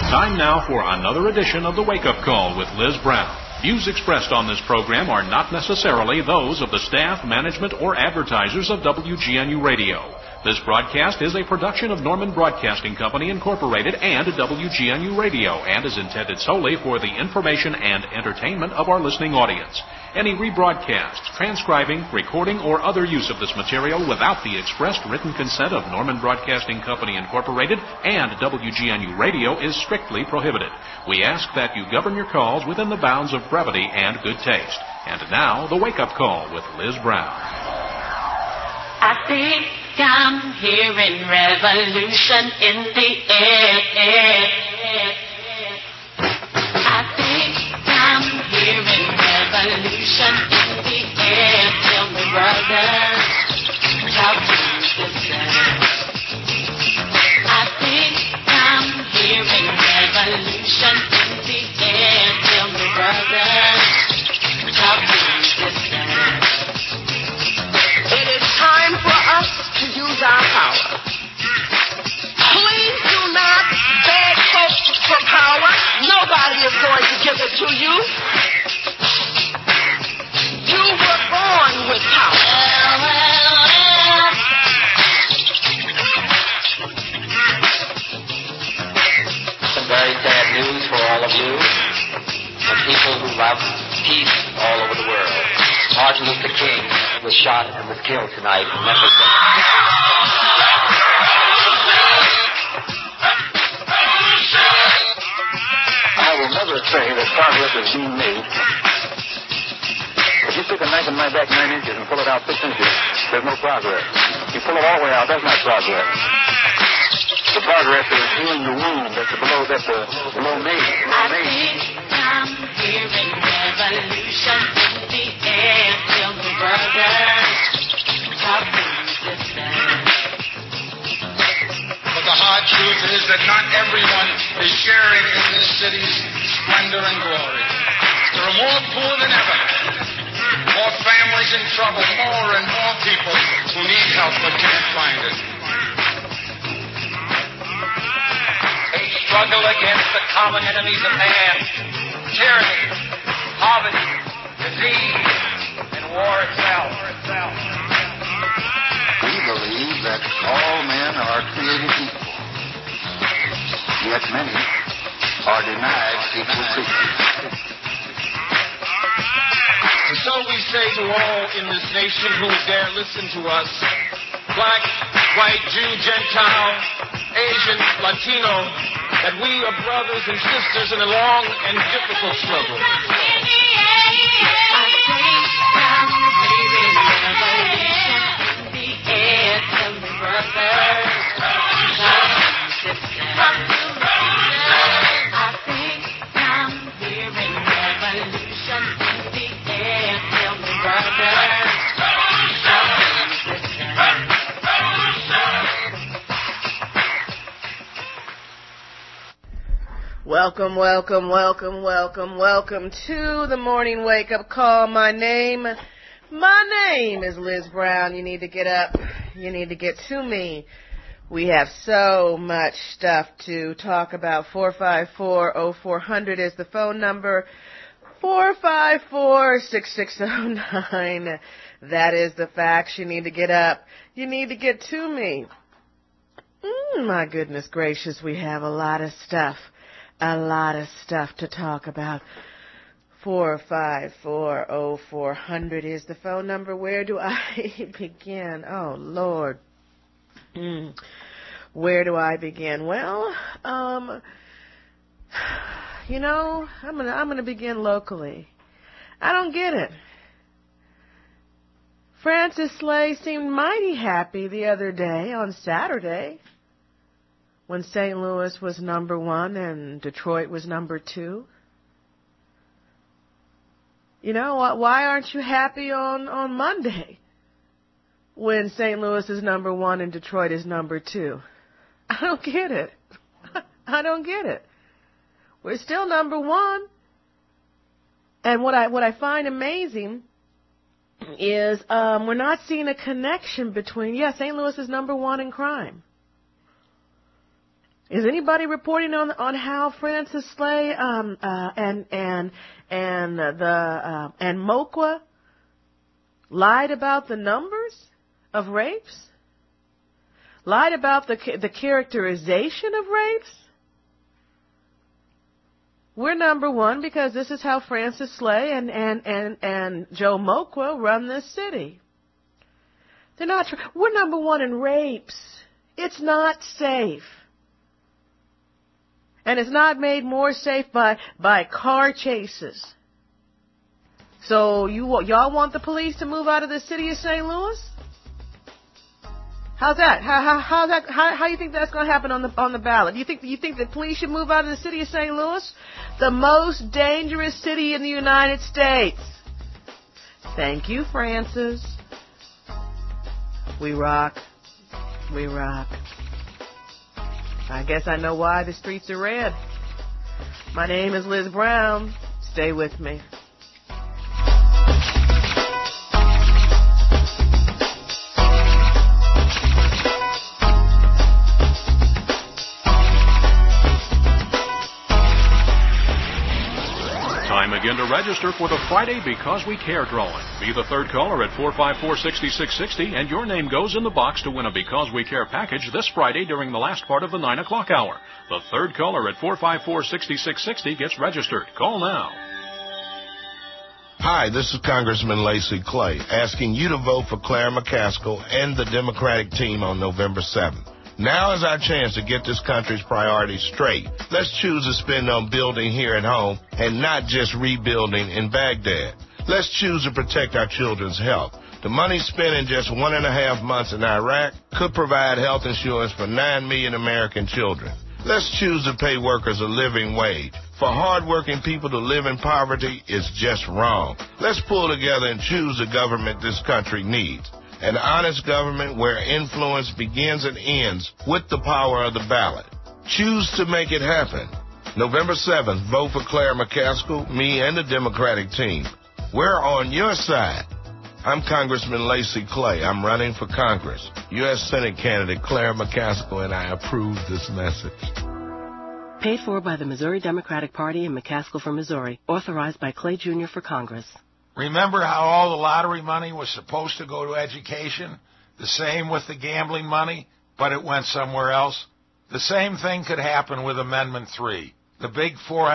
Time now for another edition of the Wake Up Call with Liz Brown. Views expressed on this program are not necessarily those of the staff, management, or advertisers of WGNU Radio. This broadcast is a production of Norman Broadcasting Company, Incorporated, and WGNU Radio, and is intended solely for the information and entertainment of our listening audience. Any rebroadcast, transcribing, recording, or other use of this material without the expressed written consent of Norman Broadcasting Company, Incorporated, and WGNU Radio is strictly prohibited. We ask that you govern your calls within the bounds of brevity and good taste. And now, the Wake Up Call with Liz Brown. I think I'm hearing revolution in the air. I think I'm hearing revolution in the air. Tell me, brothers, talk to me, sisters. I think I'm hearing revolution in the air. Tell me, brothers, talk to me, sisters. It is time for us to use our power. Please do not beg folks for power. Nobody is going to give it to you. You were born with power. Some very sad news for all of you, the people who love peace all over the world. Martin Luther King was shot and was killed tonight in Memphis. I will never say that progress is being made. If you stick a knife in my back 9 inches and pull it out 6 inches, there's no progress. You pull it all the way out, that's not progress. The progress is healing the wound that's below me. I think I'm hearing revolution in the air. Tell me, brothers, talk to me, sisters. But the hard truth is that not everyone is sharing in this city's splendor and glory. There are more poor than ever, more families in trouble, more and more people who need help but can't find it. A struggle against the common enemies of man, tyranny, poverty, disease, and war itself. We believe that all men are created equal, yet many are denied equal treatment. And so we say to all in this nation who dare listen to us, black, white, Jew, Gentile, Asian, Latino, that we are brothers and sisters in a long and difficult struggle. Welcome to the morning wake-up call. My name is Liz Brown. You need to get up. You need to get to me. We have so much stuff to talk about. 454-0400 is the phone number. 454-6609. That is the fax. You need to get up. You need to get to me. My goodness gracious, we have a lot of stuff to talk about. 454-0400 is the phone number. Where do I begin? Oh, Lord. Where do I begin? Well, I'm going to begin locally. I don't get it. Francis Slay seemed mighty happy the other day on Saturday when St. Louis was number 1 and Detroit was number 2. You know, why aren't you happy on Monday when St. Louis is number 1 and Detroit is number 2? I don't get it. I don't get it. We're still number 1. And what I find amazing is we're not seeing a connection between, St. Louis is number 1 in crime. Is anybody reporting on how Francis Slay and Mokwa lied about the numbers of rapes? Lied about the characterization of rapes? We're number one because this is how Francis Slay and Joe Mokwa run this city. They're not. We're number one in rapes. It's not safe. And it's not made more safe by car chases. So y'all want the police to move out of the city of St. Louis? How's that? How you think that's going to happen on the ballot? You think the police should move out of the city of St. Louis, the most dangerous city in the United States? Thank you, Francis. We rock. We rock. I guess I know why the streets are red. My name is Liz Brown. Stay with me. Time again to register for the Friday Because We Care drawing. Be the third caller at 454-6660, and your name goes in the box to win a Because We Care package this Friday during the last part of the 9 o'clock hour. The third caller at 454-6660 gets registered. Call now. Hi, this is Congressman Lacy Clay, asking you to vote for Claire McCaskill and the Democratic team on November 7th. Now is our chance to get this country's priorities straight. Let's choose to spend on building here at home and not just rebuilding in Baghdad. Let's choose to protect our children's health. The money spent in just 1.5 months in Iraq could provide health insurance for 9 million American children. Let's choose to pay workers a living wage. For hardworking people to live in poverty is just wrong. Let's pull together and choose the government this country needs. An honest government where influence begins and ends with the power of the ballot. Choose to make it happen. November 7th, vote for Claire McCaskill, me, and the Democratic team. We're on your side. I'm Congressman Lacy Clay. I'm running for Congress. U.S. Senate candidate Claire McCaskill and I approve this message. Paid for by the Missouri Democratic Party and McCaskill for Missouri. Authorized by Clay Jr. for Congress. Remember how all the lottery money was supposed to go to education? The same with the gambling money, but it went somewhere else? The same thing could happen with Amendment 3, the big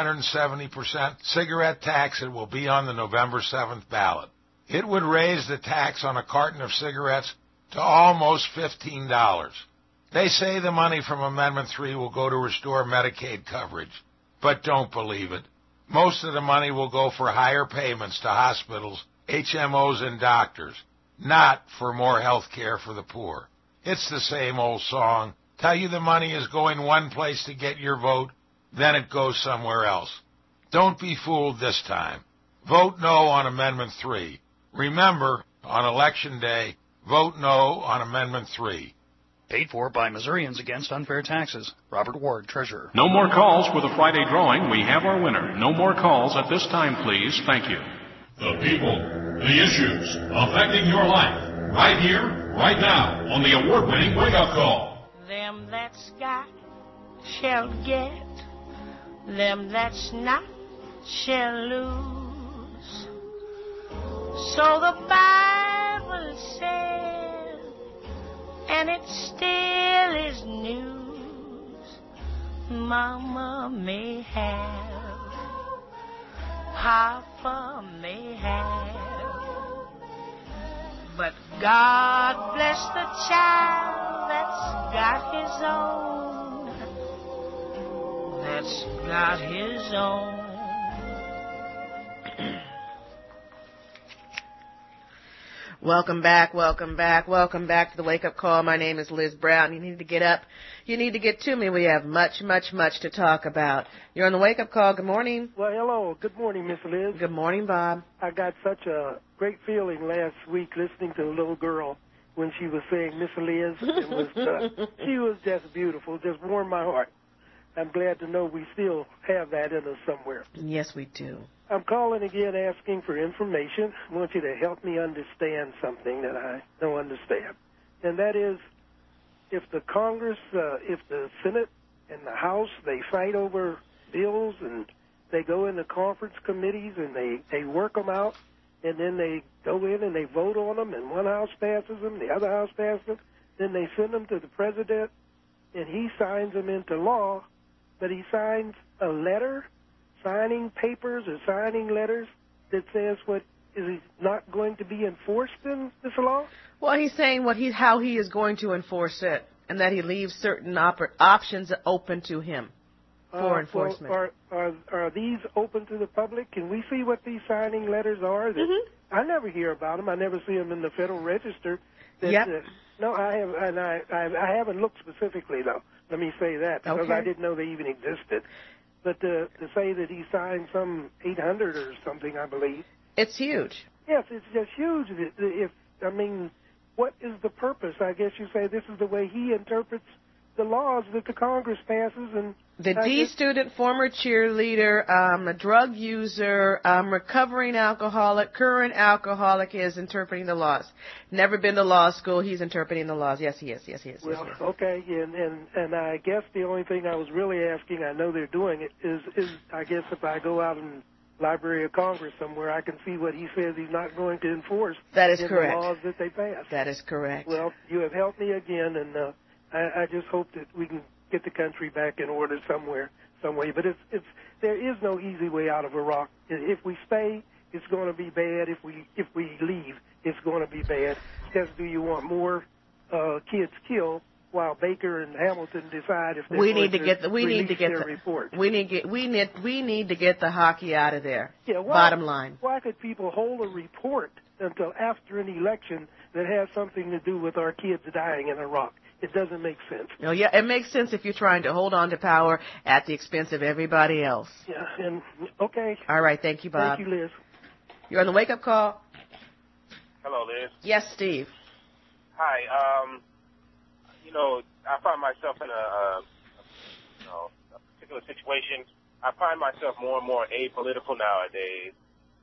470% cigarette tax that will be on the November 7th ballot. It would raise the tax on a carton of cigarettes to almost $15. They say the money from Amendment 3 will go to restore Medicaid coverage, but don't believe it. Most of the money will go for higher payments to hospitals, HMOs, and doctors, not for more health care for the poor. It's the same old song. Tell you the money is going one place to get your vote, then it goes somewhere else. Don't be fooled this time. Vote no on Amendment 3. Remember, on Election Day, vote no on Amendment 3. Paid for by Missourians Against Unfair Taxes. Robert Ward, Treasurer. No more calls for the Friday drawing. We have our winner. No more calls at this time, please. Thank you. The people, the issues affecting your life, right here, right now, on the award-winning Wake Up Call. Them that's got shall get, them that's not shall lose. So the Bible says, and it still is news. Mama may have, Papa may have, but God bless the child that's got his own, that's got his own. Welcome back to the Wake Up Call. My name is Liz Brown. You need to get up. You need to get to me. We have much to talk about. You're on the Wake Up Call. Good morning. Well, hello. Good morning, Miss Liz. Good morning, Bob. I got such a great feeling last week listening to the little girl when she was saying Miss Liz. She was just beautiful, just warmed my heart. I'm glad to know we still have that in us somewhere. Yes, we do. I'm calling again asking for information. I want you to help me understand something that I don't understand. And that is, if the Congress, if the Senate and the House, they fight over bills, and they go into conference committees, and they work them out, and then they go in and they vote on them, and one House passes them, the other House passes them, then they send them to the President, and he signs them into law, but he signs a letter, signing papers or signing letters that says what is not going to be enforced in this law? Well, he's saying how he is going to enforce it, and that he leaves certain options open to him for enforcement. Well, are these open to the public? Can we see what these signing letters are? I never hear about them. I never see them in the Federal Register. No, I have, and I haven't looked specifically, though. Let me say that, because I didn't know they even existed. But to say that he signed some 800 or something, I believe. It's huge. Yes, it's just huge. What is the purpose? I guess you say this is the way he interprets the laws that the Congress passes. And the D student, former cheerleader, a drug user, recovering alcoholic, current alcoholic is interpreting the laws. Never been to law school. He's interpreting the laws. Yes, he is. Well, okay, and I guess the only thing I was really asking, I know they're doing it, is I guess if I go out in Library of Congress somewhere, I can see what he says he's not going to enforce. That is correct. The laws that they pass. That is correct. Well, you have helped me again, and I just hope that we can get the country back in order some way. But there is no easy way out of Iraq. If we stay, it's going to be bad. If we leave, it's going to be bad. Because do you want more kids killed while Baker and Hamilton decide if they're going to release their report? We need to get the hockey out of there. Yeah, bottom line. Why could people hold a report until after an election that has something to do with our kids dying in Iraq? It doesn't make sense. No, yeah, it makes sense if you're trying to hold on to power at the expense of everybody else. Yeah, and okay. All right, thank you, Bob. Thank you, Liz. You're on the wake-up call. Hello, Liz. Yes, Steve. Hi. I find myself in a particular situation. I find myself more and more apolitical nowadays.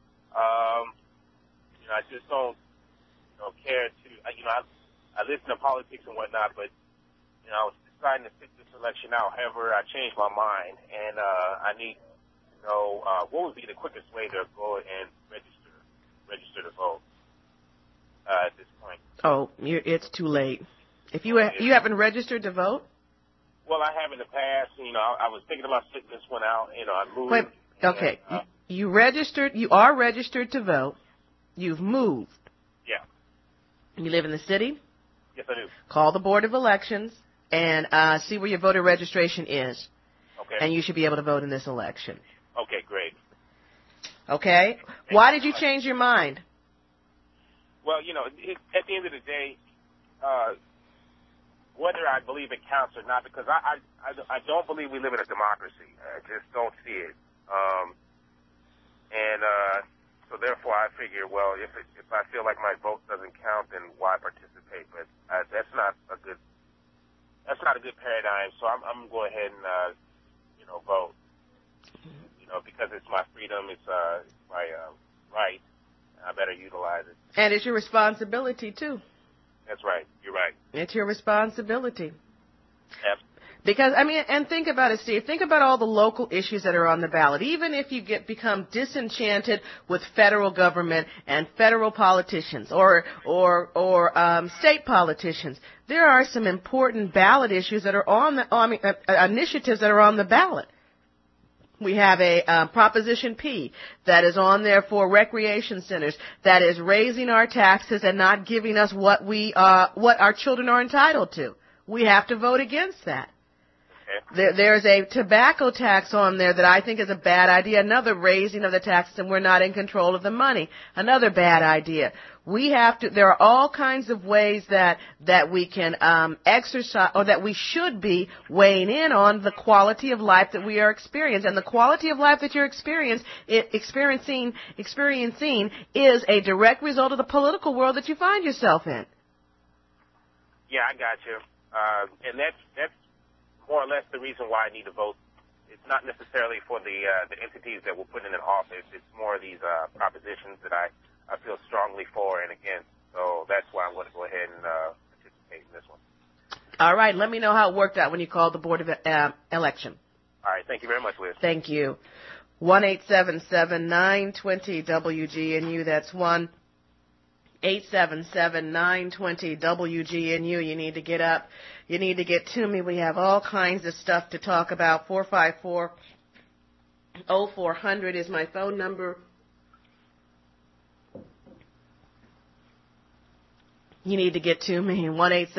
I just don't care to. I listen to politics and whatnot, but I was deciding to sit this election out. However, I changed my mind, and I need to know what would be the quickest way to go and register to vote at this point. Oh, it's too late. If you haven't registered to vote? Well, I have in the past. I was thinking about sitting this one out. I moved. Wait, okay. You registered. You are registered to vote. You've moved. Yeah. You live in the city? Yes, I do. Call the Board of Elections and see where your voter registration is. Okay. And you should be able to vote in this election. Okay, great. Okay. Why did you change your mind? Well, at the end of the day, whether I believe it counts or not, because I don't believe we live in a democracy. I just don't see it. So therefore I figure, well, if I feel like my vote doesn't count, then why participate? But that's not a good paradigm. So I'm going to go ahead and vote. Because it's my freedom, it's my right. I better utilize it. And it's your responsibility too. That's right. You're right. It's your responsibility. Yep. Because, and think about it, Steve. Think about all the local issues that are on the ballot. Even if you become disenchanted with federal government and federal politicians or state politicians, there are some important ballot issues that are on the, initiatives that are on the ballot. We have a Proposition P that is on there for recreation centers that is raising our taxes and not giving us what our children are entitled to. We have to vote against that. There's a tobacco tax on there that I think is a bad idea. Another raising of the taxes, and we're not in control of the money. Another bad idea. There are all kinds of ways that we can exercise, or that we should be weighing in on the quality of life that we are experiencing. And the quality of life that you're experiencing is a direct result of the political world that you find yourself in. Yeah, I got you. And that's more or less the reason why I need to vote. It's not necessarily for the entities that we're putting in office. It's more these propositions that I feel strongly for and against. So that's why I'm going to go ahead and participate in this one. All right. Let me know how it worked out when you called the Board of Election. All right. Thank you very much, Liz. Thank you. 1-877-920-WGNU. That's 1-877-920-WGNU. You need to get up. You need to get to me. We have all kinds of stuff to talk about. 454-0400 is my phone number. You need to get to me.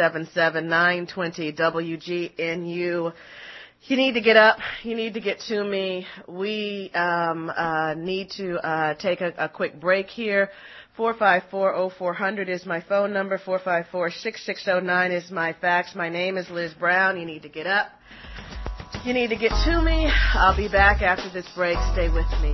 1-877-920-WGNU. You need to get up. You need to get to me. We need to take a quick break here. 454-0400 is my phone number. 454-6609 is my fax. My name is Liz Brown. You need to get up. You need to get to me. I'll be back after this break. Stay with me.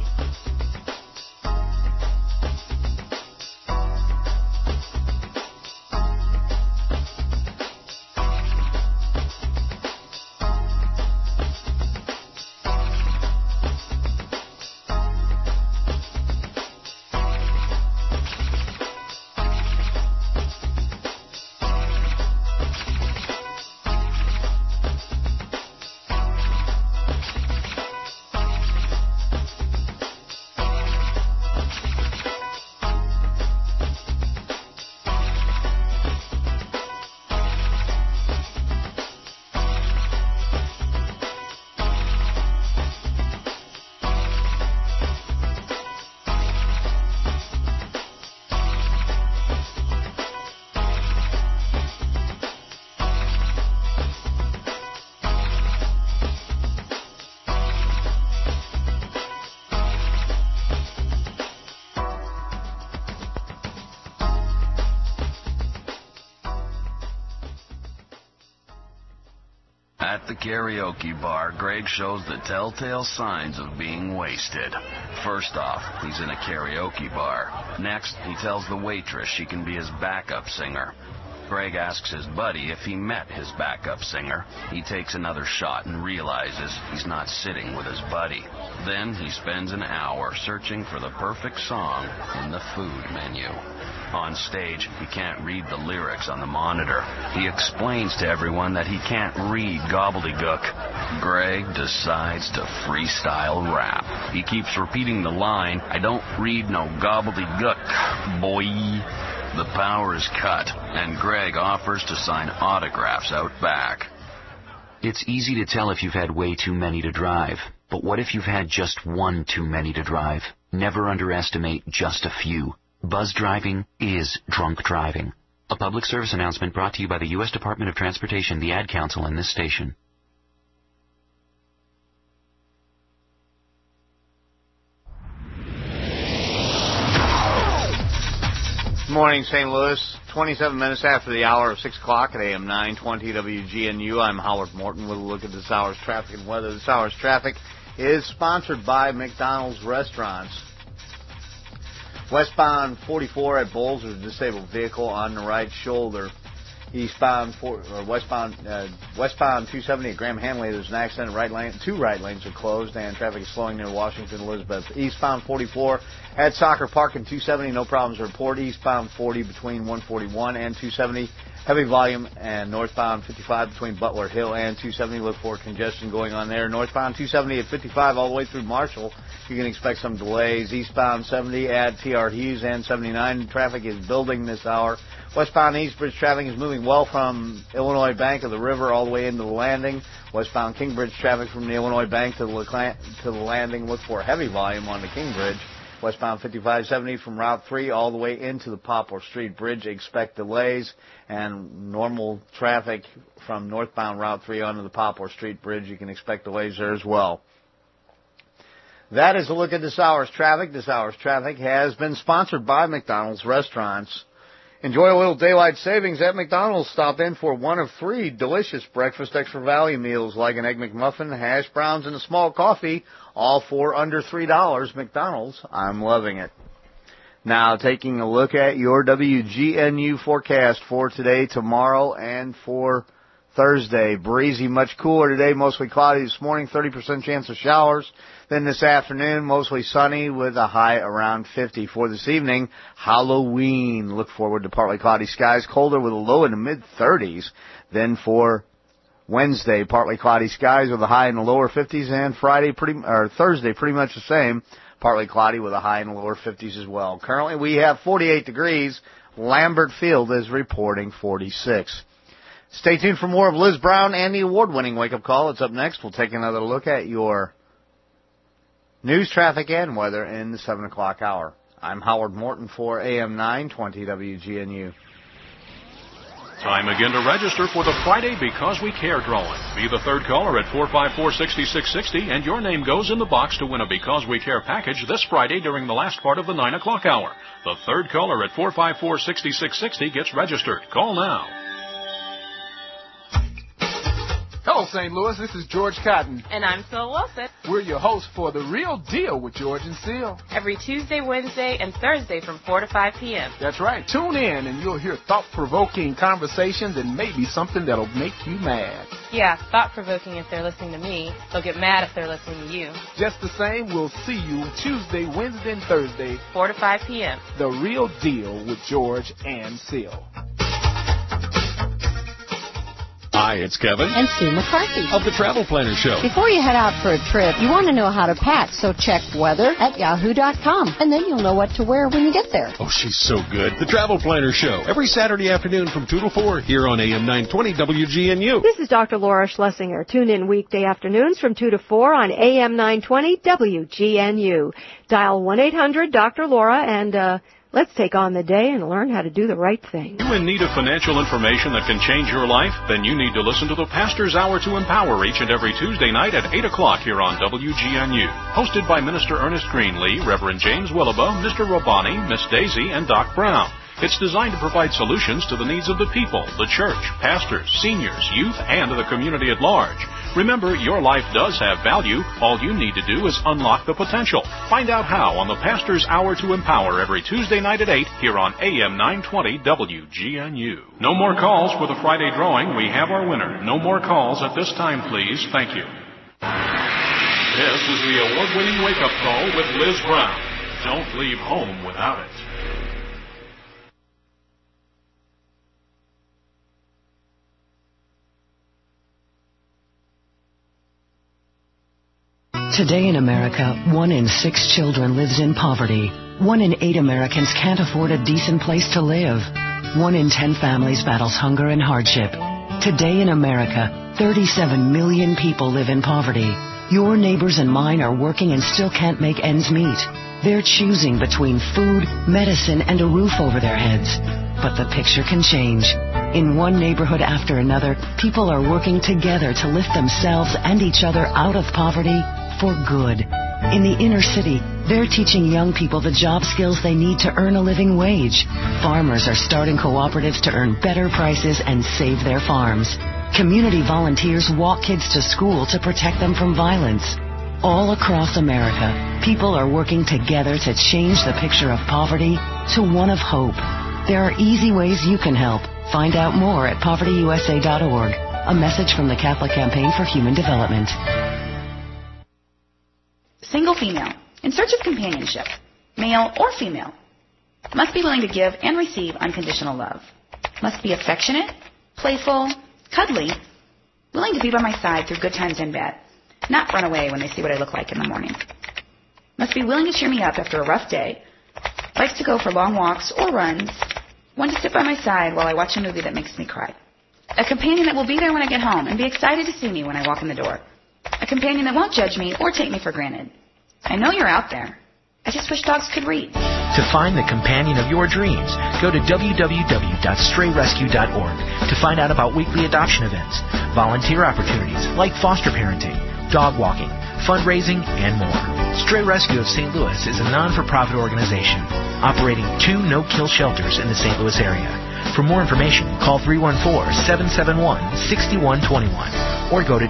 At the karaoke bar, Greg shows the telltale signs of being wasted. First off, he's in a karaoke bar. Next, he tells the waitress she can be his backup singer. Greg asks his buddy if he met his backup singer. He takes another shot and realizes he's not sitting with his buddy. Then he spends an hour searching for the perfect song in the food menu. On stage, he can't read the lyrics on the monitor. He explains to everyone that he can't read gobbledygook. Greg decides to freestyle rap. He keeps repeating the line, "I don't read no gobbledygook, boy." The power is cut, and Greg offers to sign autographs out back. It's easy to tell if you've had way too many to drive. But what if you've had just one too many to drive? Never underestimate just a few. Buzz driving is drunk driving. A public service announcement brought to you by the U.S. Department of Transportation, the Ad Council, and this station. Morning, St. Louis. 27 minutes after the hour of 6 o'clock at AM 920 WGNU. I'm Howard Morton with a look at this hour's traffic and weather. This hour's traffic is sponsored by McDonald's Restaurants. Westbound 44 at Bowles, there's a disabled vehicle on the right shoulder. Westbound 270 at Graham Hanley, there's an accident. Right lane, two right lanes are closed, and traffic is slowing near Washington Elizabeth. Eastbound 44 at Soccer Park and 270, no problems to report. Eastbound 40 between 141 and 270, heavy volume, and northbound 55 between Butler Hill and 270. Look for congestion going on there. Northbound 270 at 55 all the way through Marshall. You can expect some delays. Eastbound 70 at T.R. Hughes and 79. Traffic is building this hour. Westbound Eastbridge traffic is moving well from Illinois Bank of the River all the way into the landing. Westbound Kingbridge traffic from the Illinois Bank to the landing. Look for heavy volume on the Kingbridge. Westbound 5570 from Route 3 all the way into the Poplar Street Bridge. Expect delays, and normal traffic from northbound Route 3 onto the Poplar Street Bridge. You can expect delays there as well. That is a look at this hour's traffic. This hour's traffic has been sponsored by McDonald's Restaurants. Enjoy a little daylight savings at McDonald's. Stop in for one of 3 delicious breakfast extra value meals like an Egg McMuffin, hash browns, and a small coffee, all for under $3. McDonald's, I'm loving it. Now, taking a look at your WGNU forecast for today, tomorrow, and for Thursday, breezy, much cooler today, mostly cloudy this morning, 30% chance of showers. Then this afternoon, mostly sunny with a high around 50. For this evening, Halloween. Look forward to partly cloudy skies, colder with a low in the mid-30s. Then for Wednesday, partly cloudy skies with a high in the lower 50s, and Thursday, pretty much the same, partly cloudy with a high in the lower 50s as well. Currently, we have 48 degrees. Lambert Field is reporting 46. Stay tuned for more of Liz Brown and the award-winning Wake Up Call. It's up next. We'll take another look at your news, traffic, and weather in the 7 o'clock hour. I'm Howard Morton for AM 920 WGNU. Time again to register for the Friday Because We Care drawing. Be the third caller at 454-6660, and your name goes in the box to win a Because We Care package this Friday during the last part of the 9 o'clock hour. The third caller at 454-6660 gets registered. Call now. Hello, St. Louis. This is George Cotton. And I'm Phil Wilson. We're your hosts for The Real Deal with George and Seal. Every Tuesday, Wednesday, and Thursday from 4 to 5 p.m. That's right. Tune in and you'll hear thought-provoking conversations and maybe something that'll make you mad. Yeah, thought-provoking if they're listening to me. They'll get mad if they're listening to you. Just the same, we'll see you Tuesday, Wednesday, and Thursday. 4 to 5 p.m. The Real Deal with George and Seal. Hi, it's Kevin. And Sue McCarthy. Of the Travel Planner Show. Before you head out for a trip, you want to know how to pack, so check weather at yahoo.com. And then you'll know what to wear when you get there. Oh, she's so good. The Travel Planner Show. Every Saturday afternoon from 2 to 4 here on AM 920 WGNU. This is Dr. Laura Schlesinger. Tune in weekday afternoons from 2 to 4 on AM 920 WGNU. Dial 1-800-Dr. Laura and, let's take on the day and learn how to do the right thing. You in need of financial information that can change your life? Then you need to listen to the Pastor's Hour to Empower each and every Tuesday night at 8 o'clock here on WGNU. Hosted by Minister Ernest Greenlee, Reverend James Willaba, Mr. Robani, Miss Daisy, and Doc Brown. It's designed to provide solutions to the needs of the people, the church, pastors, seniors, youth, and the community at large. Remember, your life does have value. All you need to do is unlock the potential. Find out how on the Pastor's Hour to Empower every Tuesday night at 8 here on AM 920 WGNU. No more calls for the Friday drawing. We have our winner. No more calls at this time, please. Thank you. This is the award-winning wake-up call with Liz Brown. Don't leave home without it. Today in America, 1 in 6 children lives in poverty. 1 in 8 Americans can't afford a decent place to live. 1 in 10 families battles hunger and hardship. Today in America, 37 million people live in poverty. Your neighbors and mine are working and still can't make ends meet. They're choosing between food, medicine, and a roof over their heads. But the picture can change. In one neighborhood after another, people are working together to lift themselves and each other out of poverty for good. In the inner city, they're teaching young people the job skills they need to earn a living wage. Farmers are starting cooperatives to earn better prices and save their farms. Community volunteers walk kids to school to protect them from violence. All across America, people are working together to change the picture of poverty to one of hope. There are easy ways you can help. Find out more at povertyusa.org. A message from the Catholic Campaign for Human Development. Single female, in search of companionship, male or female, must be willing to give and receive unconditional love. Must be affectionate, playful, cuddly, willing to be by my side through good times and bad, not run away when they see what I look like in the morning. Must be willing to cheer me up after a rough day, likes to go for long walks or runs, one to sit by my side while I watch a movie that makes me cry. A companion that will be there when I get home and be excited to see me when I walk in the door. A companion that won't judge me or take me for granted. I know you're out there. I just wish dogs could read. To find the companion of your dreams, go to www.strayrescue.org to find out about weekly adoption events, volunteer opportunities like foster parenting, dog walking, fundraising, and more. Stray Rescue of St. Louis is a non-for-profit organization operating 2 no-kill shelters in the St. Louis area. For more information, call 314-771-6121 or go to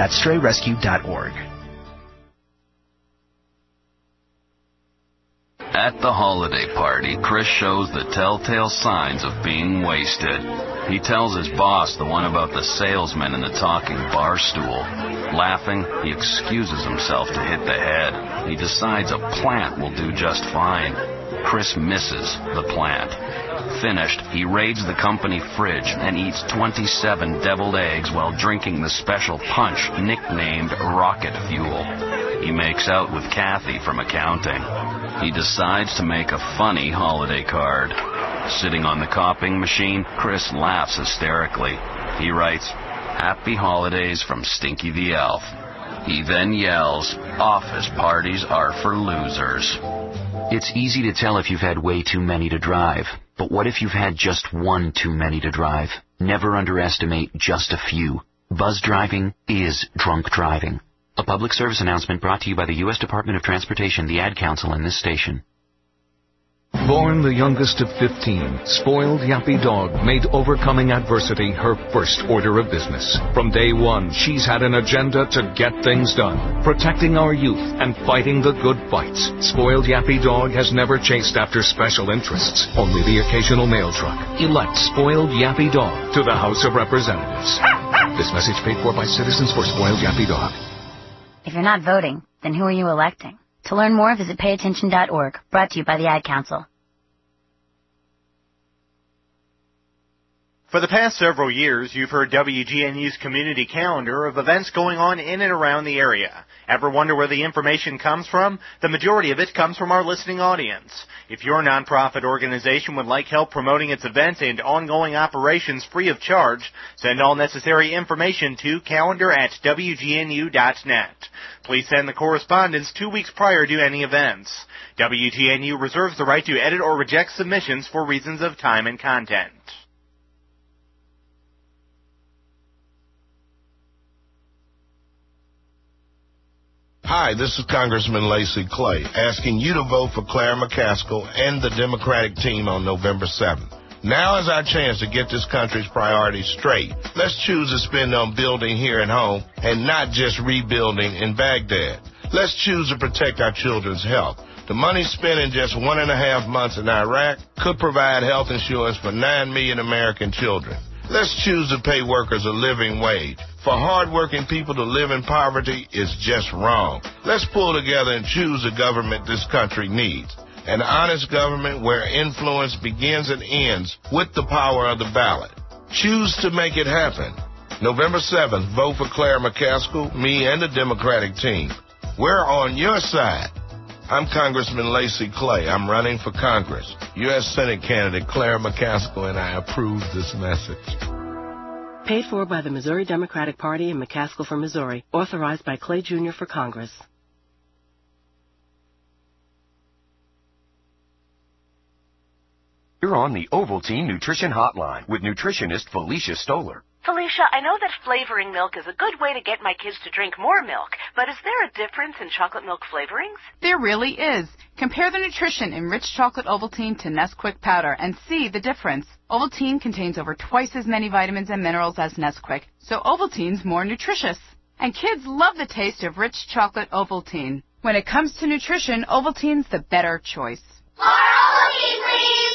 www.strayrescue.org. At the holiday party, Chris shows the telltale signs of being wasted. He tells his boss the one about the salesman and the talking bar stool. Laughing, he excuses himself to hit the head. He decides a plant will do just fine. Chris misses the plant. Finished, he raids the company fridge and eats 27 deviled eggs while drinking the special punch nicknamed Rocket Fuel. He makes out with Kathy from accounting. He decides to make a funny holiday card. Sitting on the copying machine, Chris laughs hysterically. He writes, "Happy Holidays from Stinky the Elf." He then yells, "Office parties are for losers." It's easy to tell if you've had way too many to drive. But what if you've had just one too many to drive? Never underestimate just a few. Buzz driving is drunk driving. A public service announcement brought to you by the U.S. Department of Transportation, the Ad Council, and this station. Born the youngest of 15, spoiled yappy dog made overcoming adversity her first order of business. From day one, she's had an agenda to get things done, protecting our youth and fighting the good fights. Spoiled yappy dog has never chased after special interests, only the occasional mail truck. Elect spoiled yappy dog to the House of Representatives. This message paid for by Citizens for Spoiled Yappy Dog. If you're not voting, then who are you electing? To learn more, visit payattention.org, brought to you by the Ad Council. For the past several years, you've heard WGNU's community calendar of events going on in and around the area. Ever wonder where the information comes from? The majority of it comes from our listening audience. If your nonprofit organization would like help promoting its events and ongoing operations free of charge, send all necessary information to calendar@wgnu.net. Please send the correspondence 2 weeks prior to any events. WGNU reserves the right to edit or reject submissions for reasons of time and content. Hi, this is Congressman Lacy Clay, asking you to vote for Claire McCaskill and the Democratic team on November 7th. Now is our chance to get this country's priorities straight. Let's choose to spend on building here at home and not just rebuilding in Baghdad. Let's choose to protect our children's health. The money spent in just 1.5 months in Iraq could provide health insurance for 9 million American children. Let's choose to pay workers a living wage. For hard-working people to live in poverty is just wrong. Let's pull together and choose the government this country needs. An honest government where influence begins and ends with the power of the ballot. Choose to make it happen. November 7th, vote for Claire McCaskill, me, and the Democratic team. We're on your side. I'm Congressman Lacy Clay. I'm running for Congress. U.S. Senate candidate Claire McCaskill and I approve this message. Paid for by the Missouri Democratic Party and McCaskill for Missouri. Authorized by Clay Jr. for Congress. You're on the Ovaltine Nutrition Hotline with nutritionist Felicia Stoller. Felicia, I know that flavoring milk is a good way to get my kids to drink more milk, but is there a difference in chocolate milk flavorings? There really is. Compare the nutrition in rich chocolate Ovaltine to Nesquik powder and see the difference. Ovaltine contains over twice as many vitamins and minerals as Nesquik, so Ovaltine's more nutritious. And kids love the taste of rich chocolate Ovaltine. When it comes to nutrition, Ovaltine's the better choice. More Ovaltine, please!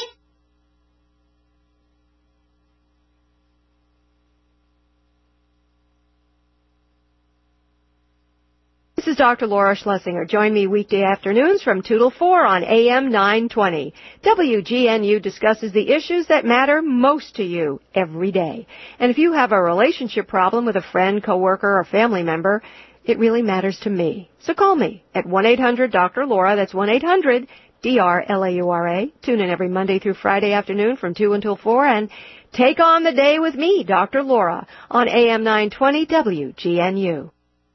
This is Dr. Laura Schlesinger. Join me weekday afternoons from 2 till 4 on AM 920. WGNU discusses the issues that matter most to you every day. And if you have a relationship problem with a friend, coworker, or family member, it really matters to me. So call me at 1-800-DR-LAURA. That's 1-800-DR-LAURA. Tune in every Monday through Friday afternoon from 2 until 4 and take on the day with me, Dr. Laura, on AM 920 WGNU.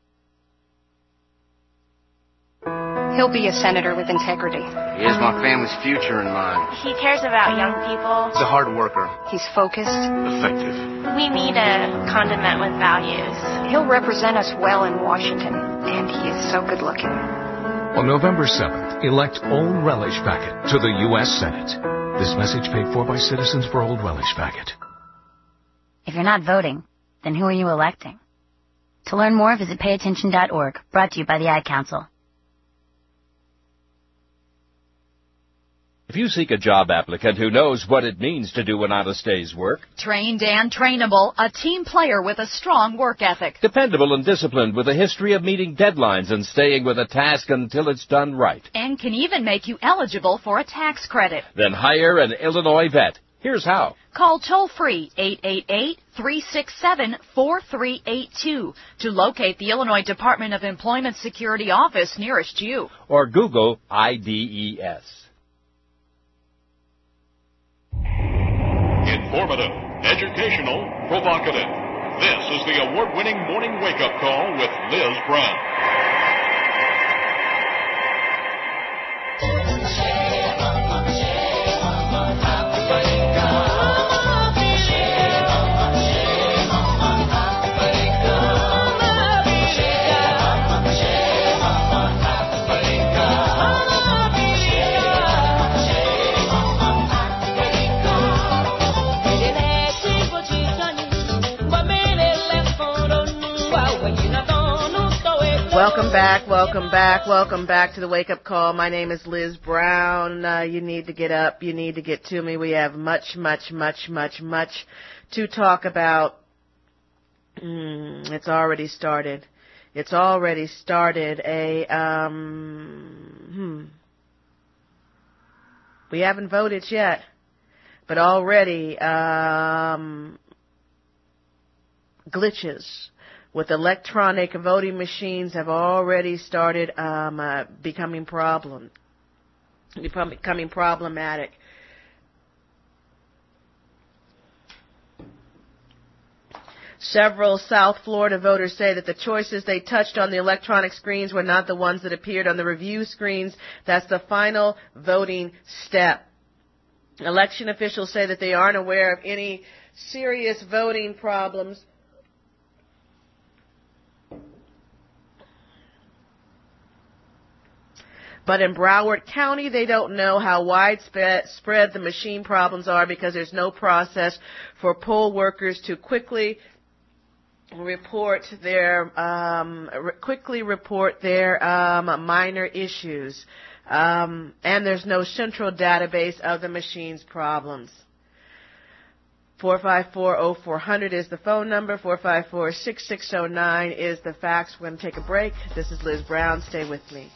He'll be a senator with integrity. He has my family's future in mind. He cares about young people. He's a hard worker. He's focused. Effective. We need a condiment with values. He'll represent us well in Washington, and he is so good looking. On November 7th, elect Old Relish Packet to the U.S. Senate. This message paid for by Citizens for Old Relish Packet. If you're not voting, then who are you electing? To learn more, visit payattention.org, brought to you by the Ad Council. If you seek a job applicant who knows what it means to do an honest day's work, trained and trainable, a team player with a strong work ethic, dependable and disciplined with a history of meeting deadlines and staying with a task until it's done right, and can even make you eligible for a tax credit, then hire an Illinois vet. Here's how. Call toll-free 888-367-4382 to locate the Illinois Department of Employment Security office nearest you. Or Google IDES. Informative, educational, provocative. This is the award-winning Morning Wake-Up Call with Liz Brown. Welcome back to the Wake Up Call. My name is Liz Brown. You need to get up. You need to get to me. We have much to talk about. It's already started. We haven't voted yet, but already glitches with electronic voting machines have already started becoming problematic. Several South Florida voters say that the choices they touched on the electronic screens were not the ones that appeared on the review screens. That's the final voting step. Election officials say that they aren't aware of any serious voting problems. But in Broward County, they don't know how widespread the machine problems are because there's no process for poll workers to quickly report their minor issues. And there's no central database of the machine's problems. 454-0400 is the phone number. 454-6609 is the fax. We're going to take a break. This is Liz Brown. Stay with me.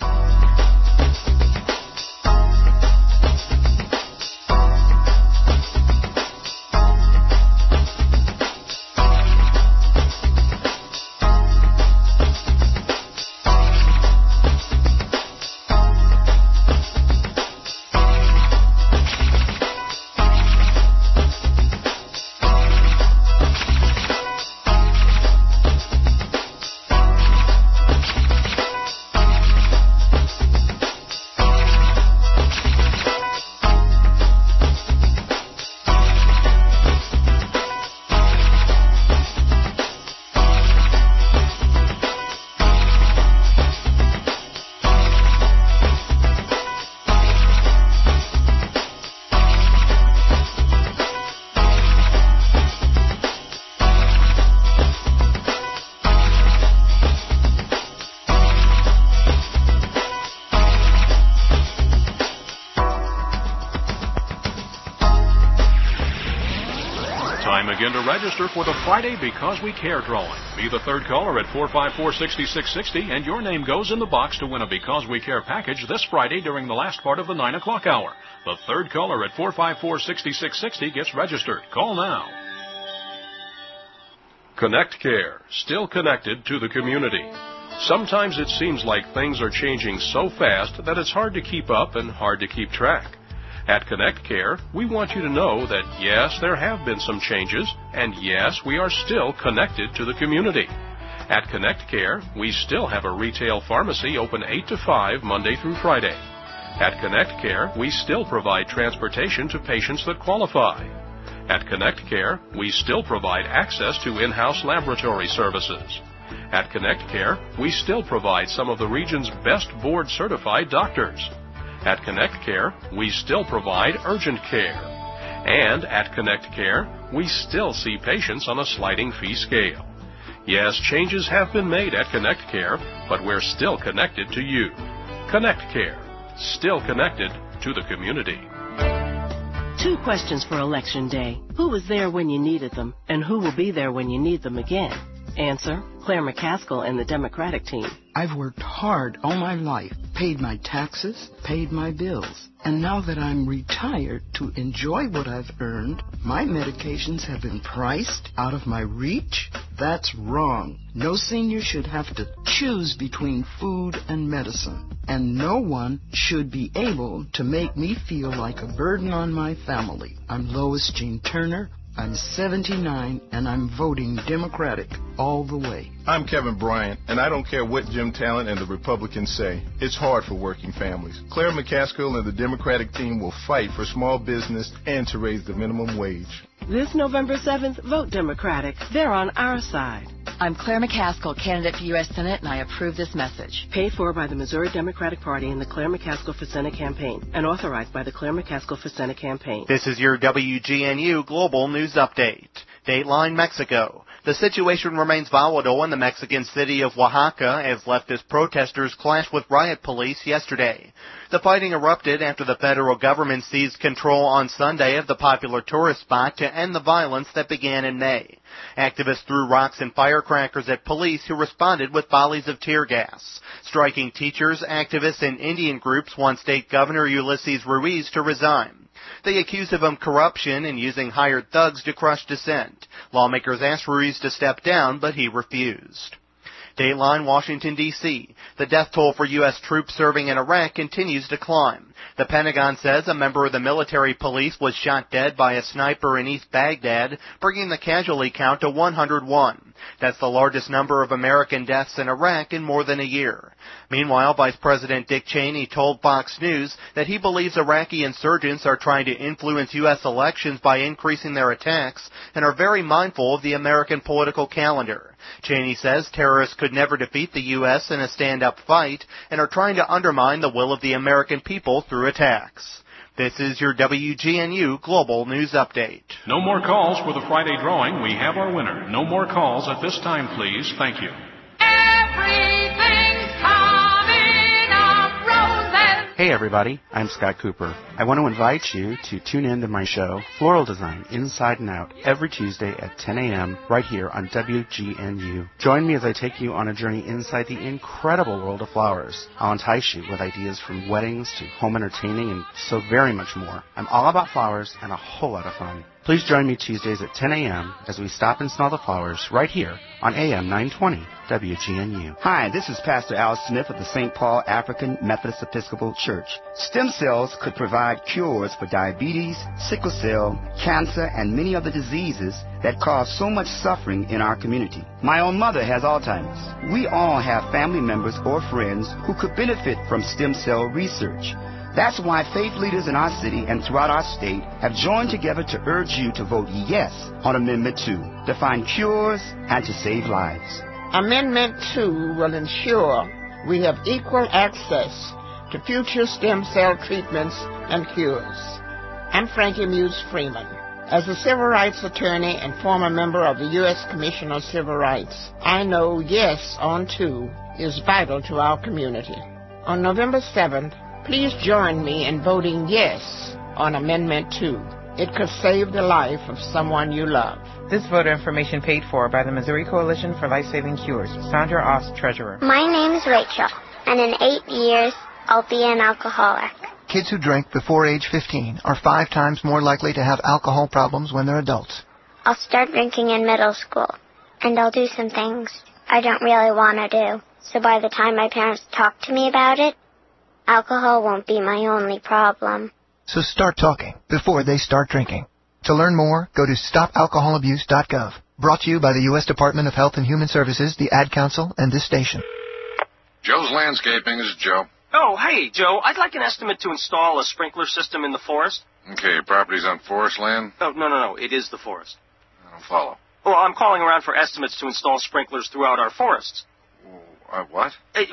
To register for the Friday Because We Care drawing. Be the third caller at 454-6660, and your name goes in the box to win a Because We Care package this Friday during the last part of the 9 o'clock hour. The third caller at 454-6660 gets registered. Call now. Connect Care, still connected to the community. Sometimes it seems like things are changing so fast that it's hard to keep up and hard to keep track. At Connect Care, we want you to know that yes, there have been some changes, and yes, we are still connected to the community. At Connect Care, we still have a retail pharmacy open 8 to 5 Monday through Friday. At Connect Care, we still provide transportation to patients that qualify. At Connect Care, we still provide access to in-house laboratory services. At Connect Care, we still provide some of the region's best board-certified doctors. At Connect Care, we still provide urgent care. And at Connect Care, we still see patients on a sliding fee scale. Yes, changes have been made at Connect Care, but we're still connected to you. Connect Care, still connected to the community. 2 questions for Election Day. Who was there when you needed them, and who will be there when you need them again? Answer, Claire McCaskill and the Democratic team. I've worked hard all my life, paid my taxes, paid my bills. And now that I'm retired to enjoy what I've earned, my medications have been priced out of my reach? That's wrong. No senior should have to choose between food and medicine. And no one should be able to make me feel like a burden on my family. I'm Lois Jean Turner. I'm 79, and I'm voting Democratic all the way. I'm Kevin Bryant, and I don't care what Jim Talent and the Republicans say. It's hard for working families. Claire McCaskill and the Democratic team will fight for small business and to raise the minimum wage. This November 7th, vote Democratic. They're on our side. I'm Claire McCaskill, candidate for U.S. Senate, and I approve this message. Paid for by the Missouri Democratic Party and the Claire McCaskill for Senate campaign, and authorized by the Claire McCaskill for Senate campaign. This is your WGNU Global News Update. Dateline Mexico. The situation remains volatile in the Mexican city of Oaxaca as leftist protesters clashed with riot police yesterday. The fighting erupted after the federal government seized control on Sunday of the popular tourist spot to end the violence that began in May. Activists threw rocks and firecrackers at police who responded with volleys of tear gas. Striking teachers, activists, and Indian groups want State Governor Ulysses Ruiz to resign. They accused him of corruption and using hired thugs to crush dissent. Lawmakers asked Ruiz to step down, but he refused. Dateline, Washington, D.C. The death toll for U.S. troops serving in Iraq continues to climb. The Pentagon says a member of the military police was shot dead by a sniper in East Baghdad, bringing the casualty count to 101. That's the largest number of American deaths in Iraq in more than a year. Meanwhile, Vice President Dick Cheney told Fox News that he believes Iraqi insurgents are trying to influence U.S. elections by increasing their attacks and are very mindful of the American political calendar. Cheney says terrorists could never defeat the U.S. in a stand-up fight and are trying to undermine the will of the American people through attacks. This is your WGNU Global News Update. No more calls for the Friday drawing. We have our winner. No more calls at this time, please. Thank you. Everything's coming up roses. Hey everybody, I'm Scott Cooper. I want to invite you to tune in to my show, Floral Design Inside and Out, every Tuesday at 10 a.m. right here on WGNU. Join me as I take you on a journey inside the incredible world of flowers. I'll entice you with ideas from weddings to home entertaining and so very much more. I'm all about flowers and a whole lot of fun. Please join me Tuesdays at 10 a.m. as we stop and smell the flowers right here on AM 920 WGNU. Hi, this is Pastor Al Smith of the St. Paul African Methodist Episcopal Church. Stem cells could provide cures for diabetes, sickle cell, cancer, and many other diseases that cause so much suffering in our community. My own mother has Alzheimer's. We all have family members or friends who could benefit from stem cell research. That's why faith leaders in our city and throughout our state have joined together to urge you to vote yes on Amendment 2 to find cures and to save lives. Amendment 2 will ensure we have equal access to future stem cell treatments and cures. I'm Frankie Muse Freeman. As a civil rights attorney and former member of the U.S. Commission on Civil Rights, I know yes on 2 is vital to our community. On November 7th, please join me in voting yes on Amendment 2. It could save the life of someone you love. This voter information paid for by the Missouri Coalition for Life-Saving Cures. Sandra Ost, Treasurer. My name is Rachel, and in 8 years, I'll be an alcoholic. Kids who drink before age 15 are 5 times more likely to have alcohol problems when they're adults. I'll start drinking in middle school, and I'll do some things I don't really want to do. So by the time my parents talk to me about it, alcohol won't be my only problem. So start talking before they start drinking. To learn more, go to stopalcoholabuse.gov. Brought to you by the U.S. Department of Health and Human Services, the Ad Council, and this station. Joe's Landscaping. This is Joe. Oh, hey, Joe. I'd like an estimate to install a sprinkler system in the forest. Okay, property's on forest land? Oh, no. It is the forest. I don't follow. Well, I'm calling around for estimates to install sprinklers throughout our forests. What?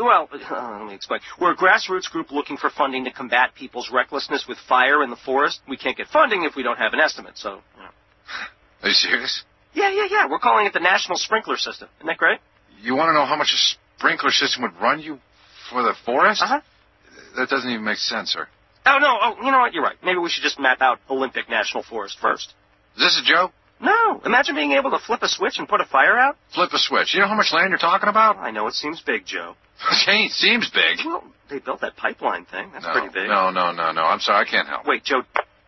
Let me explain. We're a grassroots group looking for funding to combat people's recklessness with fire in the forest. We can't get funding if we don't have an estimate, so, you know. Are you serious? Yeah. We're calling it the National Sprinkler System. Isn't that great? You want to know how much a sprinkler system would run you for the forest? Uh-huh. That doesn't even make sense, sir. Oh, no. Oh, you know what? You're right. Maybe we should just map out Olympic National Forest first. Is this a joke? No. Imagine being able to flip a switch and put a fire out. Flip a switch. You know how much land you're talking about? I know it seems big, Joe. It seems big. Well, they built that pipeline thing. That's pretty big. No. I'm sorry. I can't help. Wait, Joe.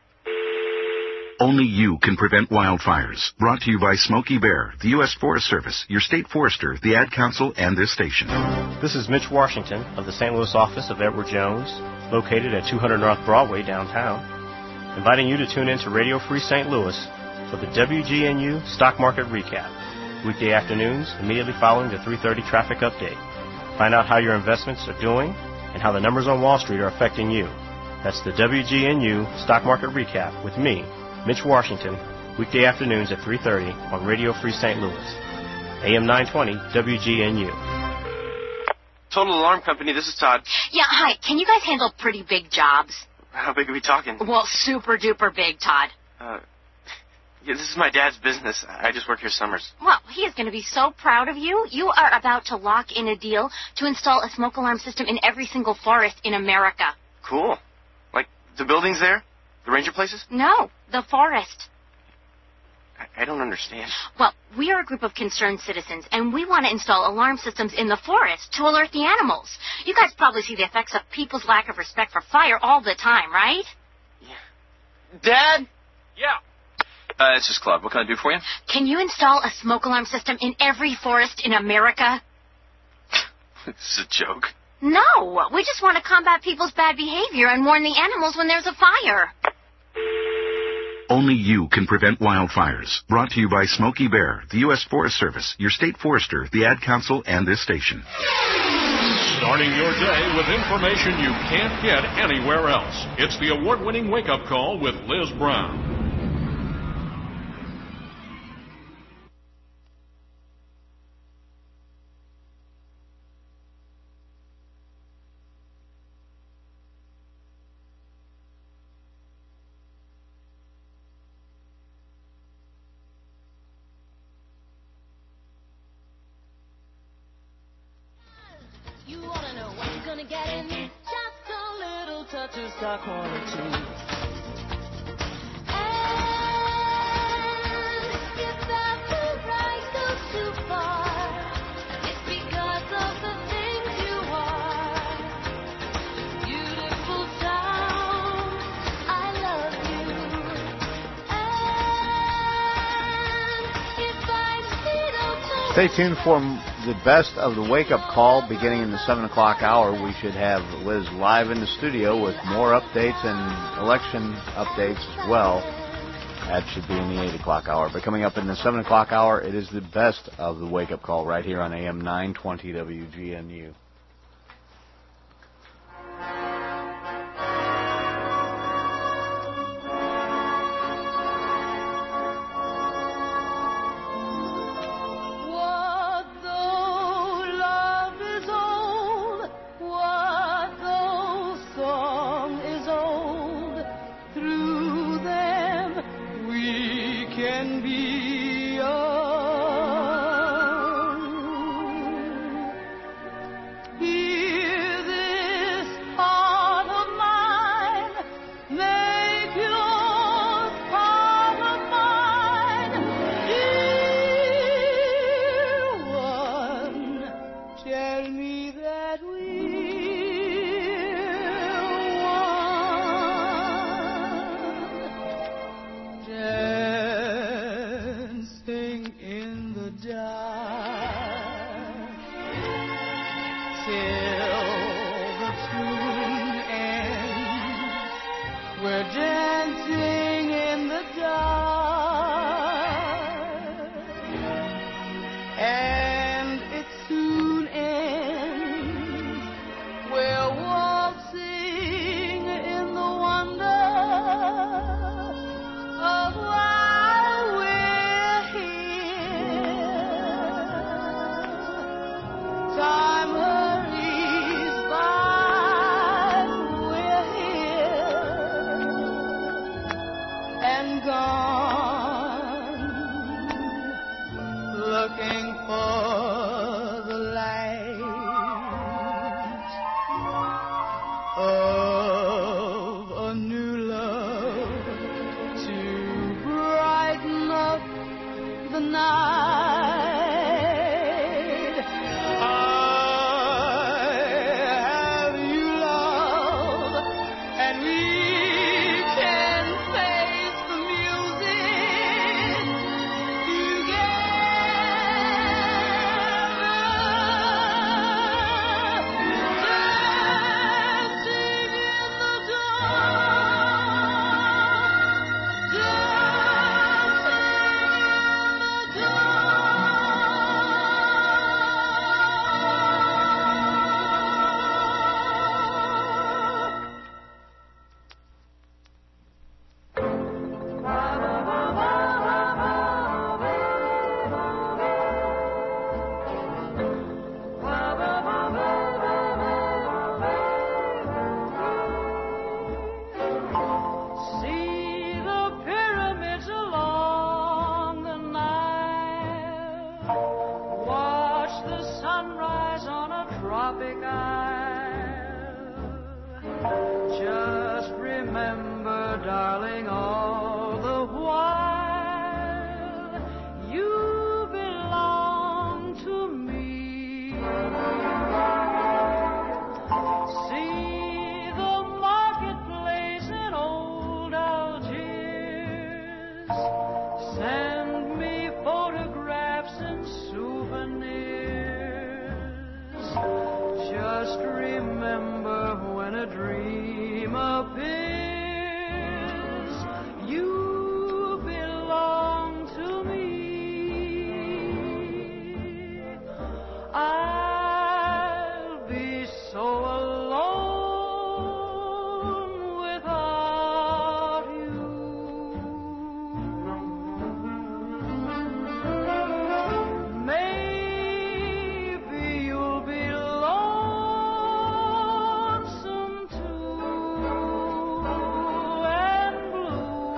Only you can prevent wildfires. Brought to you by Smokey Bear, the U.S. Forest Service, your state forester, the Ad Council, and this station. This is Mitch Washington of the St. Louis office of Edward Jones, located at 200 North Broadway downtown, inviting you to tune in to Radio Free St. Louis for the WGNU Stock Market Recap, weekday afternoons immediately following the 3:30 traffic update. Find out how your investments are doing and how the numbers on Wall Street are affecting you. That's the WGNU Stock Market Recap with me, Mitch Washington, weekday afternoons at 3:30 on Radio Free St. Louis, AM 920 WGNU. Total Alarm Company, this is Todd. Yeah, hi. Can you guys handle pretty big jobs? How big are we talking? Well, super duper big, Todd. Yeah, this is my dad's business. I just work here summers. Well, he is going to be so proud of you. You are about to lock in a deal to install a smoke alarm system in every single forest in America. Cool. Like, the buildings there? The ranger places? No, the forest. I don't understand. Well, we are a group of concerned citizens, and we want to install alarm systems in the forest to alert the animals. You guys probably see the effects of people's lack of respect for fire all the time, right? Yeah. Dad? Yeah. It's just Claude. What can I do for you? Can you install a smoke alarm system in every forest in America? This is a joke. No, we just want to combat people's bad behavior and warn the animals when there's a fire. Only you can prevent wildfires. Brought to you by Smokey Bear, the U.S. Forest Service, your state forester, the Ad Council, and this station. Starting your day with information you can't get anywhere else. It's the award-winning wake-up call with Liz Brown. You wanna know what you're gonna get in? Just a little touch of stock quality. And if that price goes too far, it's because of the things you are. Beautiful town, I love you. And if I see Stay tuned for the best of the wake-up call beginning in the 7 o'clock hour. We should have Liz live in the studio with more updates and election updates as well. That should be in the 8 o'clock hour. But coming up in the 7 o'clock hour, it is the best of the wake-up call right here on AM 920 WGNU. hope is you belong to me. I'll be so alone without you. Maybe you'll be lonesome too and blue.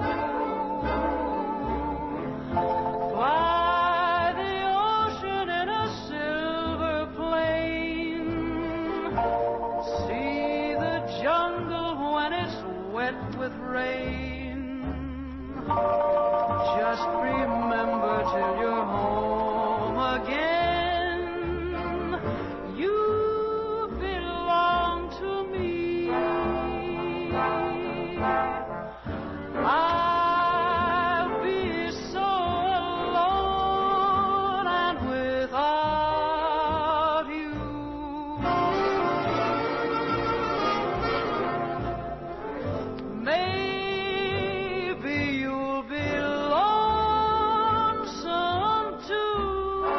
Fly the ocean in a silver plane. See the jungle when it's wet with rain. Just remember till you're home again, you belong to me. I'll be so alone and without you. Maybe you'll be lonesome too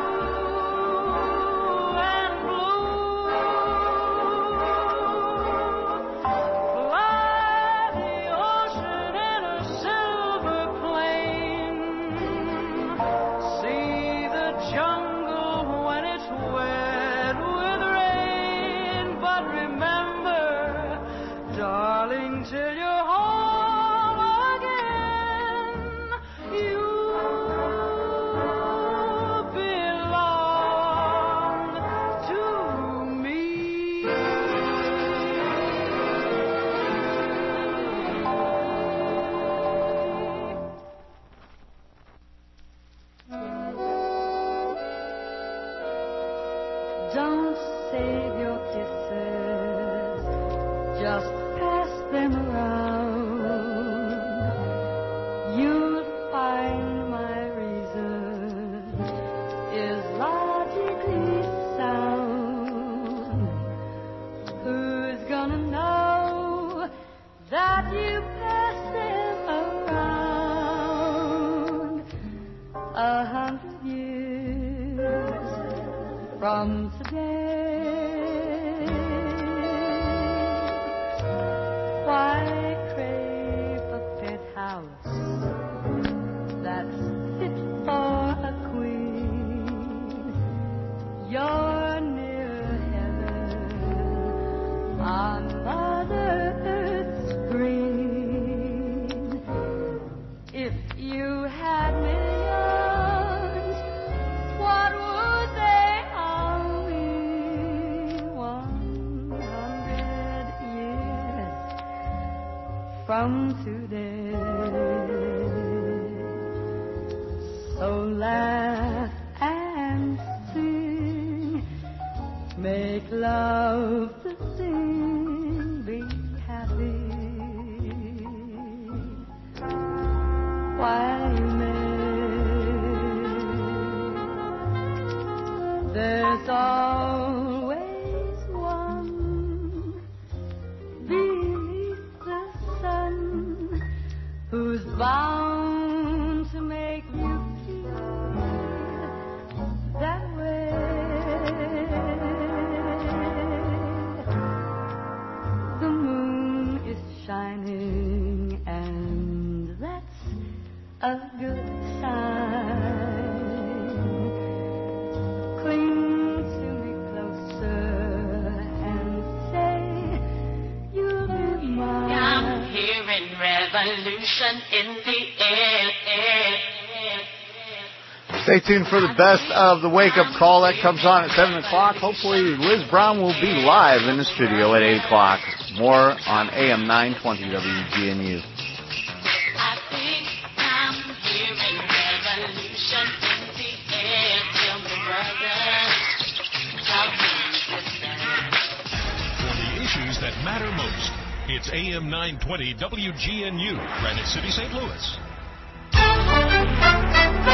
and blue. Fly the ocean in a silver plane. See the jungle when it's wet with rain. But remember, darling, till you're home again, you belong to me. Don't save your kisses, just pass them around. You'll find my reason is logically sound. Who's gonna know that you pass them around 100 years from today? Why crave a penthouse that's fit for a queen? You're near heaven on Mother Earth's screen. If you had millions, what would they all mean? 100 years from today. So laugh and sing, make love to sing, be happy while you may. There's always one beneath the sun who's bound to make you feel that way. The moon is shining, and that's a good sign. Cling to me closer and say you'll be mine. I'm hearing revolution in the air. Stay tuned for the best of the wake-up call. That comes on at 7 o'clock. Hopefully Liz Brown will be live in the studio at 8 o'clock. More on AM 920 WGNU. I think I'm hearing revolution in the air. Tell me, brother, how can you listen? For the issues that matter most, it's AM 920 WGNU, Granite City, St. Louis.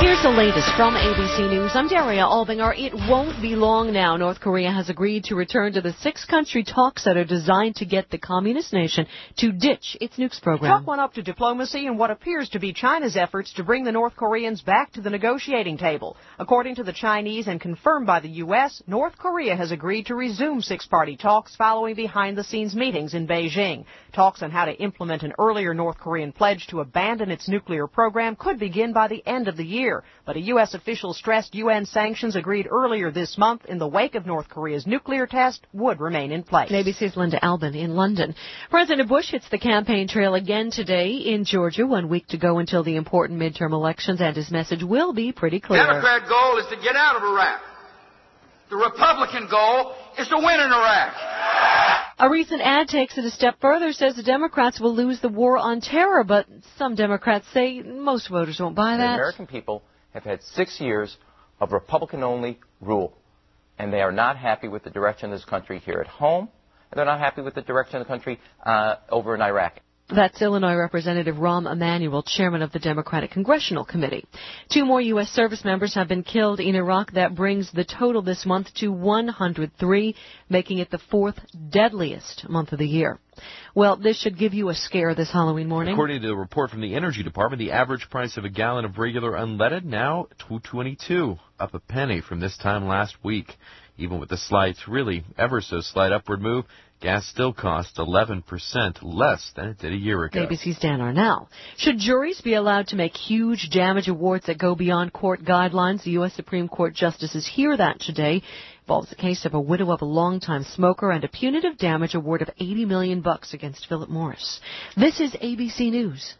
Here's the latest from ABC News. I'm Daria Albinger. It won't be long now. North Korea has agreed to return to the 6-country talks that are designed to get the communist nation to ditch its nukes program. Chalk one up to diplomacy and what appears to be China's efforts to bring the North Koreans back to the negotiating table. According to the Chinese and confirmed by the U.S., North Korea has agreed to resume 6-party talks following behind-the-scenes meetings in Beijing. Talks on how to implement an earlier North Korean pledge to abandon its nuclear program could begin by the end of the year. But a U.S. official stressed UN sanctions agreed earlier this month in the wake of North Korea's nuclear test would remain in place. ABC's Linda Albin in London. President Bush hits the campaign trail again today in Georgia, 1 week to go until the important midterm elections, and his message will be pretty clear. The Democrat goal is to get out of Iraq. The Republican goal is to win in Iraq. A recent ad takes it a step further, says the Democrats will lose the war on terror, but some Democrats say most voters won't buy that. The American people have had 6 years of Republican-only rule, and they are not happy with the direction of this country here at home, and they're not happy with the direction of the country over in Iraq. That's Illinois Representative Rahm Emanuel, chairman of the Democratic Congressional Committee. 2 more U.S. service members have been killed in Iraq. That brings the total this month to 103, making it the 4th deadliest month of the year. Well, this should give you a scare this Halloween morning. According to a report from the Energy Department, the average price of a gallon of regular unleaded now $2.22, up a penny from this time last week. Even with the slight, really ever so slight upward move, gas still costs 11% less than it did a year ago. ABC's Dan Arnell. Should juries be allowed to make huge damage awards that go beyond court guidelines? The U.S. Supreme Court justices hear that today. Involves the case of a widow of a longtime smoker and a punitive damage award of $80 million against Philip Morris. This is ABC News.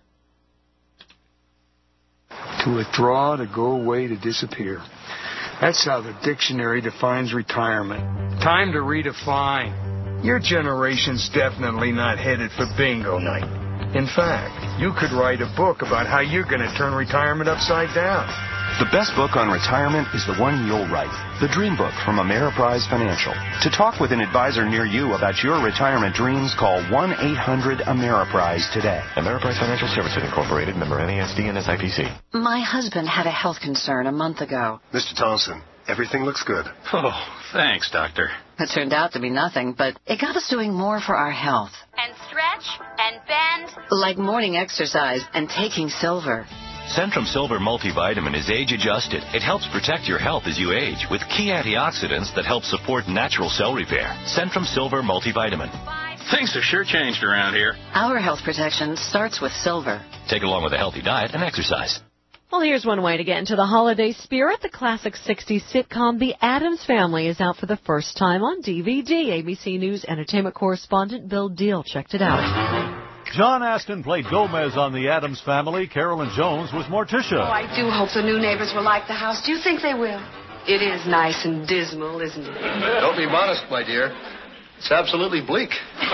To withdraw, to go away, to disappear. That's how the dictionary defines retirement. Time to redefine. Your generation's definitely not headed for bingo night. In fact, you could write a book about how you're going to turn retirement upside down. The best book on retirement is the one you'll write, The Dream Book from Ameriprise Financial. To talk with an advisor near you about your retirement dreams, call 1-800-AMERIPRISE today. Ameriprise Financial Services Incorporated, member NASD and SIPC. My husband had a health concern a month ago. Mr. Thompson, everything looks good. Oh, thanks, doctor. It turned out to be nothing, but it got us doing more for our health. And stretch and bend. Like morning exercise and taking silver. Centrum Silver Multivitamin is age-adjusted. It helps protect your health as you age with key antioxidants that help support natural cell repair. Centrum Silver Multivitamin. Things have sure changed around here. Our health protection starts with silver. Take it along with a healthy diet and exercise. Well, here's one way to get into the holiday spirit. The classic 60s sitcom The Addams Family is out for the first time on DVD. ABC News entertainment correspondent Bill Deal checked it out. John Astin played Gomez on The Addams Family. Carolyn Jones was Morticia. Oh, I do hope the new neighbors will like the house. Do you think they will? It is nice and dismal, isn't it? Don't be modest, my dear. It's absolutely bleak.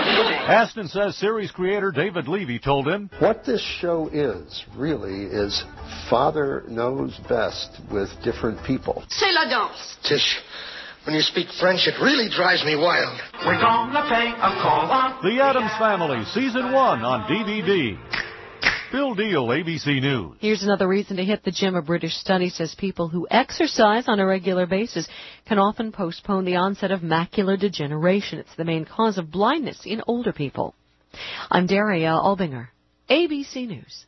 Astin says series creator David Levy told him, "What this show is, really, is father knows best with different people." C'est la danse. Tish, when you speak French, it really drives me wild. We're gonna pay a call on The Addams Family, Season 1 on DVD. Bill Deal, ABC News. Here's another reason to hit the gym. A British study says people who exercise on a regular basis can often postpone the onset of macular degeneration. It's the main cause of blindness in older people. I'm Daria Albinger, ABC News.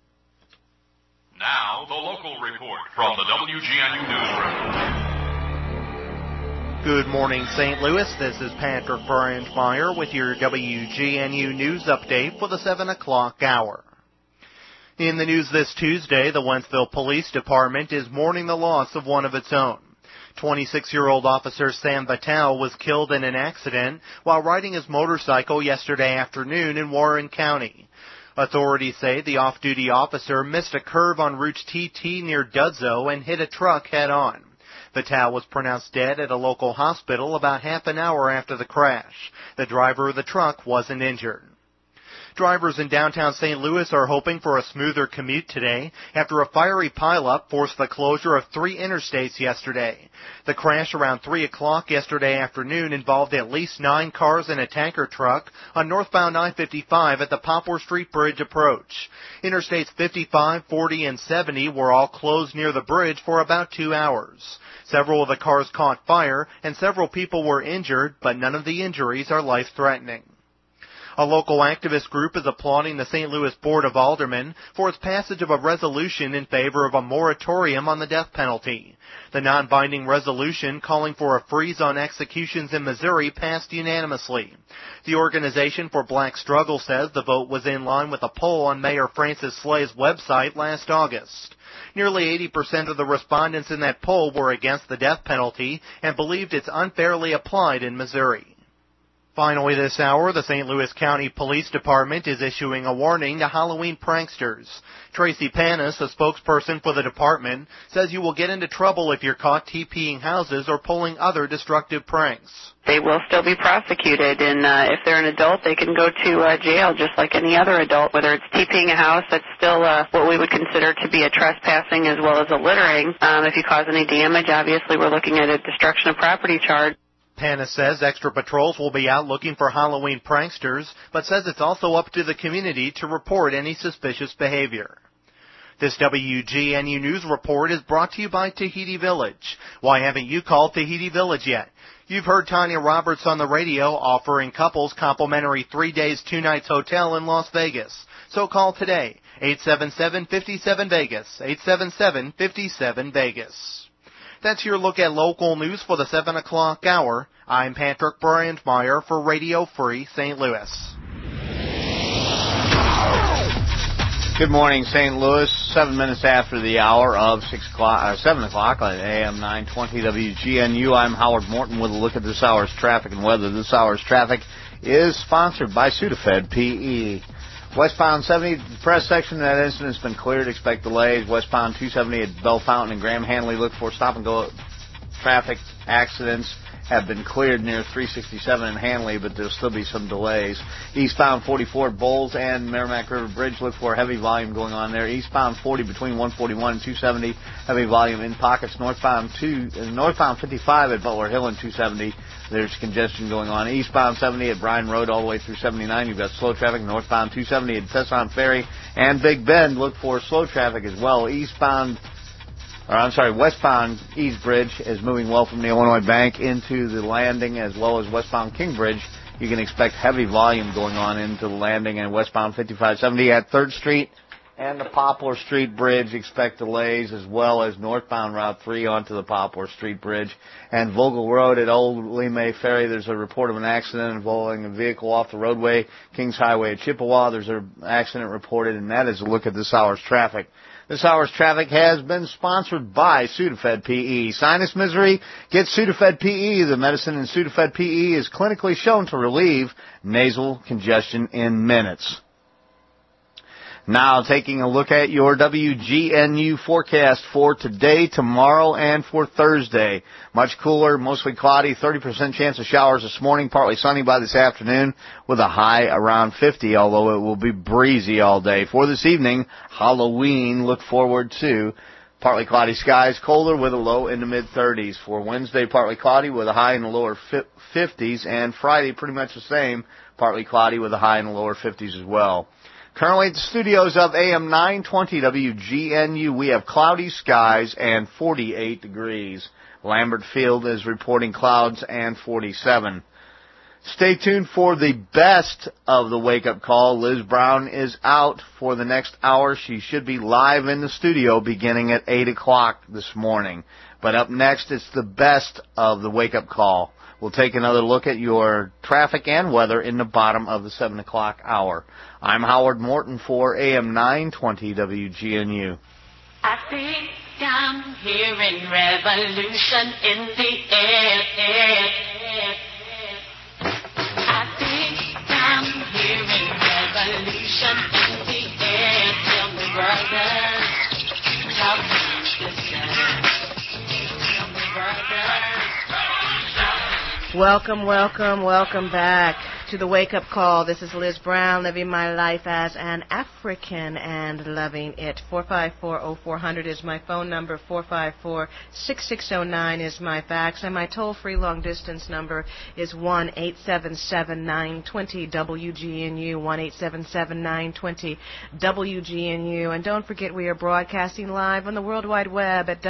Now, the local report from the WGNU Newsroom. Good morning, St. Louis. This is Patrick Bryant-Meyer with your WGNU News update for the 7 o'clock hour. In the news this Tuesday, the Wentzville Police Department is mourning the loss of one of its own. 26-year-old Officer Sam Vitale was killed in an accident while riding his motorcycle yesterday afternoon in Warren County. Authorities say the off-duty officer missed a curve on Route TT near Dudzo and hit a truck head-on. Vitale was pronounced dead at a local hospital about half an hour after the crash. The driver of the truck wasn't injured. Drivers in downtown St. Louis are hoping for a smoother commute today after a fiery pileup forced the closure of 3 interstates yesterday. The crash around 3 o'clock yesterday afternoon involved at least 9 cars and a tanker truck on northbound I-55 at the Poplar Street Bridge approach. Interstates 55, 40, and 70 were all closed near the bridge for about 2 hours. Several of the cars caught fire and several people were injured, but none of the injuries are life-threatening. A local activist group is applauding the St. Louis Board of Aldermen for its passage of a resolution in favor of a moratorium on the death penalty. The non-binding resolution calling for a freeze on executions in Missouri passed unanimously. The Organization for Black Struggle says the vote was in line with a poll on Mayor Francis Slay's website last August. Nearly 80% of the respondents in that poll were against the death penalty and believed it's unfairly applied in Missouri. Finally this hour, the St. Louis County Police Department is issuing a warning to Halloween pranksters. Tracy Panis, a spokesperson for the department, says you will get into trouble if you're caught TPing houses or pulling other destructive pranks. They will still be prosecuted, and if they're an adult, they can go to jail just like any other adult. Whether it's TPing a house, that's still what we would consider to be a trespassing as well as a littering. If you cause any damage, obviously we're looking at a destruction of property charge. Panis says extra patrols will be out looking for Halloween pranksters, but says it's also up to the community to report any suspicious behavior. This WGNU News report is brought to you by Tahiti Village. Why haven't you called Tahiti Village yet? You've heard Tanya Roberts on the radio offering couples complimentary 3 days, 2 nights hotel in Las Vegas. So call today, 877-57-VEGAS, 877-57-VEGAS. That's your look at local news for the 7 o'clock hour. I'm Patrick Brandmeier for Radio Free St. Louis. Good morning, St. Louis. 7 minutes after the hour of 7 o'clock on AM 920 WGNU. I'm Howard Morton with a look at this hour's traffic and weather. This hour's traffic is sponsored by Sudafed PE. Westbound 70, the press section of that incident has been cleared. Expect delays. Westbound 270 at Bell Fountain and Graham Hanley. Look for stop-and-go traffic accidents have been cleared near 367 in Hanley, but there'll still be some delays. Eastbound 44 at Bowles and Merrimack River Bridge. Look for heavy volume going on there. Eastbound 40 between 141 and 270. Heavy volume in pockets. Northbound 55 at Butler Hill and 270. There's congestion going on. Eastbound 70 at Bryan Road all the way through 79. You've got slow traffic. Northbound 270 at Tesson Ferry and Big Bend. Look for slow traffic as well. Westbound East Bridge is moving well from the Illinois Bank into the landing, as well as westbound King Bridge. You can expect heavy volume going on into the landing, and westbound 5570 at 3rd Street and the Poplar Street Bridge. Expect delays, as well as northbound Route 3 onto the Poplar Street Bridge. And Vogel Road at Old Lemay Ferry, there's a report of an accident involving a vehicle off the roadway. Kings Highway at Chippewa, there's an accident reported, and that is a look at this hour's traffic. This hour's traffic has been sponsored by Sudafed PE. Sinus misery? Get Sudafed PE. The medicine in Sudafed PE is clinically shown to relieve nasal congestion in minutes. Now, taking a look at your WGNU forecast for today, tomorrow, and for Thursday. Much cooler, mostly cloudy, 30% chance of showers this morning, partly sunny by this afternoon, with a high around 50, although it will be breezy all day. For this evening, Halloween, look forward to partly cloudy skies, colder with a low in the mid-30s. For Wednesday, partly cloudy with a high in the lower 50s, and Friday, pretty much the same, partly cloudy with a high in the lower 50s as well. Currently at the studios of AM 920 WGNU, we have cloudy skies and 48 degrees. Lambert Field is reporting clouds and 47. Stay tuned for the best of the wake-up call. Liz Brown is out for the next hour. She should be live in the studio beginning at 8 o'clock this morning. But up next, it's the best of the wake-up call. We'll take another look at your traffic and weather in the bottom of the 7 o'clock hour. I'm Howard Morton for AM 920 WGNU. I think I'm hearing revolution in the air. I think I'm hearing revolution in the air. Tell me, brother, how much this Tell me, brother. Welcome back to the Wake Up Call. This is Liz Brown, living my life as an African and loving it. 454-0400 is my phone number. 454-6609 is my fax. And my toll-free long-distance number is 1-877-920-WGNU, 1-877-920-WGNU. And don't forget, we are broadcasting live on the World Wide Web at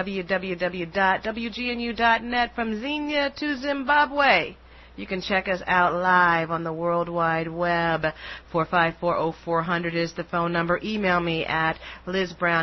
www.wgnu.net from Xenia to Zimbabwe. You can check us out live on the World Wide Web. 454-0400 is the phone number. Email me at LizBrown,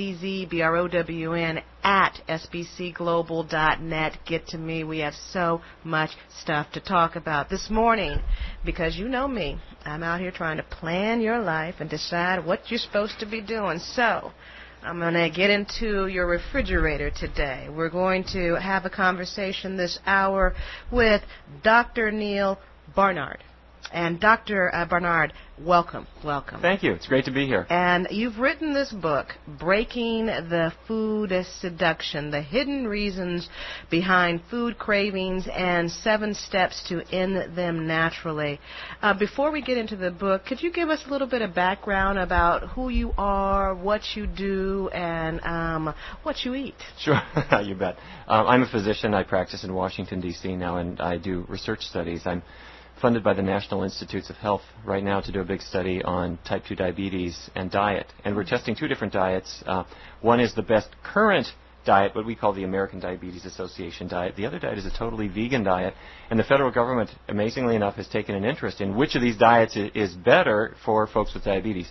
LIZZBROWN, at sbcglobal.net. Get to me. We have so much stuff to talk about this morning because you know me. I'm out here trying to plan your life and decide what you're supposed to be doing. So I'm going to get into your refrigerator today. We're going to have a conversation this hour with Dr. Neal Barnard. And Dr. Barnard, welcome. Thank you. It's great to be here. And you've written this book, Breaking the Food Seduction, the hidden reasons behind food cravings and 7 steps to end them naturally. Before we get into the book, could you give us a little bit of background about who you are, what you do, and what you eat? Sure, you bet. I'm a physician. I practice in Washington, D.C. now, and I do research studies. I'm funded by the National Institutes of Health right now to do a big study on type 2 diabetes and diet. And we're testing 2 different diets. One is the best current diet, what we call the American Diabetes Association diet. The other diet is a totally vegan diet. And the federal government, amazingly enough, has taken an interest in which of these diets is better for folks with diabetes.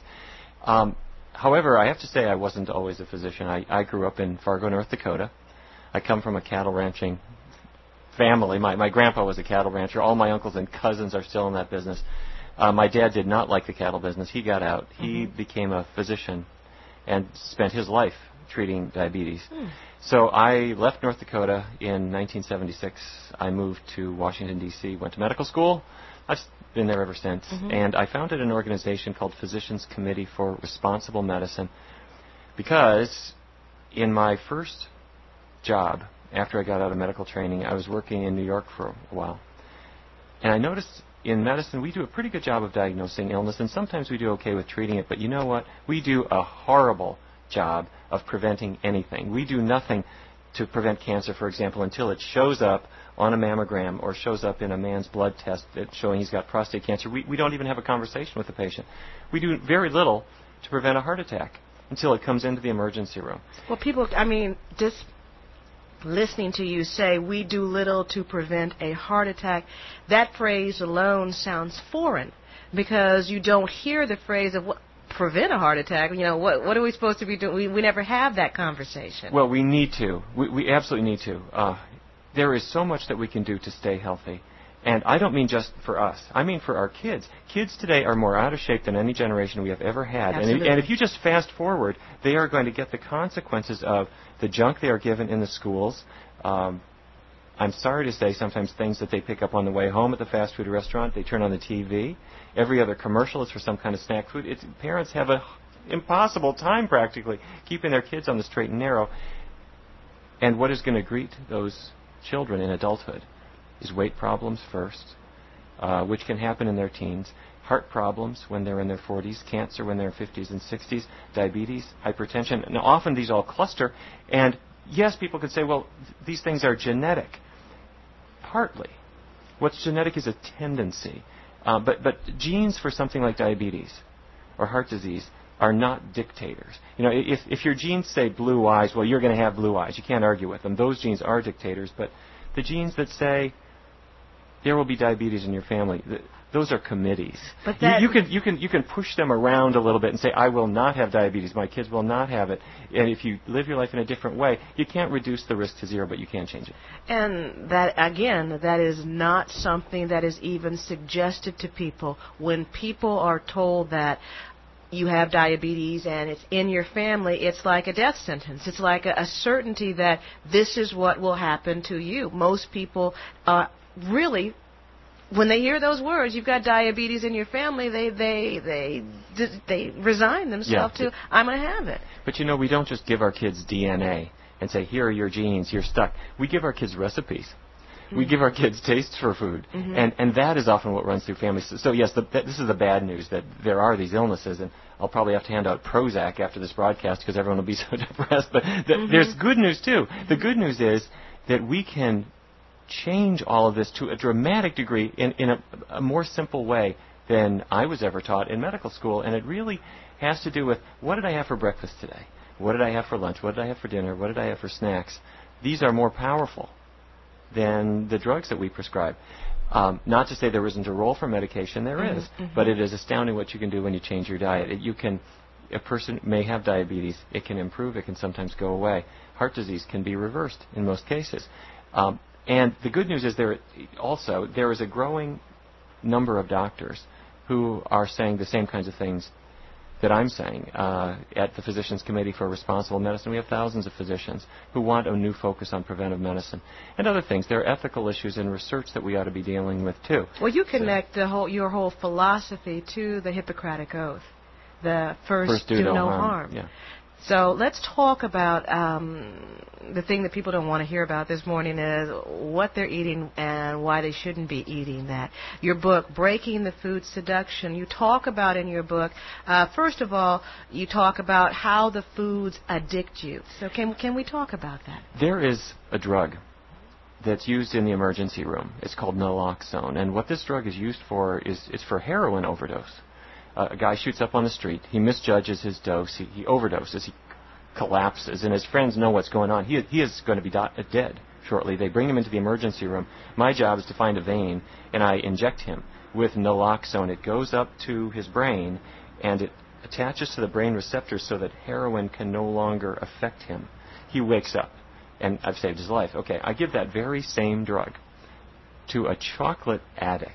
However, I have to say I wasn't always a physician. I grew up in Fargo, North Dakota. I come from a cattle ranching family. My grandpa was a cattle rancher. All my uncles and cousins are still in that business. My dad did not like the cattle business. He got out. He became a physician and spent his life treating diabetes. So I left North Dakota in 1976. I moved to Washington, D.C., went to medical school. I've been there ever since. And I founded an organization called Physicians Committee for Responsible Medicine because in my first job, after I got out of medical training, I was working in New York for a while. And I noticed in medicine we do a pretty good job of diagnosing illness, and sometimes we do okay with treating it. But you know what? We do a horrible job of preventing anything. We do nothing to prevent cancer, for example, until it shows up on a mammogram or shows up in a man's blood test showing he's got prostate cancer. We don't even have a conversation with the patient. We do very little to prevent a heart attack until it comes into the emergency room. Well, people, just listening to you say we do little to prevent a heart attack, that phrase alone sounds foreign because you don't hear the phrase of prevent a heart attack. You know, what are we supposed to be doing? We never have that conversation. Well, we need to. We absolutely need to. There is so much that we can do to stay healthy. And I don't mean just for us. I mean for our kids. Kids today are more out of shape than any generation we have ever had. And if you just fast forward, they are going to get the consequences of the junk they are given in the schools. I'm sorry to say sometimes things that they pick up on the way home at the fast food restaurant, they turn on the TV. Every other commercial is for some kind of snack food. Parents have an impossible time practically keeping their kids on the straight and narrow. And what is going to greet those children in adulthood is weight problems first, which can happen in their teens, heart problems when they're in their 40s, cancer when they're 50s and 60s, diabetes, hypertension. Now, often these all cluster. And, yes, people could say, well, these things are genetic. Partly. What's genetic is a tendency. But genes for something like diabetes or heart disease are not dictators. You know, if your genes say blue eyes, well, you're going to have blue eyes. You can't argue with them. Those genes are dictators. But the genes that say there will be diabetes in your family, those are committees. But you can push them around a little bit and say, I will not have diabetes, my kids will not have it. And if you live your life in a different way, you can't reduce the risk to zero, but you can change it. And that, again, that is not something that is even suggested to people. When people are told that you have diabetes and it's in your family, it's like a death sentence. It's like a certainty that this is what will happen to you. Most people really, when they hear those words, you've got diabetes in your family, they resign themselves to, I'm going to have it. But, you know, we don't just give our kids DNA and say, here are your genes, you're stuck. We give our kids recipes. We give our kids tastes for food, and that is often what runs through families. So yes, this is the bad news, that there are these illnesses, and I'll probably have to hand out Prozac after this broadcast because everyone will be so depressed. But there's good news too. The good news is that we can change all of this to a dramatic degree in a more simple way than I was ever taught in medical school, and it really has to do with, what did I have for breakfast today? What did I have for lunch? What did I have for dinner? What did I have for snacks? These are more powerful than the drugs that we prescribe. Not to say there isn't a role for medication, there is, but it is astounding what you can do when you change your diet. A person may have diabetes, it can improve, it can sometimes go away. Heart disease can be reversed in most cases. And the good news is there is a growing number of doctors who are saying the same kinds of things that I'm saying. At the Physicians Committee for Responsible Medicine, we have thousands of physicians who want a new focus on preventive medicine and other things. There are ethical issues in research that we ought to be dealing with too. Well, you connect your whole philosophy to the Hippocratic Oath, the first do no harm. Yeah. So let's talk about the thing that people don't want to hear about this morning is what they're eating and why they shouldn't be eating that. Your book, Breaking the Food Seduction, you talk about in your book, first of all, you talk about how the foods addict you. So can we talk about that? There is a drug that's used in the emergency room. It's called naloxone. And what this drug is used for is it's for heroin overdose. A guy shoots up on the street. He misjudges his dose. He overdoses. He collapses, and his friends know what's going on. He is going to be dead shortly. They bring him into the emergency room. My job is to find a vein, and I inject him with naloxone. It goes up to his brain, and it attaches to the brain receptors so that heroin can no longer affect him. He wakes up, and I've saved his life. Okay, I give that very same drug to a chocolate addict.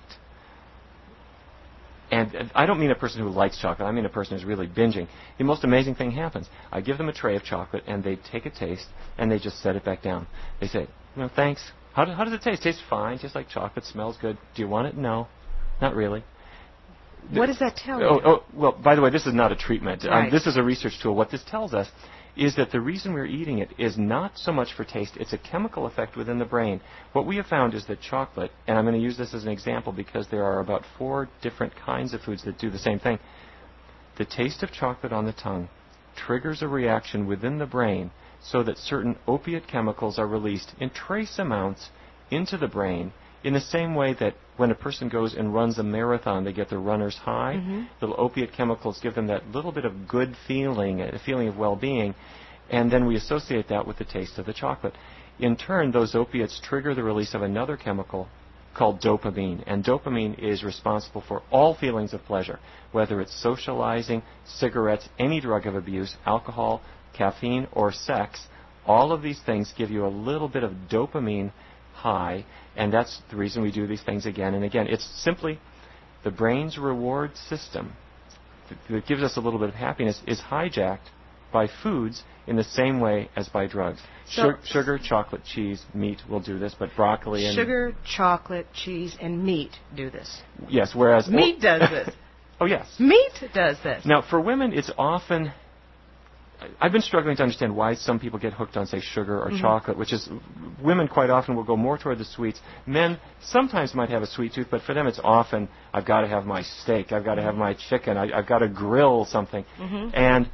And I don't mean a person who likes chocolate. I mean a person who's really binging. The most amazing thing happens. I give them a tray of chocolate, and they take a taste, and they just set it back down. They say, thanks. How does it taste? It tastes fine. Tastes like chocolate. Smells good. Do you want it? No. Not really. What does that tell you? Well, by the way, this is not a treatment. Right. This is a research tool. What this tells us is that the reason we're eating it is not so much for taste. It's a chemical effect within the brain. What we have found is that chocolate, and I'm going to use this as an example because there are about 4 different kinds of foods that do the same thing. The taste of chocolate on the tongue triggers a reaction within the brain so that certain opiate chemicals are released in trace amounts into the brain, in the same way that when a person goes and runs a marathon, they get the runner's high. Little opiate chemicals give them that little bit of good feeling, a feeling of well-being, and then we associate that with the taste of the chocolate. In turn, those opiates trigger the release of another chemical called dopamine, and dopamine is responsible for all feelings of pleasure, whether it's socializing, cigarettes, any drug of abuse, alcohol, caffeine, or sex. All of these things give you a little bit of dopamine high, and that's the reason we do these things again and again. It's simply the brain's reward system that gives us a little bit of happiness is hijacked by foods in the same way as by drugs. Sugar, chocolate, cheese, meat will do this, but broccoli and... Sugar, chocolate, cheese, and meat do this. Yes, whereas... Meat does this. Oh, yes. Meat does this. Now, for women, it's often... I've been struggling to understand why some people get hooked on, say, sugar or chocolate, which is, women quite often will go more toward the sweets. Men sometimes might have a sweet tooth, but for them it's often, I've got to have my steak, I've got to have my chicken, I've got to grill something. And,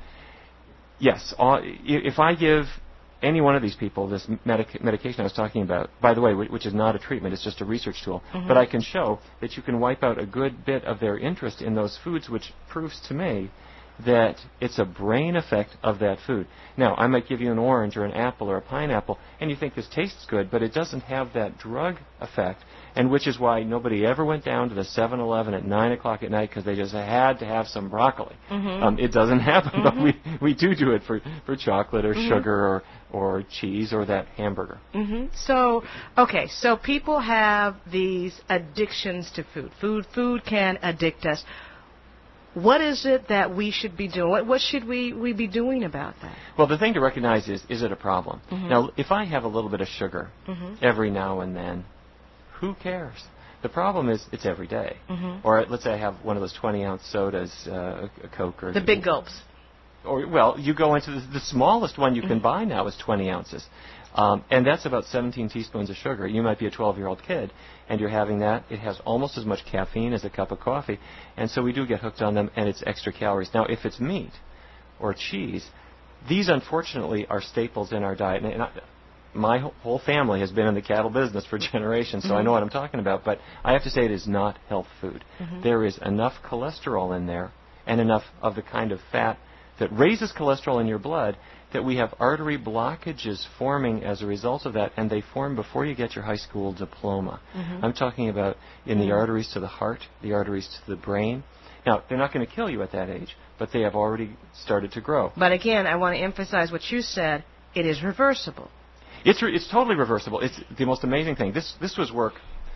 yes, if I give any one of these people this medication I was talking about, by the way, which is not a treatment, it's just a research tool, but I can show that you can wipe out a good bit of their interest in those foods, which proves to me that it's a brain effect of that food. Now, I might give you an orange or an apple or a pineapple, and you think this tastes good, but it doesn't have that drug effect, and which is why nobody ever went down to the 7-Eleven at 9 o'clock at night because they just had to have some broccoli. It doesn't happen, but we do it for chocolate or sugar or cheese or that hamburger. So people have these addictions to food. Food can addict us. What is it that we should be doing? What should we be doing about that? Well, the thing to recognize is it a problem? Now, if I have a little bit of sugar every now and then, who cares? The problem is it's every day. Or let's say I have one of those 20-ounce sodas, a Coke. Or the big gulps. you go into the smallest one you can buy now is 20 ounces. And that's about 17 teaspoons of sugar. You might be a 12-year-old kid, and you're having that. It has almost as much caffeine as a cup of coffee. And so we do get hooked on them, and it's extra calories. Now, if it's meat or cheese, these, unfortunately, are staples in our diet. And my whole family has been in the cattle business for generations, so I know what I'm talking about. But I have to say it is not health food. There is enough cholesterol in there and enough of the kind of fat that raises cholesterol in your blood that we have artery blockages forming as a result of that, and they form before you get your high school diploma. I'm talking about in the arteries to the heart, the arteries to the brain. Now, they're not going to kill you at that age, but they have already started to grow. But again, I want to emphasize what you said. It is reversible. It's totally reversible. It's the most amazing thing. This was work,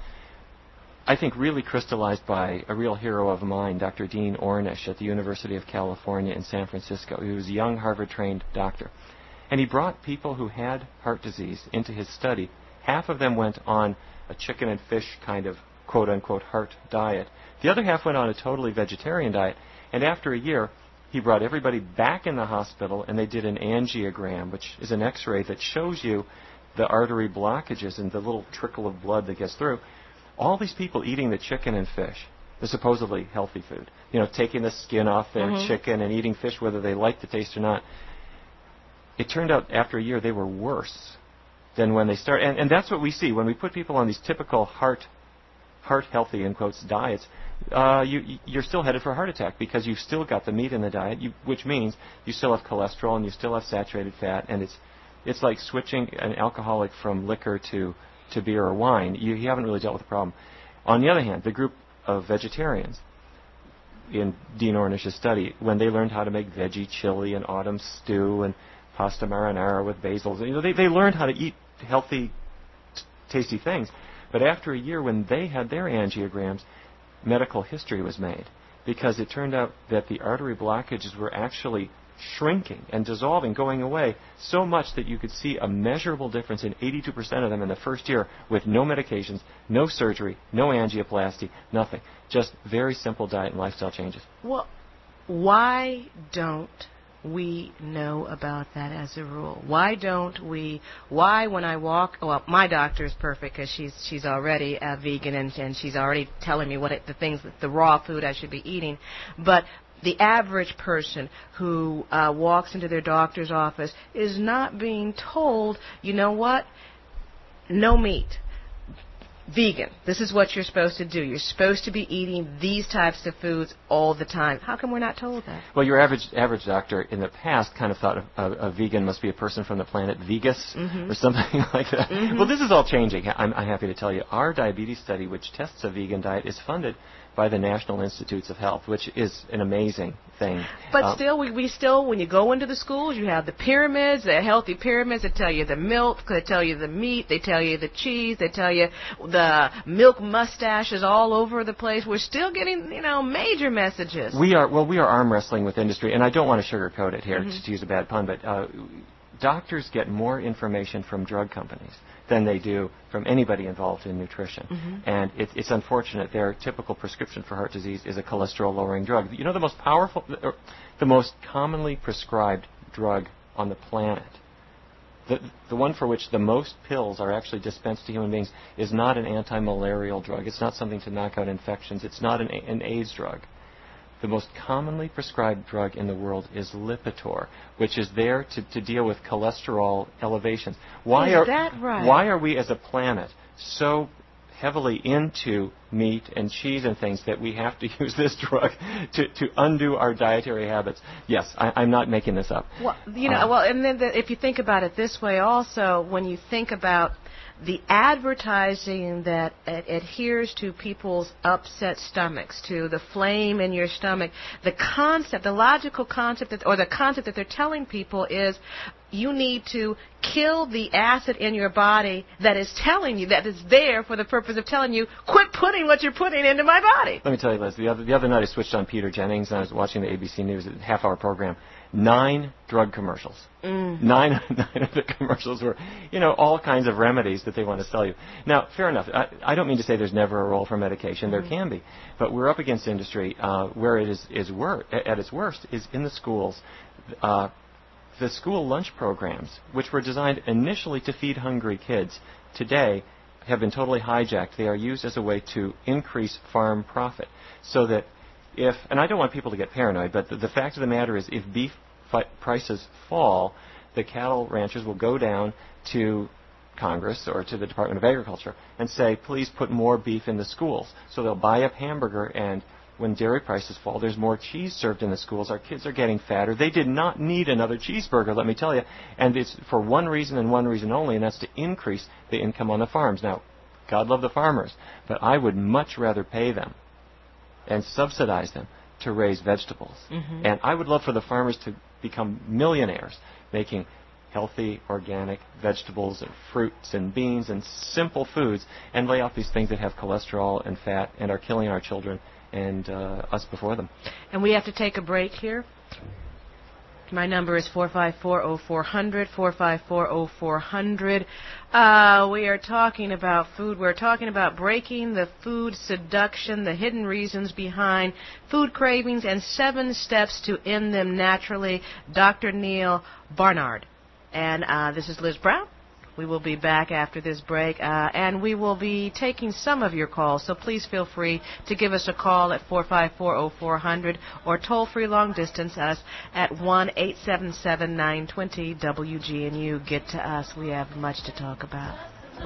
I think, really crystallized by a real hero of mine, Dr. Dean Ornish at the University of California in San Francisco. He was a young Harvard-trained doctor. And he brought people who had heart disease into his study. Half of them went on a chicken and fish kind of quote-unquote heart diet. The other half went on a totally vegetarian diet. And after a year, he brought everybody back in the hospital, and they did an angiogram, which is an X-ray that shows you the artery blockages and the little trickle of blood that gets through. All these people eating the chicken and fish, the supposedly healthy food, taking the skin off their chicken and eating fish whether they like the taste or not, it turned out after a year they were worse than when they started. And that's what we see when we put people on these typical heart healthy, in quotes, diets. You're still headed for a heart attack because you've still got the meat in the diet, which means you still have cholesterol and you still have saturated fat, and it's like switching an alcoholic from liquor to beer or wine. You haven't really dealt with the problem. On the other hand, the group of vegetarians in Dean Ornish's study, when they learned how to make veggie chili and autumn stew and pasta marinara with basils, they learned how to eat healthy, tasty things. But after a year, when they had their angiograms, medical history was made because it turned out that the artery blockages were actually shrinking and dissolving, going away so much that you could see a measurable difference in 82% of them in the first year with no medications, no surgery, no angioplasty, nothing. Just very simple diet and lifestyle changes. Well, why don't we know about that as a rule? Why when I walk, my doctor is perfect because she's already a vegan and she's already telling me the raw food I should be eating, but the average person who walks into their doctor's office is not being told, you know what, no meat. Vegan. This is what you're supposed to do. You're supposed to be eating these types of foods all the time. How come we're not told that? Well, your average doctor in the past kind of thought a vegan must be a person from the planet Vegas or something like that. Well, this is all changing. I'm happy to tell you. Our diabetes study, which tests a vegan diet, is funded by the National Institutes of Health, which is an amazing thing. But still, we still, when you go into the schools, you have the pyramids, the healthy pyramids that tell you the milk, they tell you the meat, they tell you the cheese, they tell you the milk mustaches all over the place. We're still getting, major messages. We are arm wrestling with industry, and I don't want to sugarcoat it here, to use a bad pun, but doctors get more information from drug companies than they do from anybody involved in nutrition. And it's unfortunate. Their typical prescription for heart disease is a cholesterol-lowering drug. The most powerful, the most commonly prescribed drug on the planet, the one for which the most pills are actually dispensed to human beings, is not an anti-malarial drug. It's not something to knock out infections. It's not an AIDS drug. The most commonly prescribed drug in the world is Lipitor, which is there to deal with cholesterol elevations. Why are we as a planet so heavily into meat and cheese and things that we have to use this drug to undo our dietary habits? Yes, I'm not making this up. Well, and then if you think about it this way also, when you think about the advertising that adheres to people's upset stomachs, to the flame in your stomach, the logical concept, the concept that they're telling people is you need to kill the acid in your body that is telling you, that is there for the purpose of telling you, quit putting what you're putting into my body. Let me tell you, Liz, the other night I switched on Peter Jennings and I was watching the ABC News, a half-hour program. 9 drug commercials. 9 of the commercials were, all kinds of remedies that they want to sell you. Now, fair enough. I don't mean to say there's never a role for medication. There can be. But we're up against industry where it is at its worst is in the schools. The school lunch programs, which were designed initially to feed hungry kids, today have been totally hijacked. They are used as a way to increase farm profit. So that and I don't want people to get paranoid, but the fact of the matter is if beef prices fall, the cattle ranchers will go down to Congress or to the Department of Agriculture and say, please put more beef in the schools. So they'll buy up hamburger, and when dairy prices fall, there's more cheese served in the schools. Our kids are getting fatter. They did not need another cheeseburger, let me tell you. And it's for one reason and one reason only, and that's to increase the income on the farms. Now, God love the farmers, but I would much rather pay them and subsidize them to raise vegetables. Mm-hmm. And I would love for the farmers to become millionaires, making healthy, organic vegetables and fruits and beans and simple foods, and lay off these things that have cholesterol and fat and are killing our children and us before them. And we have to take a break here. My number is 454-0400, 454-0400. We are talking about food. We're talking about breaking the food seduction, the hidden reasons behind food cravings, and 7 steps to end them naturally. Dr. Neal Barnard. And this is Liz Brown. We will be back after this break, and we will be taking some of your calls, so please feel free to give us a call at 454-0400 or toll-free long distance us at 1-877-920-WGNU. Get to us. We have much to talk about.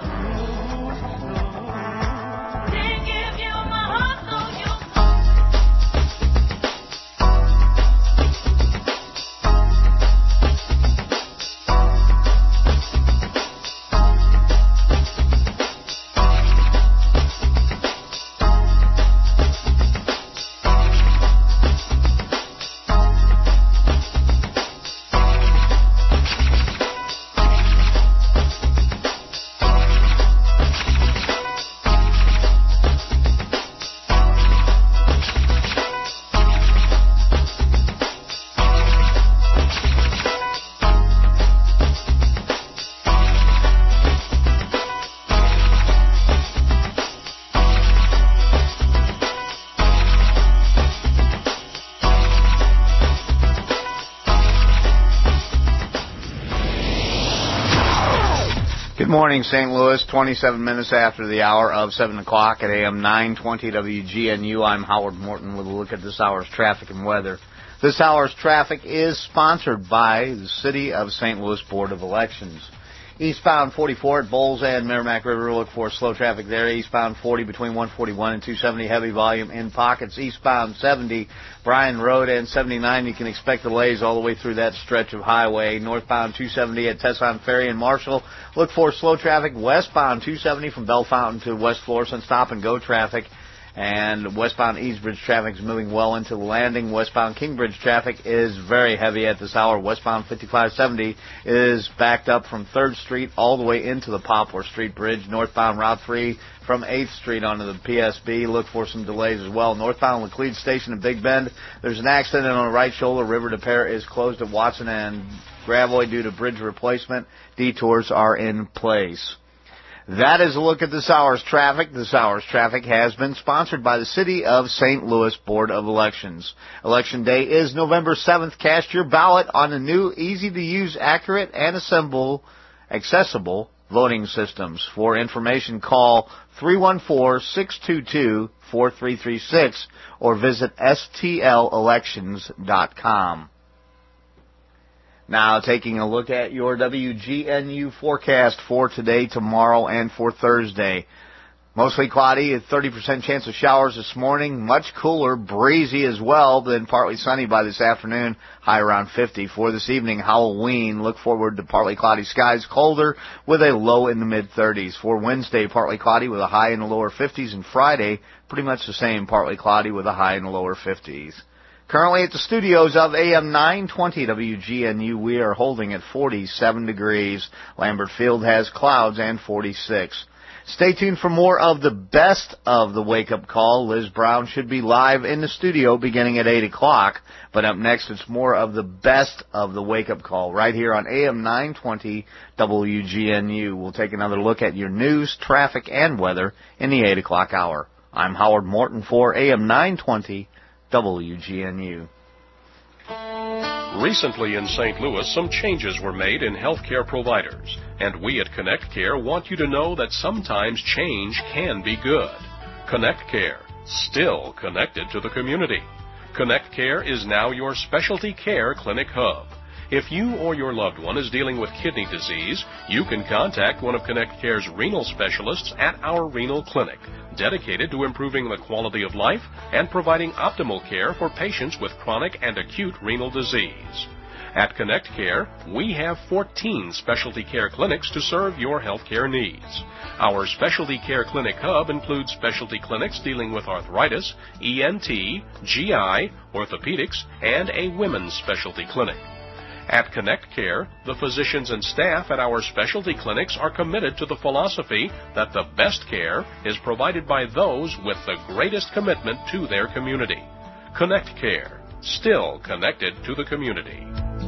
Good morning, St. Louis. 27 minutes after the hour of 7 o'clock at AM 920 WGNU. I'm Howard Morton with a look at this hour's traffic and weather. This hour's traffic is sponsored by the City of St. Louis Board of Elections. Eastbound 44 at Bowles and Merrimack River, look for slow traffic there. Eastbound 40 between 141 and 270, heavy volume in pockets. Eastbound 70, Bryan Road and 79, you can expect delays all the way through that stretch of highway. Northbound 270 at Tesson Ferry and Marshall, look for slow traffic. Westbound 270 from Bell Fountain to West Florissant, stop and go traffic. And westbound Eastbridge traffic is moving well into the landing. Westbound Kingbridge traffic is very heavy at this hour. Westbound 5570 is backed up from 3rd Street all the way into the Poplar Street Bridge. Northbound Route 3 from 8th Street onto the PSB. Look for some delays as well. Northbound Laclede Station in Big Bend, there's an accident on the right shoulder. River to Pear is closed at Watson and Gravois due to bridge replacement. Detours are in place. That is a look at this hour's traffic. This hour's traffic has been sponsored by the City of St. Louis Board of Elections. Election day is November 7th. Cast your ballot on the new, easy-to-use, accurate, and accessible voting systems. For information, call 314-622-4336 or visit stlelections.com. Now, taking a look at your WGNU forecast for today, tomorrow, and for Thursday. Mostly cloudy, a 30% chance of showers this morning. Much cooler, breezy as well, then partly sunny by this afternoon, high around 50. For this evening, Halloween, look forward to partly cloudy skies, colder with a low in the mid-30s. For Wednesday, partly cloudy with a high in the lower 50s. And Friday, pretty much the same, partly cloudy with a high in the lower 50s. Currently at the studios of AM 920 WGNU, we are holding at 47 degrees. Lambert Field has clouds and 46. Stay tuned for more of the best of the wake-up call. Liz Brown should be live in the studio beginning at 8 o'clock. But up next, it's more of the best of the wake-up call right here on AM 920 WGNU. We'll take another look at your news, traffic, and weather in the 8 o'clock hour. I'm Howard Morton for AM 920 WGNU. Recently in St. Louis, some changes were made in healthcare providers, and we at Connect Care want you to know that sometimes change can be good. Connect Care, still connected to the community. Connect Care is now your specialty care clinic hub. If you or your loved one is dealing with kidney disease, you can contact one of Connect Care's renal specialists at our renal clinic, dedicated to improving the quality of life and providing optimal care for patients with chronic and acute renal disease. At Connect Care, we have 14 specialty care clinics to serve your healthcare needs. Our specialty care clinic hub includes specialty clinics dealing with arthritis, ENT, GI, orthopedics, and a women's specialty clinic. At Connect Care, the physicians and staff at our specialty clinics are committed to the philosophy that the best care is provided by those with the greatest commitment to their community. Connect Care, still connected to the community.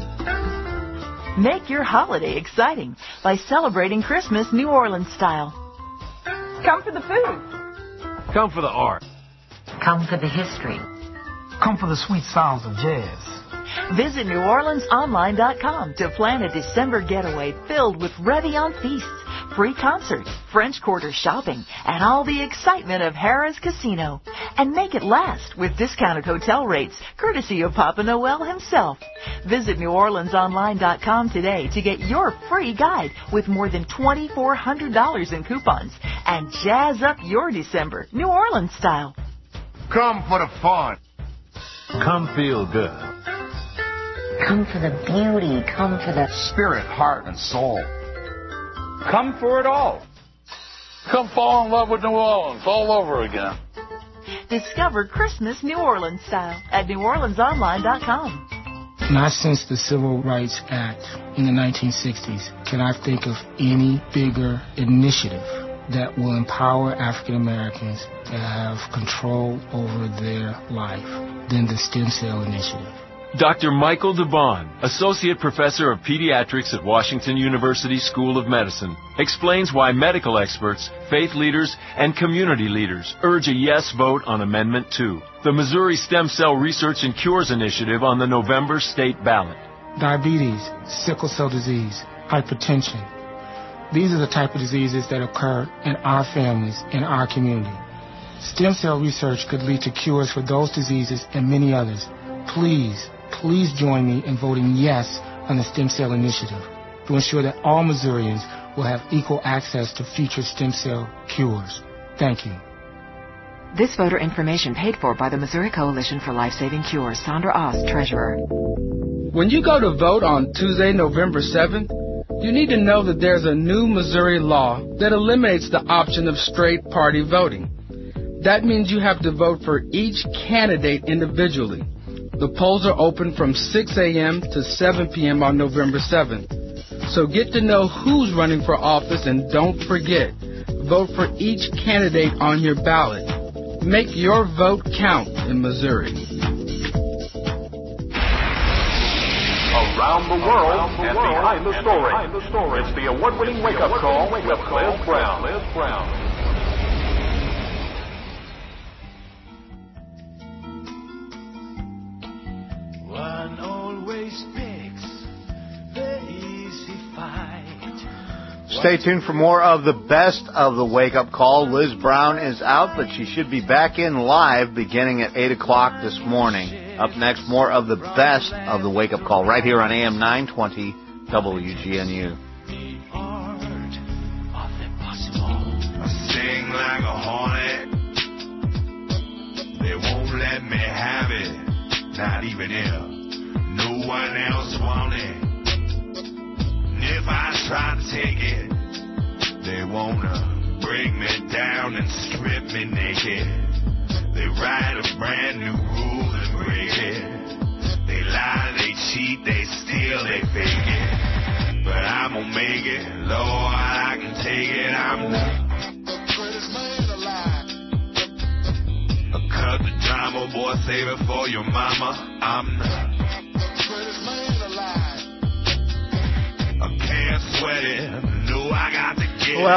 Make your holiday exciting by celebrating Christmas New Orleans style. Come for the food. Come for the art. Come for the history. Come for the sweet sounds of jazz. Visit NewOrleansOnline.com to plan a December getaway filled with Réveillon feasts, free concerts, French Quarter shopping, and all the excitement of Harrah's Casino. And make it last with discounted hotel rates, courtesy of Papa Noel himself. Visit NewOrleansOnline.com today to get your free guide with more than $2,400 in coupons and jazz up your December New Orleans style. Come for the fun. Come feel good. Come for the beauty. Come for the Spirit, heart, and soul. Come for it all. Come fall in love with New Orleans all over again. Discover Christmas New Orleans style at NewOrleansOnline.com. Not since the Civil Rights Act in the 1960s can I think of any bigger initiative that will empower African Americans to have control over their life than the Stem Cell Initiative. Dr. Michael DeBon, Associate Professor of Pediatrics at Washington University School of Medicine, explains why medical experts, faith leaders, and community leaders urge a yes vote on Amendment 2, the Missouri Stem Cell Research and Cures Initiative on the November state ballot. Diabetes, sickle cell disease, hypertension. These are the type of diseases that occur in our families, in our community. Stem cell research could lead to cures for those diseases and many others. Please join me in voting yes on the Stem Cell Initiative to ensure that all Missourians will have equal access to future stem cell cures. Thank you. This voter information paid for by the Missouri Coalition for Life-Saving Cures. Sandra Ost, Treasurer. When you go to vote on Tuesday, November 7th, you need to know that there's a new Missouri law that eliminates the option of straight party voting. That means you have to vote for each candidate individually. The polls are open from 6 a.m. to 7 p.m. on November 7th. So get to know who's running for office, and don't forget, vote for each candidate on your ballot. Make your vote count in Missouri. Around the world and behind the story. It's the award-winning wake-up call with Liz Brown. One always picks the easy fight. Stay tuned for more of the best of the wake-up call. Liz Brown is out, but she should be back in live beginning at 8 o'clock this morning. Up next, more of the best of the wake-up call right here on AM 920 WGNU. Sing like a hornet. They won't let me have it. Not even if no one else wants it. And if I try to take it, they wanna break me down and strip me naked. They write a brand new rule and break it. They lie, they cheat, they steal, they fake it. But I'm gonna make it, Lord, I can take it. I'm the greatest man alive. Cut the drama, boy, save it for your mama. I'm the greatest man alive. I can't sweat it. No, I got to get it.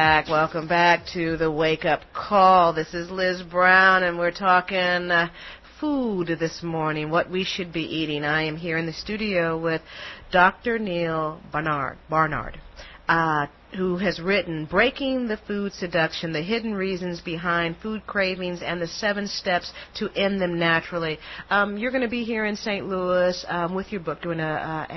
Welcome back to the Wake Up Call. This is Liz Brown, and we're talking food this morning, what we should be eating. I am here in the studio with Dr. Neal Barnard, who has written Breaking the Food Seduction, The Hidden Reasons Behind Food Cravings and the 7 Steps to End Them Naturally. You're going to be here in St. Louis with your book, doing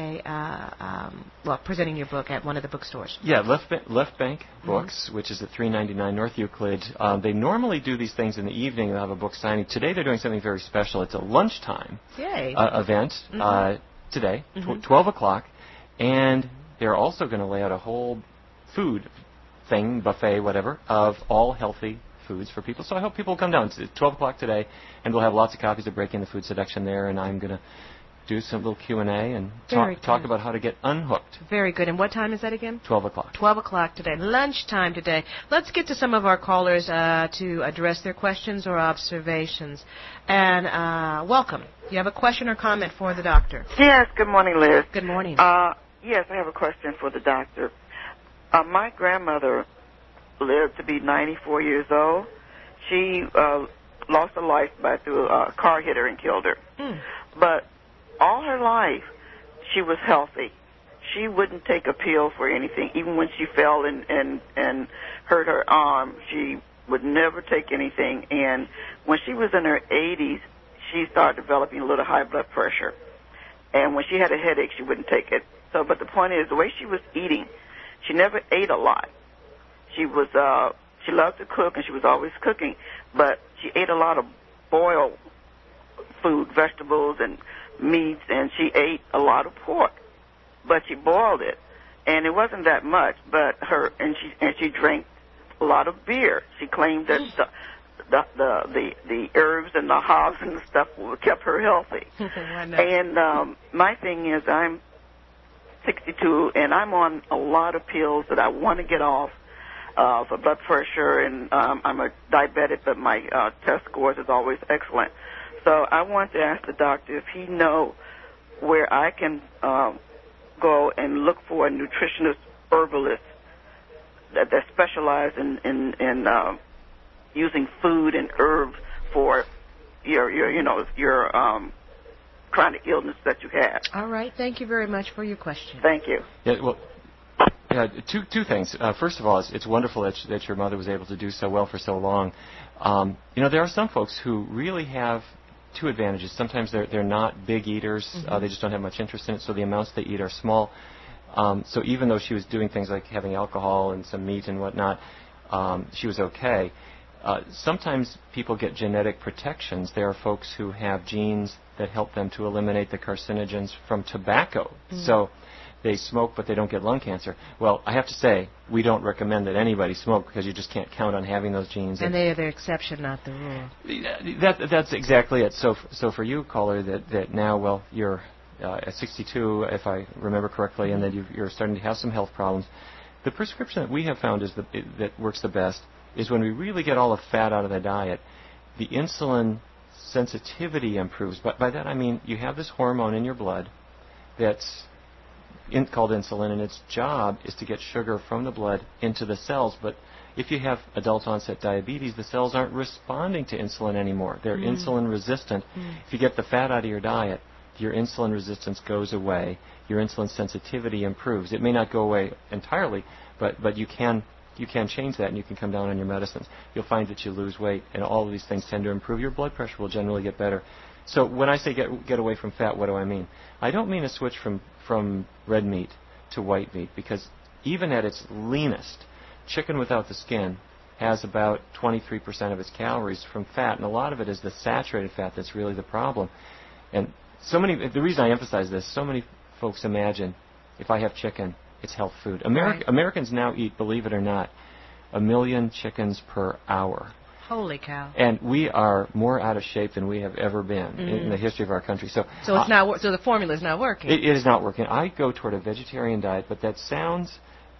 presenting your book at one of the bookstores. Yeah, Left Bank Books, which is at 399 North Euclid. They normally do these things in the evening. They'll have a book signing. Today they're doing something very special. It's a lunchtime event today, 12 o'clock, and they're also going to lay out a whole food thing, buffet, whatever, of all healthy foods for people. So I hope people will come down. It's 12 o'clock today, and we'll have lots of copies of Breaking the Food Seduction there, and I'm going to do some little Q&A and talk about how to get unhooked. Very good. And what time is that again? 12 o'clock. 12 o'clock today. Lunchtime today. Let's get to some of our callers to address their questions or observations. And welcome. You have a question or comment for the doctor? Yes. Good morning, Liz. Good morning. Yes, I have a question for the doctor. My grandmother lived to be 94 years old. She lost her life through a car hit her and killed her. But all her life, she was healthy. She wouldn't take a pill for anything. Even when she fell and hurt her arm, she would never take anything. And when she was in her 80s, she started developing a little high blood pressure. And when she had a headache, she wouldn't take it. So, but the point is, the way she was eating, she never ate a lot. She loved to cook, and she was always cooking, but she ate a lot of boiled food, vegetables and meats, and she ate a lot of pork, but she boiled it, and it wasn't that much. But she drank a lot of beer. She claimed that the herbs and the hops and the stuff kept her healthy. And my thing is, I'm 62, and I'm on a lot of pills that I want to get off for blood pressure, and I'm a diabetic, but my test scores is always excellent. So I want to ask the doctor if he know where I can go and look for a nutritionist herbalist that specializes in using food and herbs for your chronic illness that you have. All right. Thank you very much for your question. Thank you. Yeah, well, two things. First of all, it's wonderful that your mother was able to do so well for so long. There are some folks who really have two advantages. Sometimes they're not big eaters. They just don't have much interest in it, so the amounts they eat are small. So even though she was doing things like having alcohol and some meat and whatnot, she was okay. Sometimes people get genetic protections. There are folks who have genes that help them to eliminate the carcinogens from tobacco. So they smoke, but they don't get lung cancer. Well, I have to say, we don't recommend that anybody smoke because you just can't count on having those genes. And they are the exception, not the rule. That's exactly it. So for you, caller, that now, well, you're at 62, if I remember correctly, and that you're starting to have some health problems, the prescription that we have found that works the best is when we really get all the fat out of the diet, the insulin sensitivity improves. But by that I mean you have this hormone in your blood that's called insulin, and its job is to get sugar from the blood into the cells. But if you have adult onset diabetes, the cells aren't responding to insulin anymore. They're insulin resistant. If you get the fat out of your diet, your insulin resistance goes away. Your insulin sensitivity improves. It may not go away entirely, but you can change that, and you can come down on your medicines. You'll find that you lose weight, and all of these things tend to improve. Your blood pressure will generally get better. So when I say get away from fat, what do I mean? I don't mean a switch from red meat to white meat, because even at its leanest, chicken without the skin has about 23% of its calories from fat, and a lot of it is the saturated fat that's really the problem. And the reason I emphasize this, so many folks imagine if I have chicken, it's health food. Americans now eat, believe it or not, 1 million chickens per hour. Holy cow! And we are more out of shape than we have ever been in the history of our country. So it's not. So the formula is not working. It is not working. I go toward a vegetarian diet, but that sounds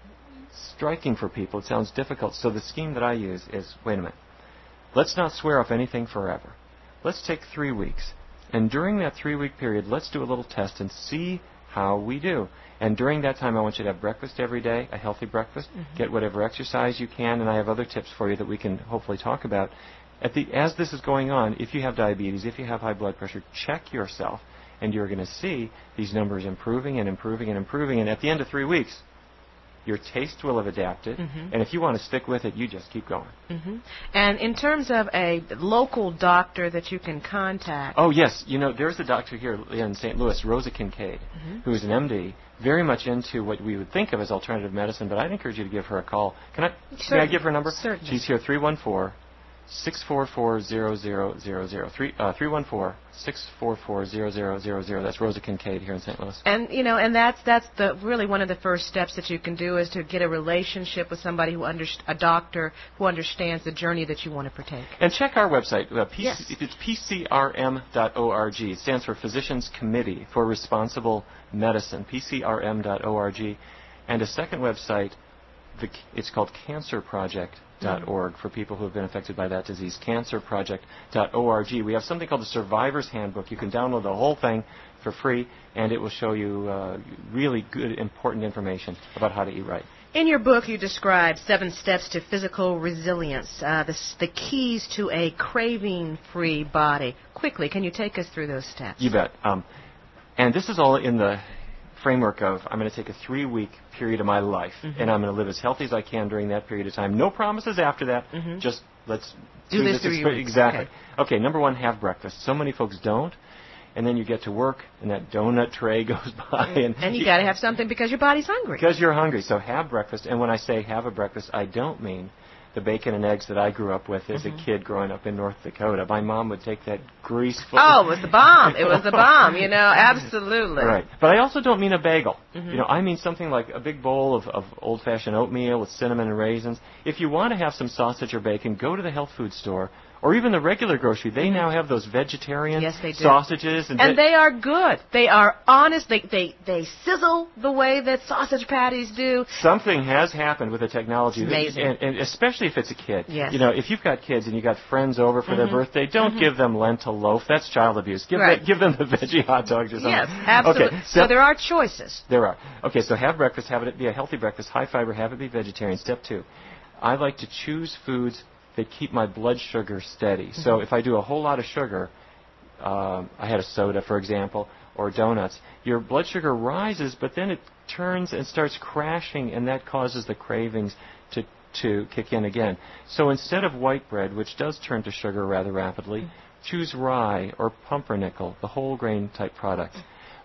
striking for people. It sounds difficult. So the scheme that I use is: wait a minute. Let's not swear off anything forever. Let's take 3 weeks, and during that 3-week period, let's do a little test and see how we do. And during that time, I want you to have breakfast every day, a healthy breakfast. Get whatever exercise you can, and I have other tips for you that we can hopefully talk about. as this is going on, if you have diabetes, if you have high blood pressure, check yourself, and you're going to see these numbers improving and improving and improving. And at the end of 3 weeks, your taste will have adapted, and if you want to stick with it, you just keep going. And in terms of a local doctor that you can contact... Oh, yes. You know, there's a doctor here in St. Louis, Rosa Kincaid, who is an MD, very much into what we would think of as alternative medicine, but I'd encourage you to give her a call. May I give her number? Certainly. She's here, 314-644-0000. 314-644-0000. That's Rosa Kincaid here in St. Louis. And you know, and that's really one of the first steps that you can do is to get a relationship with somebody a doctor who understands the journey that you want to partake. And check our website. It's pcrm.org. It stands for Physicians Committee for Responsible Medicine. pcrm.org. And a second website, it's called cancerproject.org for people who have been affected by that disease, cancerproject.org. We have something called the Survivor's Handbook. You can download the whole thing for free, and it will show you really good, important information about how to eat right. In your book, you describe 7 steps to physical resilience, the keys to a craving-free body. Quickly, can you take us through those steps? You bet. And this is all in the framework of I'm going to take a 3-week period of my life, and I'm going to live as healthy as I can during that period of time. No promises after that. Just let's do this 3 weeks. Exactly. Okay, number 1, have breakfast. So many folks don't. And then you get to work, and that donut tray goes by. And you got to have something because your body's hungry. Because you're hungry. So have breakfast. And when I say have a breakfast, I don't mean the bacon and eggs that I grew up with as a kid growing up in North Dakota. My mom would take that greaseful... Oh, it was the bomb. It was the bomb, you know, absolutely. Right. But I also don't mean a bagel. You know, I mean something like a big bowl of old-fashioned oatmeal with cinnamon and raisins. If you want to have some sausage or bacon, go to the health food store. Or even the regular grocery. They now have those vegetarian sausages. And they are good. They are honest. They sizzle the way that sausage patties do. Something has happened with the technology. It's amazing. And especially if it's a kid. Yes. You know, if you've got kids and you've got friends over for their birthday, don't give them lentil loaf. That's child abuse. Give them the veggie hot dogs or something. Yes, absolutely. Okay, so there are choices. There are. Okay, so have breakfast. Have it be a healthy breakfast, high fiber, have it be vegetarian. Step 2, I like to choose foods that keep my blood sugar steady. So if I do a whole lot of sugar, I had a soda, for example, or donuts, your blood sugar rises, but then it turns and starts crashing, and that causes the cravings to kick in again. So instead of white bread, which does turn to sugar rather rapidly, choose rye or pumpernickel, the whole grain type product.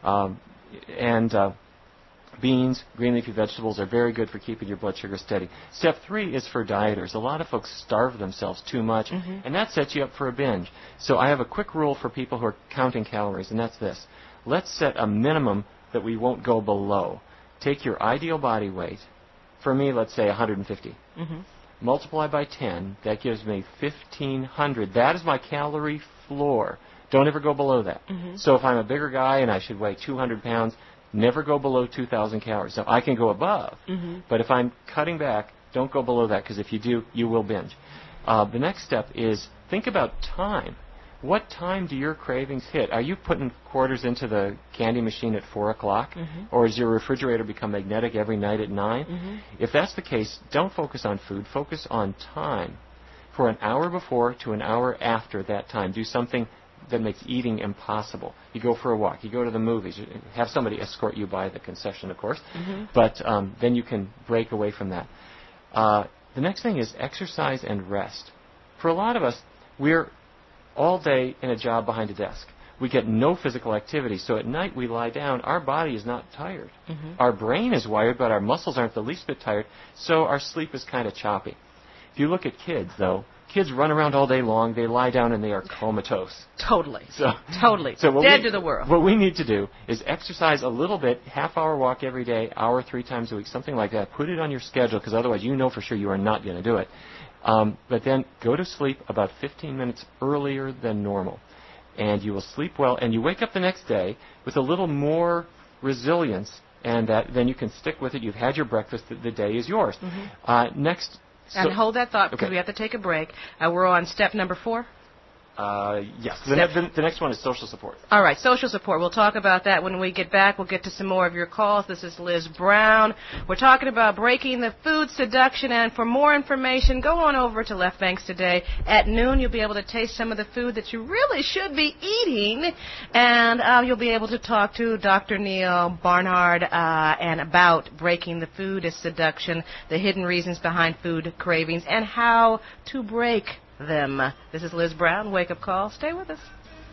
Beans, green leafy vegetables are very good for keeping your blood sugar steady. Step 3 is for dieters. A lot of folks starve themselves too much, and that sets you up for a binge. So I have a quick rule for people who are counting calories, and that's this. Let's set a minimum that we won't go below. Take your ideal body weight. For me, let's say 150. Multiply by 10. That gives me 1,500. That is my calorie floor. Don't ever go below that. So if I'm a bigger guy and I should weigh 200 pounds, never go below 2,000 calories. Now, I can go above, but if I'm cutting back, don't go below that, because if you do, you will binge. The next step is think about time. What time do your cravings hit? Are you putting quarters into the candy machine at 4 o'clock? Or does your refrigerator become magnetic every night at 9? If that's the case, don't focus on food. Focus on time. For an hour before to an hour after that time, do something that makes eating impossible. You go for a walk. You go to the movies. Have somebody escort you by the concession, of course. But then you can break away from that. The next thing is exercise and rest. For a lot of us, we're all day in a job behind a desk. We get no physical activity. So at night we lie down. Our body is not tired. Our brain is wired, but our muscles aren't the least bit tired. So our sleep is kind of choppy. If you look at kids, though, kids run around all day long. They lie down and they are comatose. Totally. So Dead to the world. What we need to do is exercise a little bit, half-hour walk every day, hour 3 times a week, something like that. Put it on your schedule, because otherwise you know for sure you are not going to do it. But then go to sleep about 15 minutes earlier than normal. And you will sleep well, and you wake up the next day with a little more resilience, and then you can stick with it. You've had your breakfast. The day is yours. And hold that thought, because we have to take a break. We're on step number 4. Yes. The next one is social support. All right, social support. We'll talk about that when we get back. We'll get to some more of your calls. This is Liz Brown. We're talking about breaking the food seduction, and for more information, go on over to Left Banks today. At noon, you'll be able to taste some of the food that you really should be eating, and you'll be able to talk to Dr. Neil Barnard and about breaking the food seduction, the hidden reasons behind food cravings, and how to break them. This is Liz Brown, Wake Up Call. Stay with us.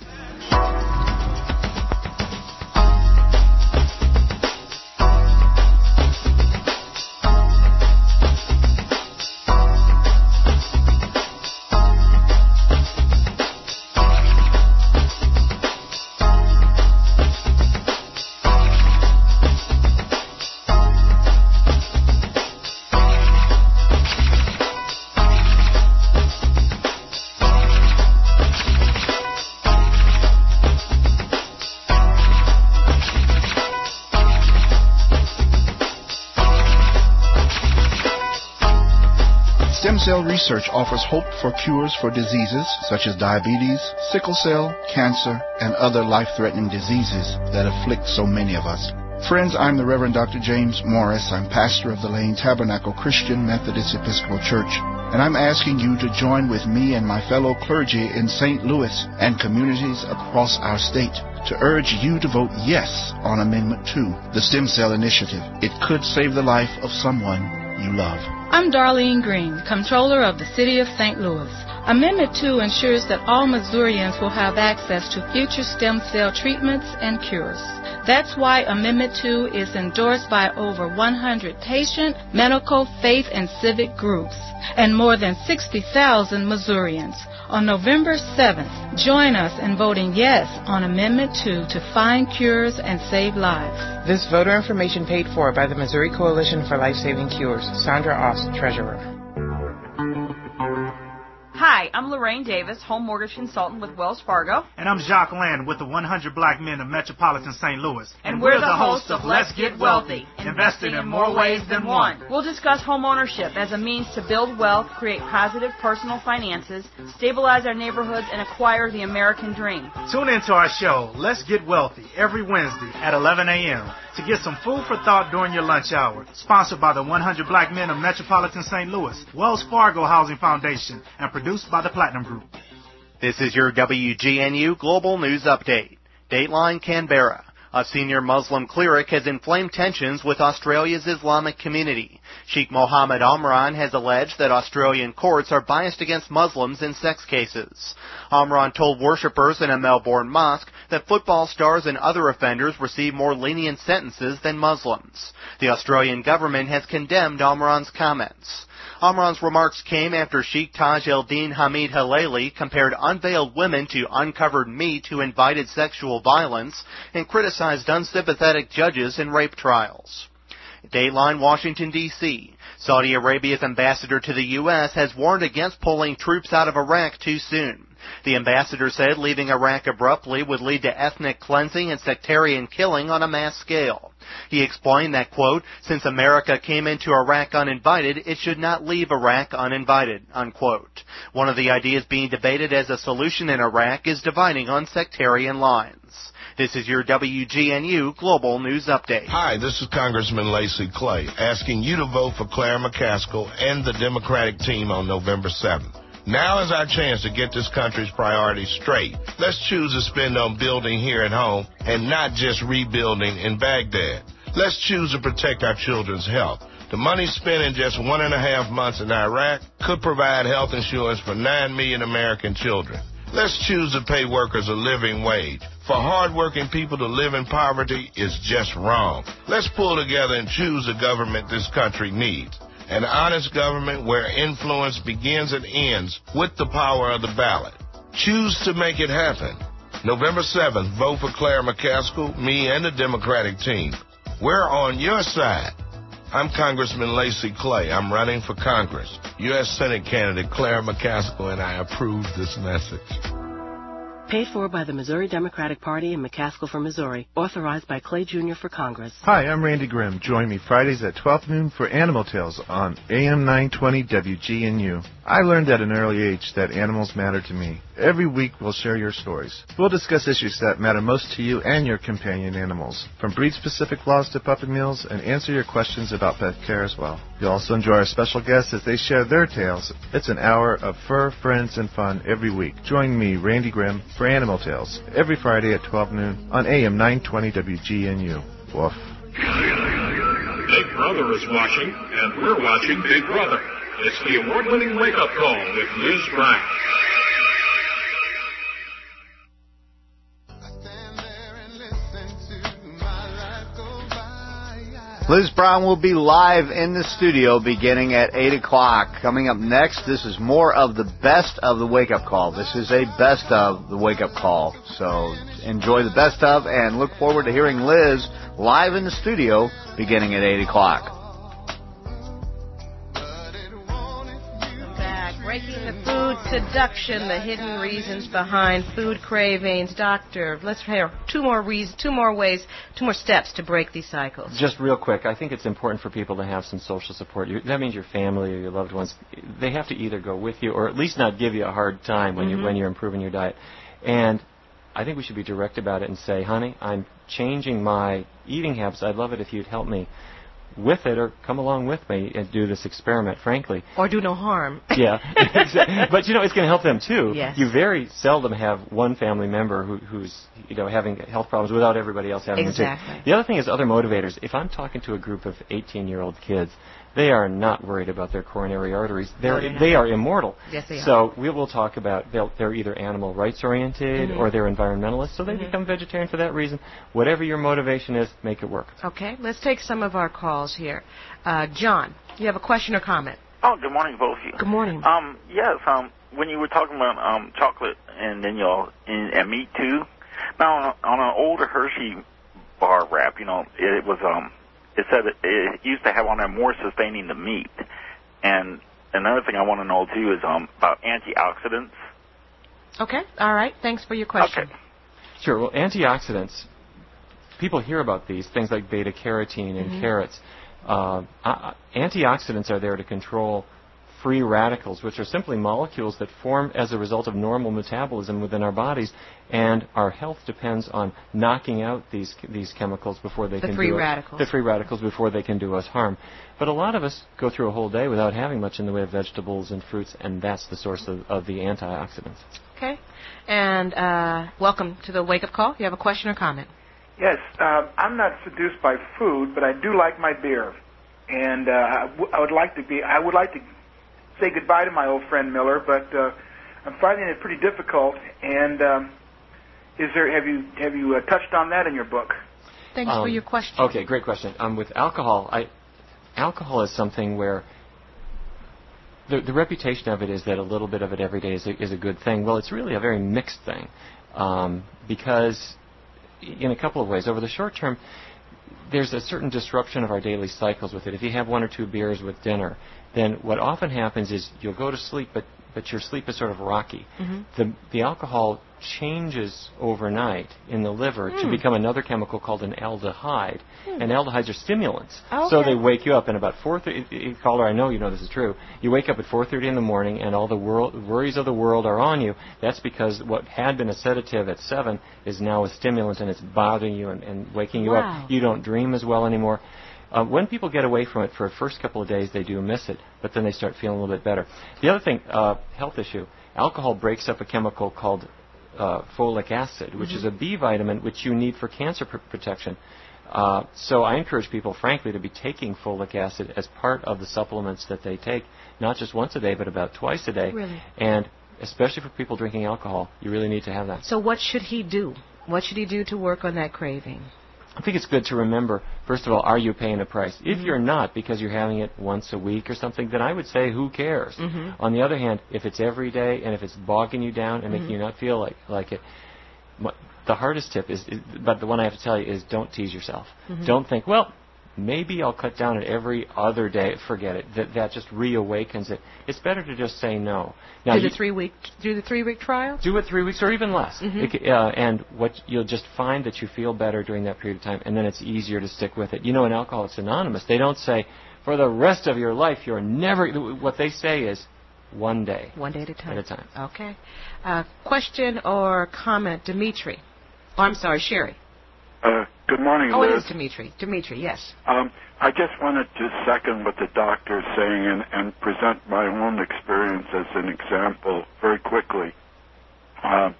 Stem cell research offers hope for cures for diseases such as diabetes, sickle cell, cancer, and other life-threatening diseases that afflict so many of us. Friends, I'm the Reverend Dr. James Morris. I'm pastor of the Lane Tabernacle Christian Methodist Episcopal Church, and I'm asking you to join with me and my fellow clergy in St. Louis and communities across our state to urge you to vote yes on Amendment 2, the Stem Cell Initiative. It could save the life of someone you love. I'm Darlene Green, Comptroller of the City of St. Louis. Amendment 2 ensures that all Missourians will have access to future stem cell treatments and cures. That's why Amendment 2 is endorsed by over 100 patient, medical, faith, and civic groups, and more than 60,000 Missourians. On November 7th, join us in voting yes on Amendment 2 to find cures and save lives. This voter information paid for by the Missouri Coalition for Life-Saving Cures. Sandra Ost, Treasurer. Hi, I'm Lorraine Davis, home mortgage consultant with Wells Fargo. And I'm Jacques Land with the 100 Black Men of Metropolitan St. Louis. And we're the hosts of Let's Get Wealthy, investing in more ways than one. We'll discuss home ownership as a means to build wealth, create positive personal finances, stabilize our neighborhoods, and acquire the American dream. Tune into our show, Let's Get Wealthy, every Wednesday at 11 a.m. to get some food for thought during your lunch hour. Sponsored by the 100 Black Men of Metropolitan St. Louis, Wells Fargo Housing Foundation, and produced by the Platinum Group. This is your WGNU Global News Update. Dateline Canberra. A senior Muslim cleric has inflamed tensions with Australia's Islamic community. Sheikh Mohammed Omran has alleged that Australian courts are biased against Muslims in sex cases. Omran told worshippers in a Melbourne mosque that football stars and other offenders receive more lenient sentences than Muslims. The Australian government has condemned Omran's comments. Omran's remarks came after Sheikh Taj el-Din Hamid Halali compared unveiled women to uncovered meat who invited sexual violence and criticized unsympathetic judges in rape trials. Dateline Washington, D.C. Saudi Arabia's ambassador to the U.S. has warned against pulling troops out of Iraq too soon. The ambassador said leaving Iraq abruptly would lead to ethnic cleansing and sectarian killing on a mass scale. He explained that, quote, since America came into Iraq uninvited, it should not leave Iraq uninvited, unquote. One of the ideas being debated as a solution in Iraq is dividing on sectarian lines. This is your WGNU Global News Update. Hi, this is Congressman Lacey Clay, asking you to vote for Claire McCaskill and the Democratic team on November 7th. Now is our chance to get this country's priorities straight. Let's choose to spend on building here at home and not just rebuilding in Baghdad. Let's choose to protect our children's health. The money spent in just 1.5 months in Iraq could provide health insurance for 9 million American children. Let's choose to pay workers a living wage. For hard-working people to live in poverty is just wrong. Let's pull together and choose the government this country needs. An honest government where influence begins and ends with the power of the ballot. Choose to make it happen. November 7th, vote for Claire McCaskill, me, and the Democratic team. We're on your side. I'm Congressman Lacey Clay. I'm running for Congress. U.S. Senate candidate Claire McCaskill, and I approve this message. Paid for by the Missouri Democratic Party and McCaskill for Missouri. Authorized by Clay Jr. for Congress. Hi, I'm Randy Grimm. Join me Fridays at 12 noon for Animal Tales on AM 920 WGNU. I learned at an early age that animals matter to me. Every week we'll share your stories. We'll discuss issues that matter most to you and your companion animals, from breed-specific laws to puppy mills, and answer your questions about pet care as well. You'll also enjoy our special guests as they share their tales. It's an hour of fur, friends, and fun every week. Join me, Randy Grimm, for Animal Tales, every Friday at 12 noon on AM 920 WGNU. Woof. Big Brother is watching, and we're watching Big Brother. It's the award-winning wake-up call with Liz Brown. Liz Brown will be live in the studio beginning at 8 o'clock. Coming up next, this is more of the best of the wake-up call. This is a best of the wake-up call. So enjoy the best of and look forward to hearing Liz live in the studio beginning at 8 o'clock. Breaking the food seduction, the hidden reasons behind food cravings. Doctor, let's hear two more steps to break these cycles. Just real quick, I think it's important for people to have some social support. That means your family or your loved ones. They have to either go with you or at least not give you a hard time when you're improving your diet. And I think we should be direct about it and say, honey, I'm changing my eating habits. I'd love it if you'd help me with it or come along with me and do this experiment, frankly. Or do no harm. Yeah. But, it's going to help them, too. Yes. You very seldom have one family member who's, having health problems without everybody else having them, too. The other thing is other motivators. If I'm talking to a group of 18-year-old kids, they are not worried about their coronary arteries. They are immortal. Yes, they are. So we will talk about they're either animal rights oriented or they're environmentalists, so they become vegetarian for that reason. Whatever your motivation is, make it work. Okay, let's take some of our calls here. John, you have a question or comment? Oh, good morning, both of you. Good morning. Yes, when you were talking about chocolate and then and meat too. Now on an older Hershey bar wrap, it was it said it used to have on there more sustaining the meat. And another thing I want to know, too, is about antioxidants. Okay. All right. Thanks for your question. Okay. Sure. Well, antioxidants, people hear about these, things like beta-carotene and carrots. Antioxidants are there to control free radicals, which are simply molecules that form as a result of normal metabolism within our bodies, and our health depends on knocking out these chemicals before they can do radicals. The free radicals before they can do us harm. But a lot of us go through a whole day without having much in the way of vegetables and fruits, and that's the source of the antioxidants. Okay. And welcome to the wake-up call. You have a question or comment? Yes. I'm not seduced by food, but I do like my beer, and I would like to say goodbye to my old friend Miller, but I'm finding it pretty difficult. And have you touched on that in your book? Thanks for your question. Okay, great question. With alcohol, alcohol is something where the reputation of it is that a little bit of it every day is a good thing. Well, it's really a very mixed thing because in a couple of ways. Over the short term, there's a certain disruption of our daily cycles with it. If you have one or two beers with dinner, then what often happens is you'll go to sleep, but your sleep is sort of rocky. The alcohol changes overnight in the liver to become another chemical called an aldehyde. And aldehydes are stimulants. So they wake you up, and about 4:30, caller, I know you know this is true, you wake up at 4:30 in the morning and all the worries of the world are on you. That's because what had been a sedative at 7 is now a stimulant, and it's bothering you and waking you up. You don't dream as well anymore. When people get away from it for the first couple of days, they do miss it, but then they start feeling a little bit better. The other thing, health issue, alcohol breaks up a chemical called folic acid, which is a B vitamin which you need for cancer protection. So I encourage people, frankly, to be taking folic acid as part of the supplements that they take, not just once a day, but about twice a day. Really? And especially for people drinking alcohol, you really need to have that. So what should he do? What should he do to work on that craving? I think it's good to remember, first of all, are you paying a price? If you're not, because you're having it once a week or something, then I would say, who cares? On the other hand, if it's every day and if it's bogging you down and making you not feel like it, the hardest tip is, but the one I have to tell you is, don't tease yourself. Don't think, well, maybe I'll cut down it every other day. Forget it. That just reawakens it. It's better to just say no. Now, do the 3-week trial? Do it 3 weeks or even less. Mm-hmm. And what you'll just find that you feel better during that period of time, and then it's easier to stick with it. You know, in Alcoholics Anonymous, they don't say, for the rest of your life, you're never... What they say is, one day. One day at a time. At a time. Okay. Question or comment, Dimitri? Oh, I'm sorry, Sherry. Good morning, Liz. Liz. It is Dimitri. Dimitri, yes. I just wanted to second what the doctor is saying and present my own experience as an example very quickly. I'm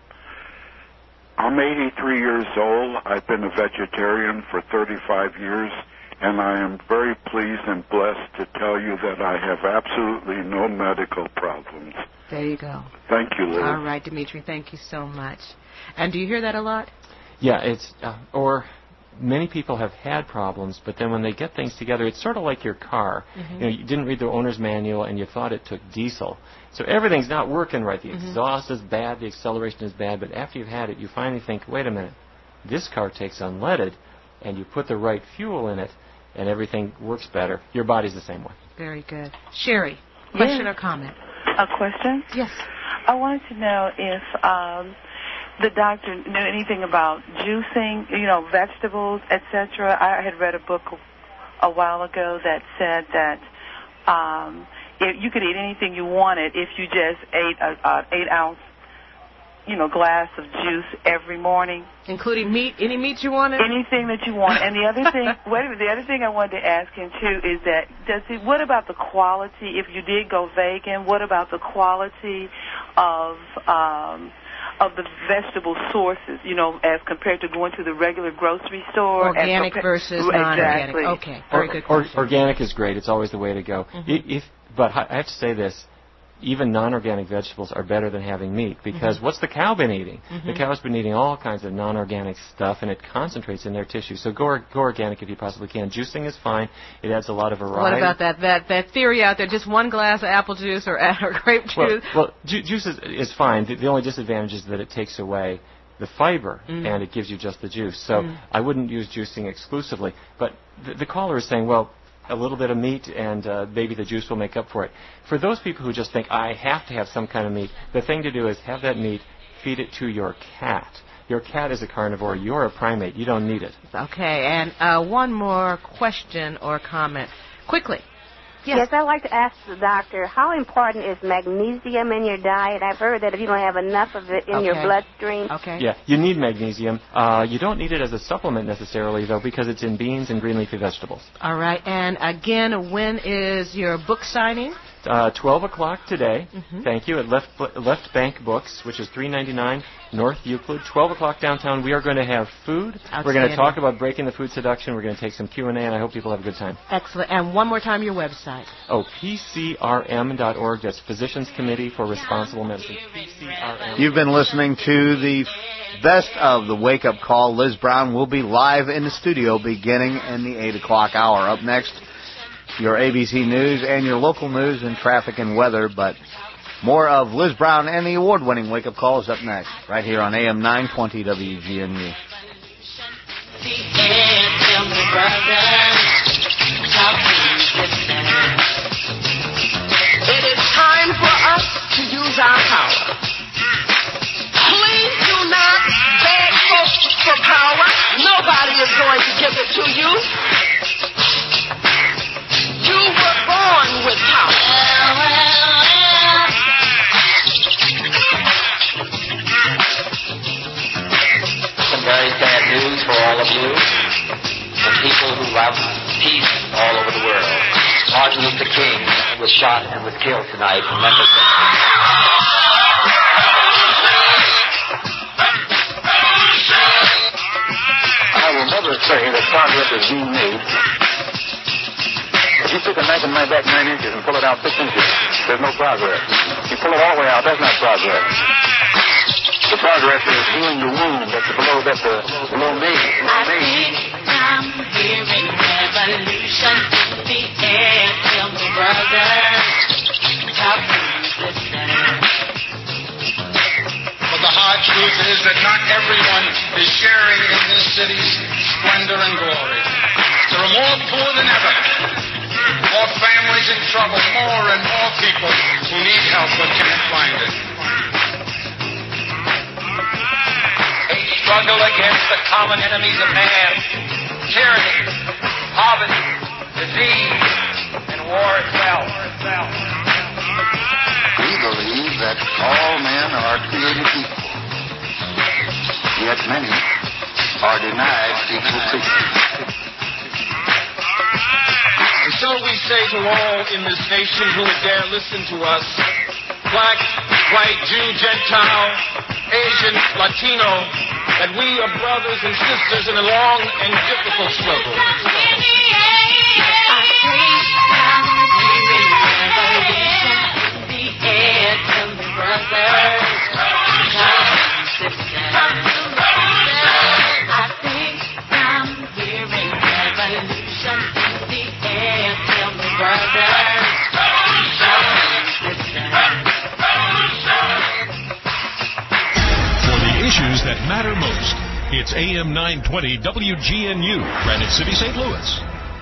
83 years old. I've been a vegetarian for 35 years, and I am very pleased and blessed to tell you that I have absolutely no medical problems. There you go. Thank you, Liz. All right, Dimitri, thank you so much. And do you hear that a lot? Yeah, it's... or many people have had problems, but then when they get things together, it's sort of like your car. Mm-hmm. You know, you didn't read the owner's manual, and you thought it took diesel. So everything's not working right. The exhaust is bad, the acceleration is bad, but after you've had it, you finally think, wait a minute, this car takes unleaded, and you put the right fuel in it, and everything works better. Your body's the same way. Very good. Sherry, question or comment? A question? Yes. I wanted to know if the doctor knew anything about juicing, vegetables, etc. I had read a book a while ago that said that if you could eat anything you wanted if you just ate an 8-ounce, glass of juice every morning. Including meat? Any meat you wanted? Anything that you want. And the other thing, the other thing I wanted to ask him too is that what about the quality? If you did go vegan, what about the quality of the vegetable sources? As compared to going to the regular grocery store. Organic versus non-organic. Exactly. Okay, very good question. Organic is great. It's always the way to go. But I have to say this. Even non-organic vegetables are better than having meat because what's the cow been eating? The cow's been eating all kinds of non-organic stuff, and it concentrates in their tissue. So go organic if you possibly can. Juicing is fine. It adds a lot of variety. What about that theory out there, just one glass of apple juice or grape juice? Well, juice is fine. The only disadvantage is that it takes away the fiber, and it gives you just the juice. So I wouldn't use juicing exclusively. But the caller is saying, well, a little bit of meat, and maybe the juice will make up for it. For those people who just think, I have to have some kind of meat, the thing to do is have that meat, feed it to your cat. Your cat is a carnivore. You're a primate. You don't need it. Okay, and one more question or comment. Quickly. Yes, I'd like to ask the doctor, how important is magnesium in your diet? I've heard that if you don't have enough of it in your bloodstream. Okay. Yeah, you need magnesium. You don't need it as a supplement necessarily, though, because it's in beans and green leafy vegetables. All right, and again, when is your book signing? 12 o'clock today. Thank you. At Left Bank Books, which is $3.99 North Euclid. 12 o'clock downtown. We are going to have food. We're going to talk about breaking the food seduction. We're going to take some Q&A, and I hope people have a good time. Excellent. And one more time, your website. Oh, PCRM.org. That's Physicians Committee for Responsible Medicine. PCRM. You've been listening to the best of the Wake Up Call. Liz Brown will be live in the studio beginning in the 8 o'clock hour. Up next, your ABC News and your local news and traffic and weather, but more of Liz Brown and the award-winning Wake Up Call is up next, right here on AM 920 WGNU. It is time for us to use our power. Please do not beg folks for power. Nobody is going to give it to you. You were born with power. Some very sad news for all of you and people who love peace all over the world. Martin Luther King was shot and was killed tonight in Memphis. I will never say that progress is being made. If you pick a knife and knife back 9 inches and pull it out 6 inches, there's no progress. You pull it all the way out, that's not progress. The progress is healing the wound that's below me. I think I'm hearing revolution in the air. Tell me, brother, how can you listen? But the hard truth is that not everyone is sharing in this city's splendor and glory. There are more poor than ever. More families in trouble. More and more people who need help but can't find it. A struggle against the common enemies of man. Tyranny, poverty, disease, and war itself. We believe that all men are created equal. Yet many are denied equal treatment. And so we say to all in this nation who would dare listen to us, black, white, Jew, Gentile, Asian, Latino, that we are brothers and sisters in a long and difficult struggle. Issues that matter most. It's AM 920 WGNU, Granite City, St. Louis.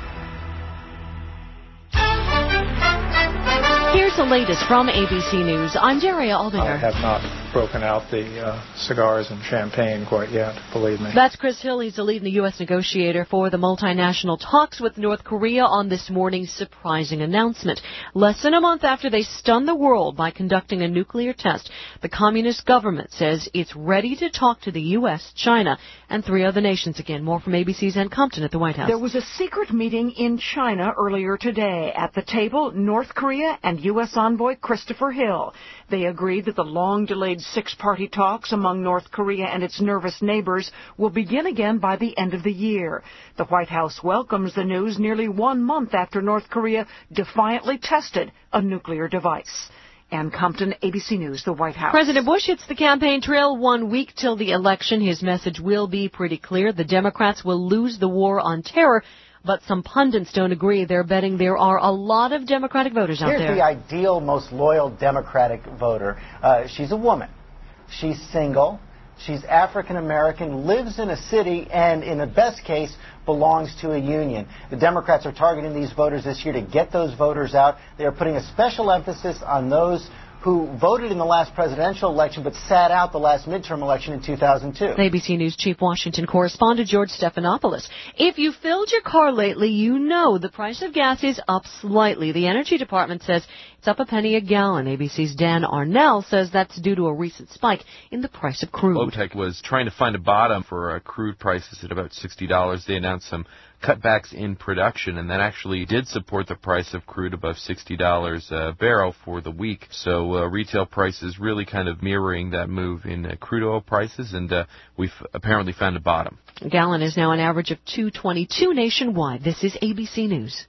Here's the latest from ABC News. I'm Daria Aldinger. I have not broken out the cigars and champagne quite yet, believe me. That's Chris Hill. He's the lead U.S. negotiator for the multinational talks with North Korea on this morning's surprising announcement. Less than a month after they stunned the world by conducting a nuclear test, the communist government says it's ready to talk to the U.S., China, and 3 other nations again. More from ABC's Ann Compton at the White House. There was a secret meeting in China earlier today. At the table, North Korea and U.S. envoy Christopher Hill. They agreed that the long-delayed 6-party talks among North Korea and its nervous neighbors will begin again by the end of the year. The White House welcomes the news nearly 1 month after North Korea defiantly tested a nuclear device. Ann Compton, ABC News, the White House. President Bush hits the campaign trail 1 week till the election. His message will be pretty clear. The Democrats will lose the war on terror. But some pundits don't agree. They're betting there are a lot of Democratic voters out there. Here's the ideal, most loyal Democratic voter. She's a woman. She's single. She's African American, lives in a city, and in the best case, belongs to a union. The Democrats are targeting these voters this year to get those voters out. They are putting a special emphasis on those who voted in the last presidential election but sat out the last midterm election in 2002. ABC News Chief Washington correspondent George Stephanopoulos. If you filled your car lately, you know the price of gas is up slightly. The Energy Department says it's up a penny a gallon. ABC's Dan Arnell says that's due to a recent spike in the price of crude. OPEC was trying to find a bottom for crude prices at about $60. They announced some cutbacks in production, and that actually did support the price of crude above $60 a barrel for the week. So retail prices really kind of mirroring that move in crude oil prices, and we've apparently found a bottom. A gallon is now an average of $2.22 nationwide. This is ABC News.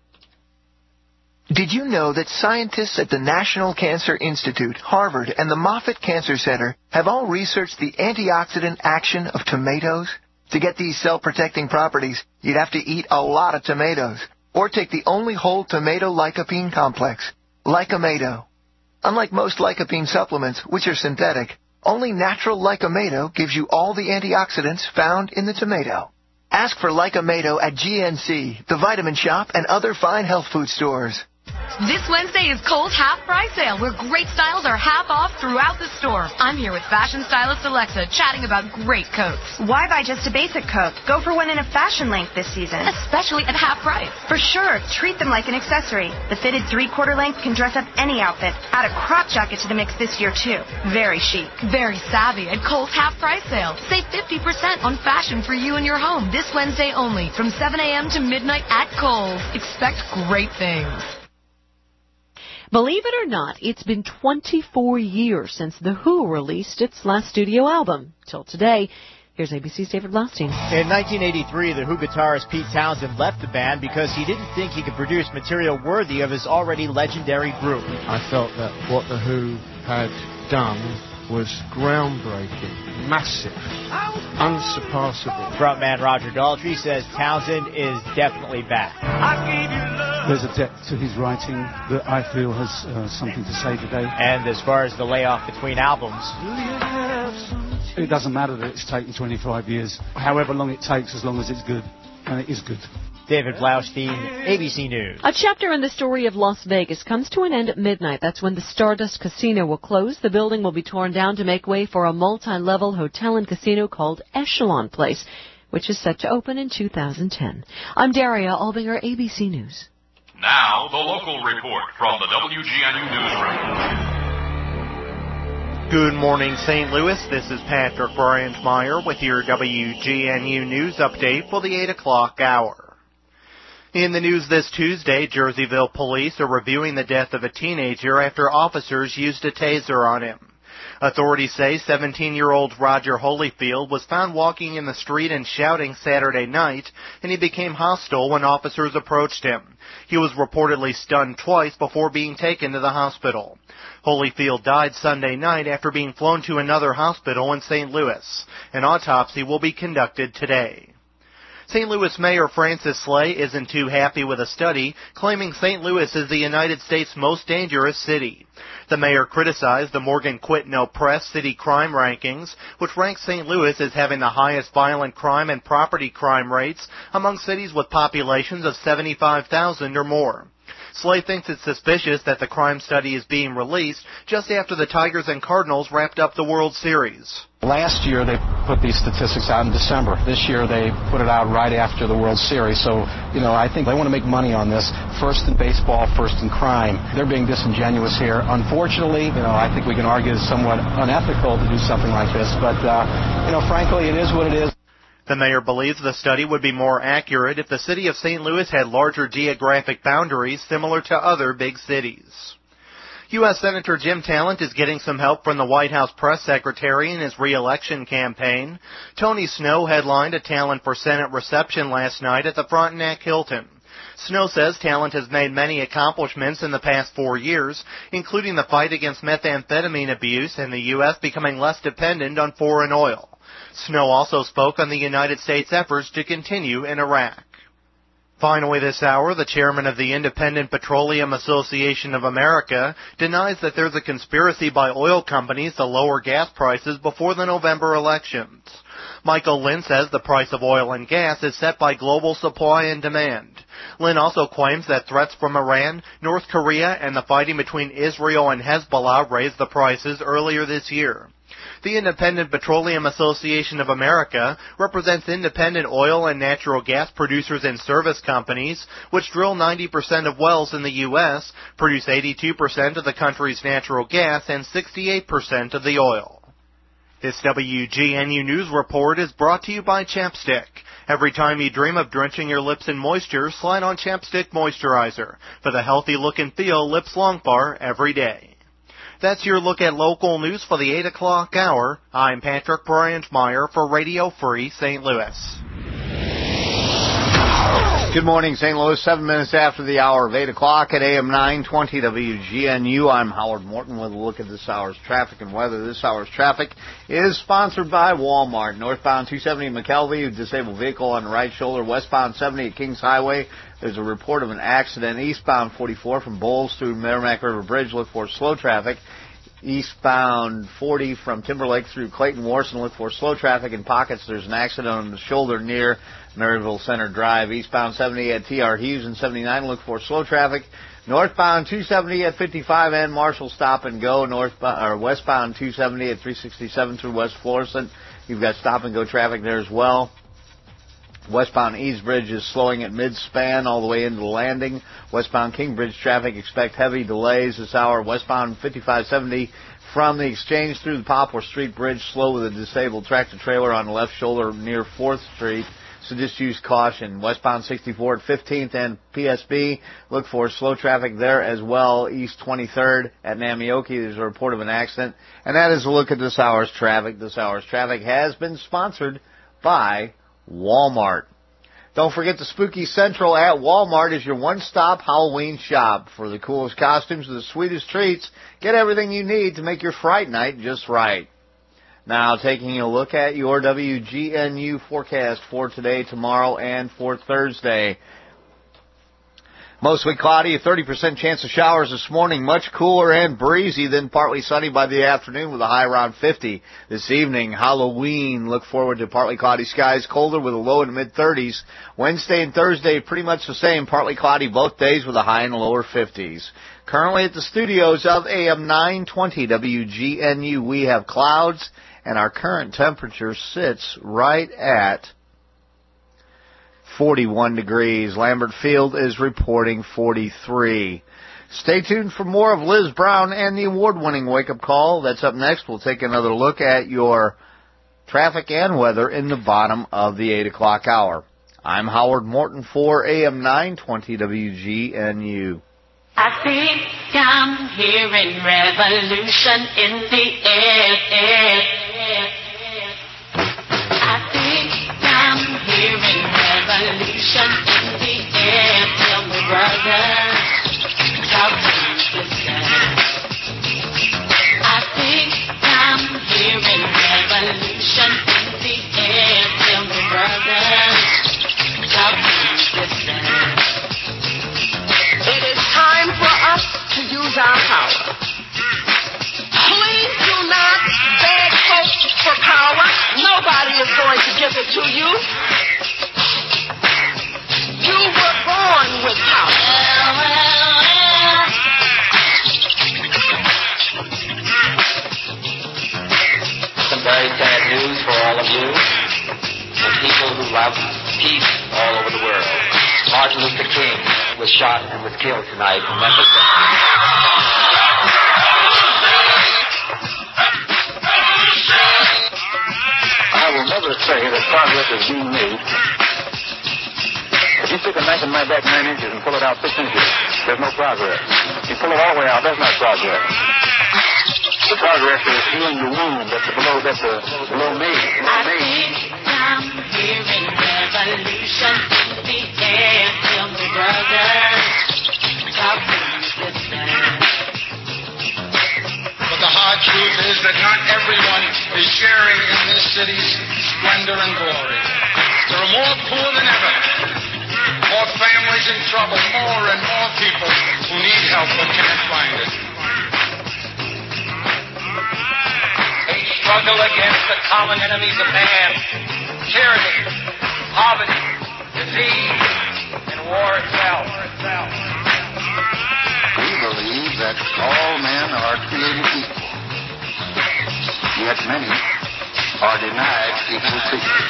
Did you know that scientists at the National Cancer Institute, Harvard, and the Moffitt Cancer Center have all researched the antioxidant action of tomatoes? To get these cell-protecting properties, you'd have to eat a lot of tomatoes, or take the only whole tomato lycopene complex, Lycomato. Unlike most lycopene supplements, which are synthetic, only natural Lycomato gives you all the antioxidants found in the tomato. Ask for Lycomato at GNC, the Vitamin Shop, and other fine health food stores. This Wednesday is Kohl's half price sale, where great styles are half off throughout the store. I'm here with fashion stylist Alexa, chatting about great coats. Why buy just a basic coat? Go for one in a fashion length this season. Especially at half price. For sure, treat them like an accessory. The fitted 3/4 length can dress up any outfit. Add a crop jacket to the mix this year, too. Very chic. Very savvy at Kohl's half price sale. Save 50% on fashion for you and your home this Wednesday only, from 7 a.m. to midnight at Kohl's. Expect great things. Believe it or not, it's been 24 years since The Who released its last studio album. Till today, here's ABC's David Blaustein. In 1983, The Who guitarist Pete Townsend left the band because he didn't think he could produce material worthy of his already legendary group. I felt that what The Who had done was groundbreaking, massive, unsurpassable. Frontman Roger Daltrey says Townsend is definitely back. There's a depth to his writing that I feel has something to say today. And as far as the layoff between albums, it doesn't matter that it's taken 25 years. However long it takes, as long as it's good. And it is good. David Blaustein, ABC News. A chapter in the story of Las Vegas comes to an end at midnight. That's when the Stardust Casino will close. The building will be torn down to make way for a multi-level hotel and casino called Echelon Place, which is set to open in 2010. I'm Daria Albinger, ABC News. Now, the local report from the WGNU Newsroom. Good morning, St. Louis. This is Patrick Bryant-Meyer with your WGNU News update for the 8 o'clock hour. In the news this Tuesday, Jerseyville police are reviewing the death of a teenager after officers used a taser on him. Authorities say 17-year-old Roger Holyfield was found walking in the street and shouting Saturday night, and he became hostile when officers approached him. He was reportedly stunned twice before being taken to the hospital. Holyfield died Sunday night after being flown to another hospital in St. Louis. An autopsy will be conducted today. St. Louis Mayor Francis Slay isn't too happy with a study claiming St. Louis is the United States' most dangerous city. The mayor criticized the Morgan Quitno Press City Crime Rankings, which ranks St. Louis as having the highest violent crime and property crime rates among cities with populations of 75,000 or more. Slay thinks it's suspicious that the crime study is being released just after the Tigers and Cardinals wrapped up the World Series. Last year they put these statistics out in December. This year they put it out right after the World Series. So, I think they want to make money on this. First in baseball, first in crime. They're being disingenuous here. Unfortunately, I think we can argue it's somewhat unethical to do something like this. But, frankly, it is what it is. The mayor believes the study would be more accurate if the city of St. Louis had larger geographic boundaries similar to other big cities. U.S. Senator Jim Talent is getting some help from the White House press secretary in his re-election campaign. Tony Snow headlined a Talent for Senate reception last night at the Frontenac Hilton. Snow says Talent has made many accomplishments in the past 4 years, including the fight against methamphetamine abuse and the U.S. becoming less dependent on foreign oil. Snow also spoke on the United States' efforts to continue in Iraq. Finally this hour, the chairman of the Independent Petroleum Association of America denies that there's a conspiracy by oil companies to lower gas prices before the November elections. Michael Lynn says the price of oil and gas is set by global supply and demand. Lynn also claims that threats from Iran, North Korea, and the fighting between Israel and Hezbollah raised the prices earlier this year. The Independent Petroleum Association of America represents independent oil and natural gas producers and service companies, which drill 90% of wells in the U.S., produce 82% of the country's natural gas, and 68% of the oil. This WGNU News Report is brought to you by Chapstick. Every time you dream of drenching your lips in moisture, slide on Chapstick Moisturizer for the healthy look and feel Lips Longbar every day. That's your look at local news for the 8 o'clock hour. I'm Patrick Bryant-Meyer for Radio Free St. Louis. Good morning, St. Louis. 7 minutes after the hour of 8 o'clock at AM 920 WGNU. I'm Howard Morton with a look at this hour's traffic and weather. This hour's traffic is sponsored by Walmart. Northbound 270 McKelvey, disabled vehicle on the right shoulder. Westbound 70 at Kings Highway. There's a report of an accident. Eastbound 44 from Bowles through Merrimack River Bridge. Look for slow traffic. Eastbound 40 from Timberlake through Clayton Warson. Look for slow traffic in pockets. There's an accident on the shoulder near Maryville Center Drive. Eastbound 70 at T.R. Hughes and 79. Look for slow traffic. Northbound 270 at 55 and Marshall Stop and Go. Westbound 270 at 367 through West Florissant. You've got stop and go traffic there as well. Westbound East Bridge is slowing at mid-span all the way into the landing. Westbound King Bridge traffic, expect heavy delays this hour. Westbound 5570 from the Exchange through the Poplar Street Bridge, slow with a disabled tractor-trailer on the left shoulder near 4th Street. So just use caution. Westbound 64 at 15th and PSB. Look for slow traffic there as well. East 23rd at Namioki. There's a report of an accident. And that is a look at this hour's traffic. This hour's traffic has been sponsored by Walmart. Don't forget the Spooky Central at Walmart is your one-stop Halloween shop. For the coolest costumes and the sweetest treats, get everything you need to make your Fright Night just right. Now, taking a look at your WGNU forecast for today, tomorrow, and for Thursday. Mostly cloudy, a 30% chance of showers this morning, much cooler and breezy, then partly sunny by the afternoon with a high around 50. This evening, Halloween, look forward to partly cloudy skies, colder with a low in the mid-30s. Wednesday and Thursday, pretty much the same, partly cloudy both days with a high in the lower 50s. Currently at the studios of AM 920 WGNU, we have clouds, and our current temperature sits right at 41 degrees. Lambert Field is reporting 43. Stay tuned for more of Liz Brown and the award-winning wake-up call. That's up next. We'll take another look at your traffic and weather in the bottom of the 8 o'clock hour. I'm Howard Morton for AM 920 WGNU. I think I'm hearing revolution in the air. I think I'm hearing revolution in the air. Tell me, brother, how do you listen? I think I'm hearing revolution in the air. Tell me, brother, how do you listen? It is time for us to use our power. Please do not beg folks for power. Nobody is going to give it to you. You were born with power. Some very sad news for all of you and people who love peace all over the world. Martin Luther King was shot and was killed tonight in Memphis. I will never say that progress is being made. If you stick a knife in my back 9 inches and pull it out 6 inches, there's no progress. You pull it all the way out, that's not progress. The progress is healing the wound that's below me. I think I'm hearing revolution in the air. Tell me, brother, how do you listen? But the hard truth is that not everyone is sharing in this city's splendor and glory. There are more poor than ever, more families in trouble, more and more people who need help but can't find it. They struggle against the common enemies of man: tyranny, poverty, disease, and war itself. We believe that all men are created equal, yet many are denied equal treatment.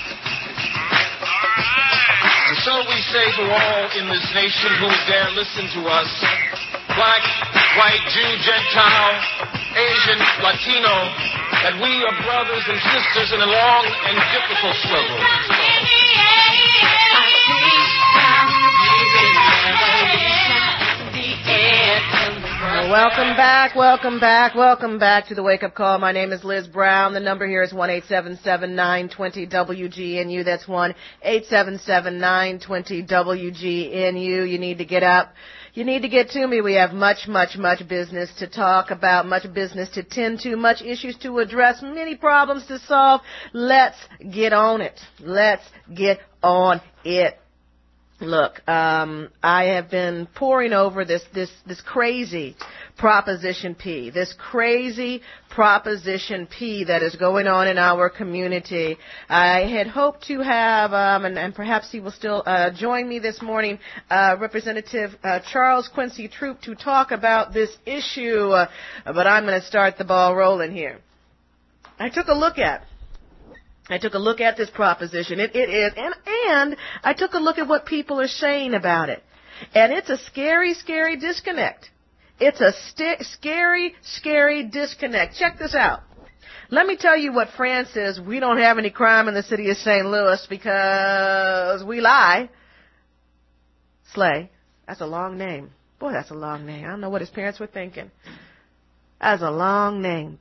And so we say to all in this nation who dare listen to us, black, white, Jew, Gentile, Asian, Latino, that we are brothers and sisters in a long and difficult struggle. Welcome back to the Wake Up Call. My name is Liz Brown. The number here is 1-877-920-WGNU. That's 1-877-920-WGNU. You need to get up. You need to get to me. We have much business to talk about, much business to tend to, much issues to address, many problems to solve. Let's get on it. Let's get on it. Look, I have been poring over this crazy Proposition P, this crazy Proposition P that is going on in our community. I had hoped to have, and perhaps he will still join me this morning, Representative Charles Quincy Troop to talk about this issue, but I'm going to start the ball rolling here. I took a look at this proposition. It is, and I took a look at what people are saying about it. And it's a scary disconnect. It's a scary disconnect. Check this out. Let me tell you what France says. We don't have any crime in the city of St. Louis because we lie. Slay. That's a long name. Boy, that's a long name. I don't know what his parents were thinking. That's a long name.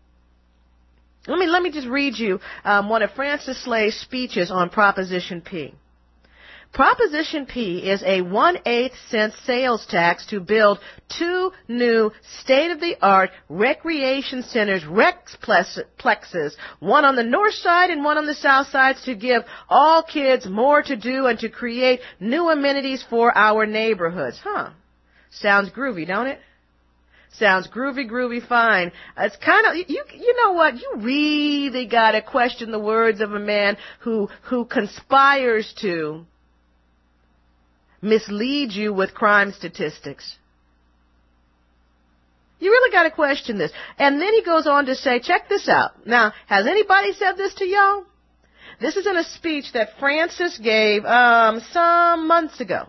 Let me just read you one of Francis Slay's speeches on Proposition P. Proposition P is a 1/8 cent sales tax to build 2 new state-of-the-art recreation centers, Rexplexes, one on the north side and one on the south side, to give all kids more to do and to create new amenities for our neighborhoods. Sounds groovy, don't it? Sounds groovy, fine. It's kind of, you know what? You really got to question the words of a man who conspires to mislead you with crime statistics. You really got to question this. And then he goes on to say, check this out. Now, has anybody said this to y'all? This is in a speech that Francis gave some months ago.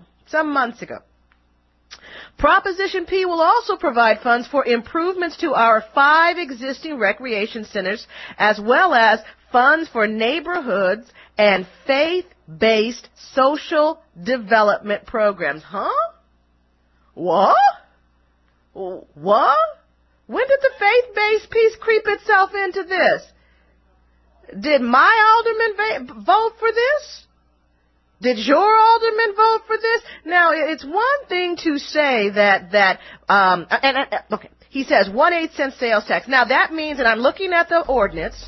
Proposition P will also provide funds for improvements to our 5 existing recreation centers, as well as funds for neighborhoods and faith-based social development programs. What? When did the faith-based piece creep itself into this? Did my alderman vote for this? Did your alderman vote for this? Now, it's one thing to say okay, he says 1/8 cent sales tax. Now, that means, and I'm looking at the ordinance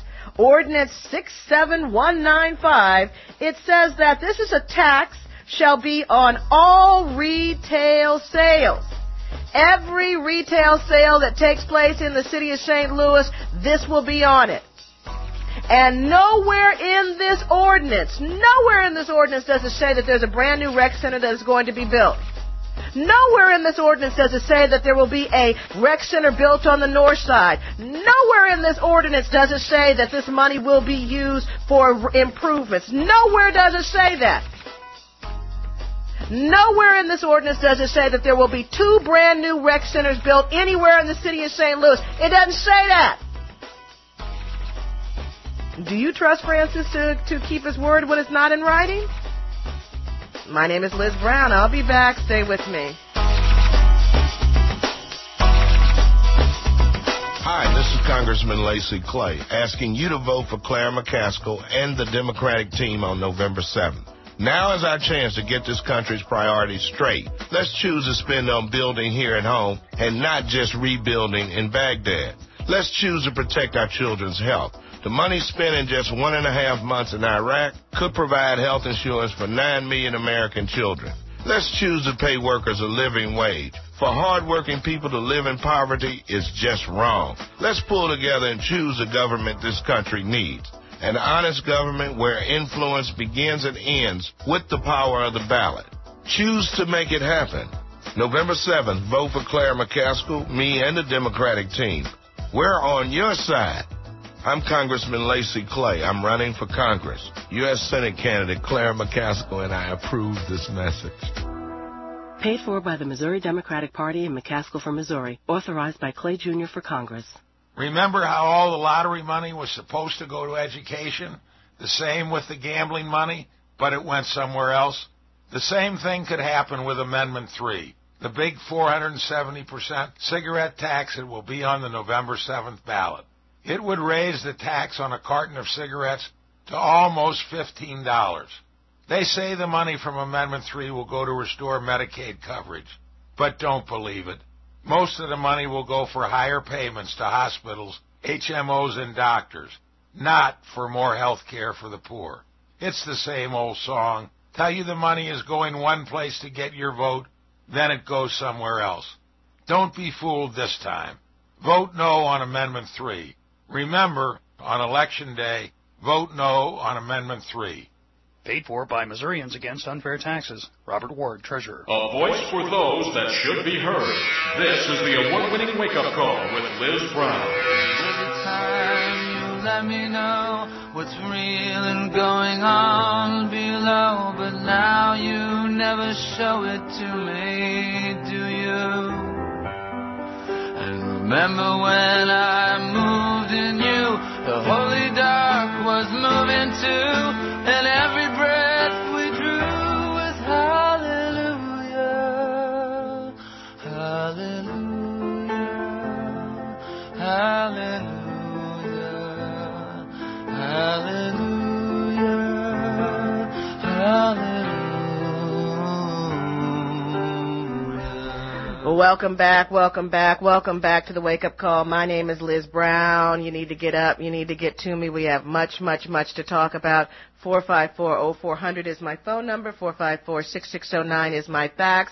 67195, it says that this is a tax shall be on all retail sales. Every retail sale that takes place in the city of St. Louis, this will be on it. And nowhere in this ordinance does it say that there's a brand new rec center that is going to be built. Nowhere in this ordinance does it say that there will be a rec center built on the north side. Nowhere in this ordinance does it say that this money will be used for improvements. Nowhere does it say that. Nowhere in this ordinance does it say that there will be 2 brand new rec centers built anywhere in the city of St. Louis. It doesn't say that. Do you trust Francis to keep his word when it's not in writing? My name is Liz Brown. I'll be back. Stay with me. Hi, this is Congressman Lacy Clay, asking you to vote for Claire McCaskill and the Democratic team on November 7th. Now is our chance to get this country's priorities straight. Let's choose to spend on building here at home and not just rebuilding in Baghdad. Let's choose to protect our children's health. The money spent in just 1.5 months in Iraq could provide health insurance for 9 million American children. Let's choose to pay workers a living wage. For hard-working people to live in poverty is just wrong. Let's pull together and choose the government this country needs. An honest government where influence begins and ends with the power of the ballot. Choose to make it happen. November 7th, vote for Claire McCaskill, me, and the Democratic team. We're on your side. I'm Congressman Lacy Clay. I'm running for Congress. U.S. Senate candidate Claire McCaskill and I approve this message. Paid for by the Missouri Democratic Party and McCaskill for Missouri. Authorized by Clay Jr. for Congress. Remember how all the lottery money was supposed to go to education? The same with the gambling money, but it went somewhere else? The same thing could happen with Amendment 3, the big 470% cigarette tax that will be on the November 7th ballot. It would raise the tax on a carton of cigarettes to almost $15. They say the money from Amendment 3 will go to restore Medicaid coverage, but don't believe it. Most of the money will go for higher payments to hospitals, HMOs, and doctors, not for more health care for the poor. It's the same old song. Tell you the money is going one place to get your vote, then it goes somewhere else. Don't be fooled this time. Vote no on Amendment 3. Remember, on Election Day, vote no on Amendment 3. Paid for by Missourians Against Unfair Taxes. Robert Ward, Treasurer. A voice for those that should be heard. This is the award-winning wake-up call with Liz Brown. Every time you let me know what's real and going on below, but now you never show it to me, do you? And remember when I moved in you, the holy dark was moving too, and every breath we drew was hallelujah, hallelujah, hallelujah, hallelujah, hallelujah. Welcome back to the Wake Up Call. My name is Liz Brown. You need to get up. You need to get to me. We have much to talk about. 454-0400 is my phone number. 454-6609 is my fax.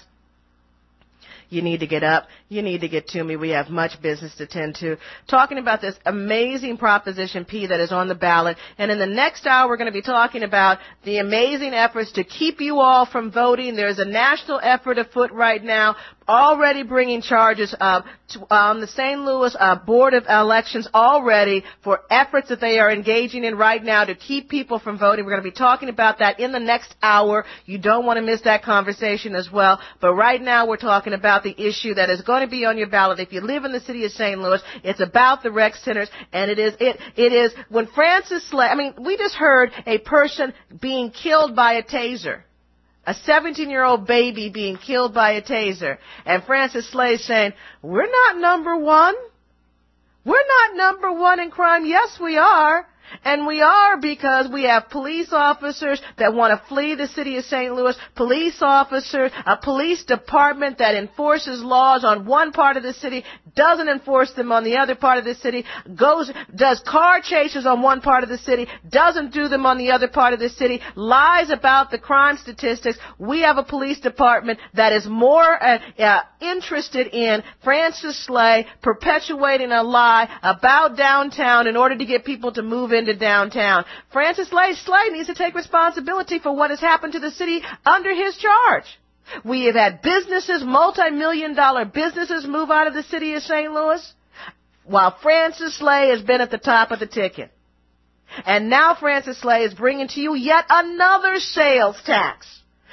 You need to get up. You need to get to me. We have much business to tend to. Talking about this amazing Proposition P that is on the ballot. And in the next hour, we're going to be talking about the amazing efforts to keep you all from voting. There's a national effort afoot right now, already bringing charges on the St. Louis Board of Elections already for efforts that they are engaging in right now to keep people from voting. We're going to be talking about that in the next hour. You don't want to miss that conversation as well. But right now, we're talking about the issue that is going to be on your ballot. If you live in the city of St. Louis, it's about the rec centers, and it is when Francis Slay, we just heard a person being killed by a taser. A 17-year-old baby being killed by a taser. And Francis Slay saying, we're not number one. We're not number one in crime. Yes, we are. And we are because we have police officers that want to flee the city of St. Louis, police officers, a police department that enforces laws on one part of the city, doesn't enforce them on the other part of the city, does car chases on one part of the city, doesn't do them on the other part of the city, lies about the crime statistics. We have a police department that is more interested in Francis Slay perpetuating a lie about downtown in order to get people to move into downtown. Francis Slay needs to take responsibility for what has happened to the city under his charge. We have had businesses, multi-million-dollar businesses move out of the city of St. Louis while Francis Slay has been at the top of the ticket. And now Francis Slay is bringing to you yet another sales tax.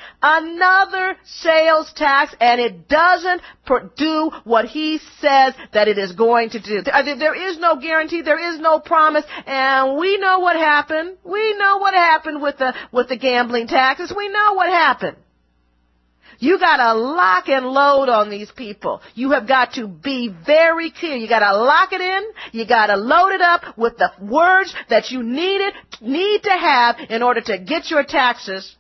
Another sales tax, and it doesn't do what he says that it is going to do. There is no guarantee. There is no promise, and we know what happened. We know what happened with the gambling taxes. We know what happened. You got to lock and load on these people. You have got to be very clear. You got to lock it in. You got to load it up with the words that you need to have in order to get your taxes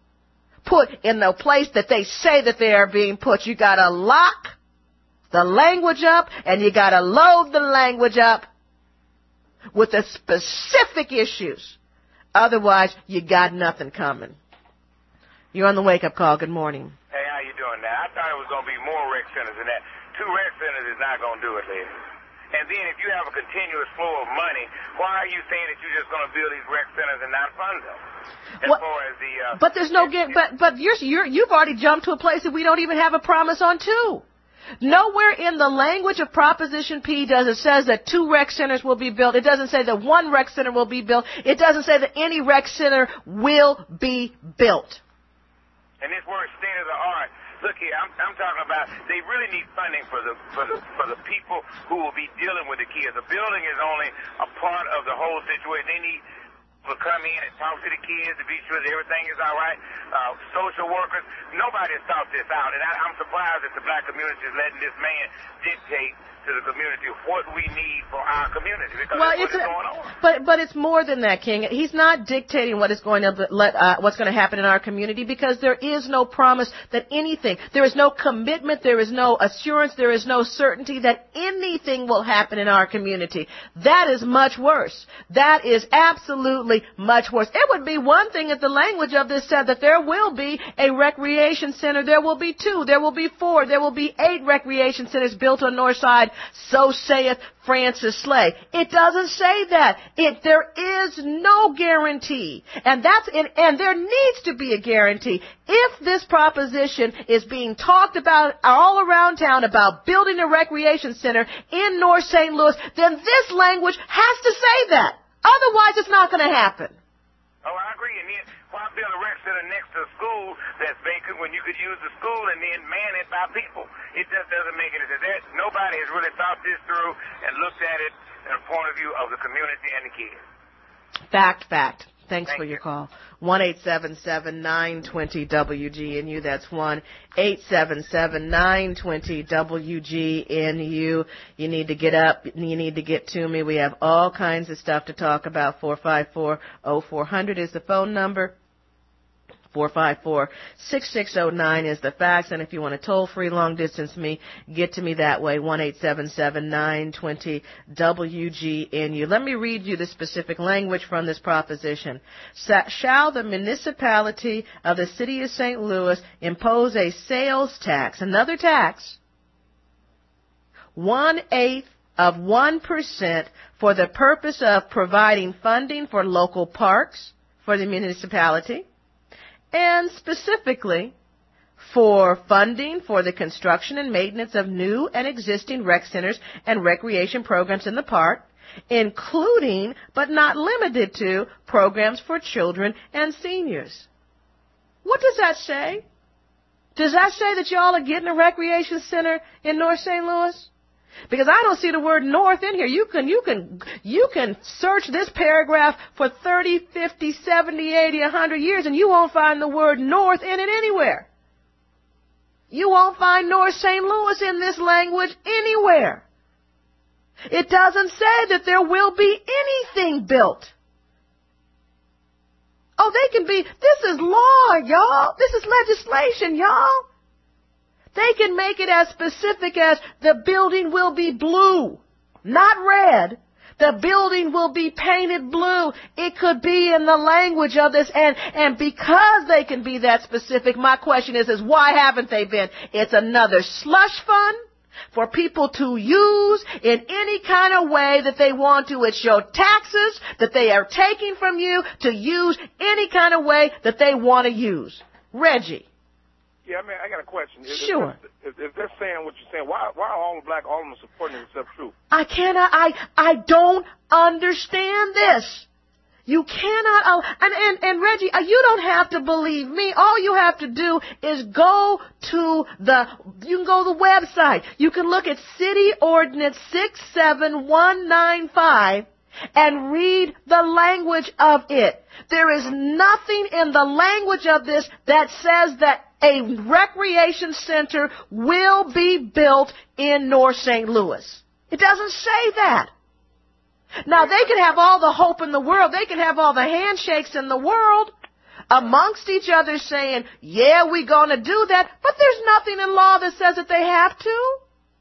put in the place that they say that they are being put. You got to lock the language up, and you got to load the language up with the specific issues. Otherwise, you got nothing coming. You're on the wake-up call. Good morning. Hey, how you doing now? I thought it was going to be more rec centers than that. 2 rec centers is not going to do it, ladies. And then if you have a continuous flow of money, why are you saying that you're just going to build these rec centers and not fund them? But there's no but you've already jumped to a place that we don't even have a promise on 2. Nowhere in the language of Proposition P does it says that 2 rec centers will be built. It doesn't say that 1 rec center will be built. It doesn't say that any rec center will be built. And this word state of the art. Look here, I'm talking about they really need funding for the people who will be dealing with the kids. The building is only a part of the whole situation. They need to come in and talk to the kids to be sure that everything is all right. Social workers, nobody has thought this out. And I'm surprised that the black community is letting this man dictate to the community what we need for our community, because that's what is going on. But it's more than that, King. He's not dictating what is going to what's going to happen in our community, because there is no promise that anything, there is no commitment, there is no assurance, there is no certainty that anything will happen in our community. That is much worse. That is absolutely much worse. It would be one thing if the language of this said that there will be a recreation center, there will be 2, there will be 4, there will be 8 recreation centers built on North Side. So saith Francis Slay. It doesn't say that. There is no guarantee. And there needs to be a guarantee. If this proposition is being talked about all around town about building a recreation center in North St. Louis, then this language has to say that. Otherwise, it's not going to happen. Oh, I agree. And then why build a rec center next to a school that's vacant when you could use the school and then man it by people? It just doesn't make any sense. Nobody has really thought this through and looked at it in a point of view of the community and the kids. Fact. Thanks for your call. 1-877-920-WGNU. That's 1-877-920-WGNU. You need to get up. You need to get to me. We have all kinds of stuff to talk about. 454-0400 is the phone number. 454-6609 is the fax, and if you want to toll-free long-distance me, get to me that way, 1-877-920-WGNU. Let me read you the specific language from this proposition. Shall the municipality of the city of St. Louis impose a sales tax, another tax, 1/8 of 1% for the purpose of providing funding for local parks for the municipality, and specifically for funding for the construction and maintenance of new and existing rec centers and recreation programs in the park, including but not limited to programs for children and seniors. What does that say? Does that say that y'all are getting a recreation center in North St. Louis? Because I don't see the word north in here. You can search this paragraph for 30, 50, 70, 80, 100 years and you won't find the word north in it anywhere. You won't find North St. Louis in this language anywhere. It doesn't say that there will be anything built. Oh, they can be, this is law, y'all. This is legislation, y'all. They can make it as specific as the building will be blue, not red. The building will be painted blue. It could be in the language of this, and because they can be that specific, my question is why haven't they been? It's another slush fund for people to use in any kind of way that they want to. It's your taxes that they are taking from you to use any kind of way that they want to use. Reggie. Yeah, I mean, I got a question. Sure. If they're saying what you're saying, why are all the black aldermen supporting it except True? I don't understand this. You cannot, and Reggie, you don't have to believe me. All you have to do is go to the website. You can look at City Ordinance 67195 and read the language of it. There is nothing in the language of this that says that a recreation center will be built in North St. Louis. It doesn't say that. Now, they can have all the hope in the world. They can have all the handshakes in the world amongst each other saying, yeah, we're going to do that. But there's nothing in law that says that they have to.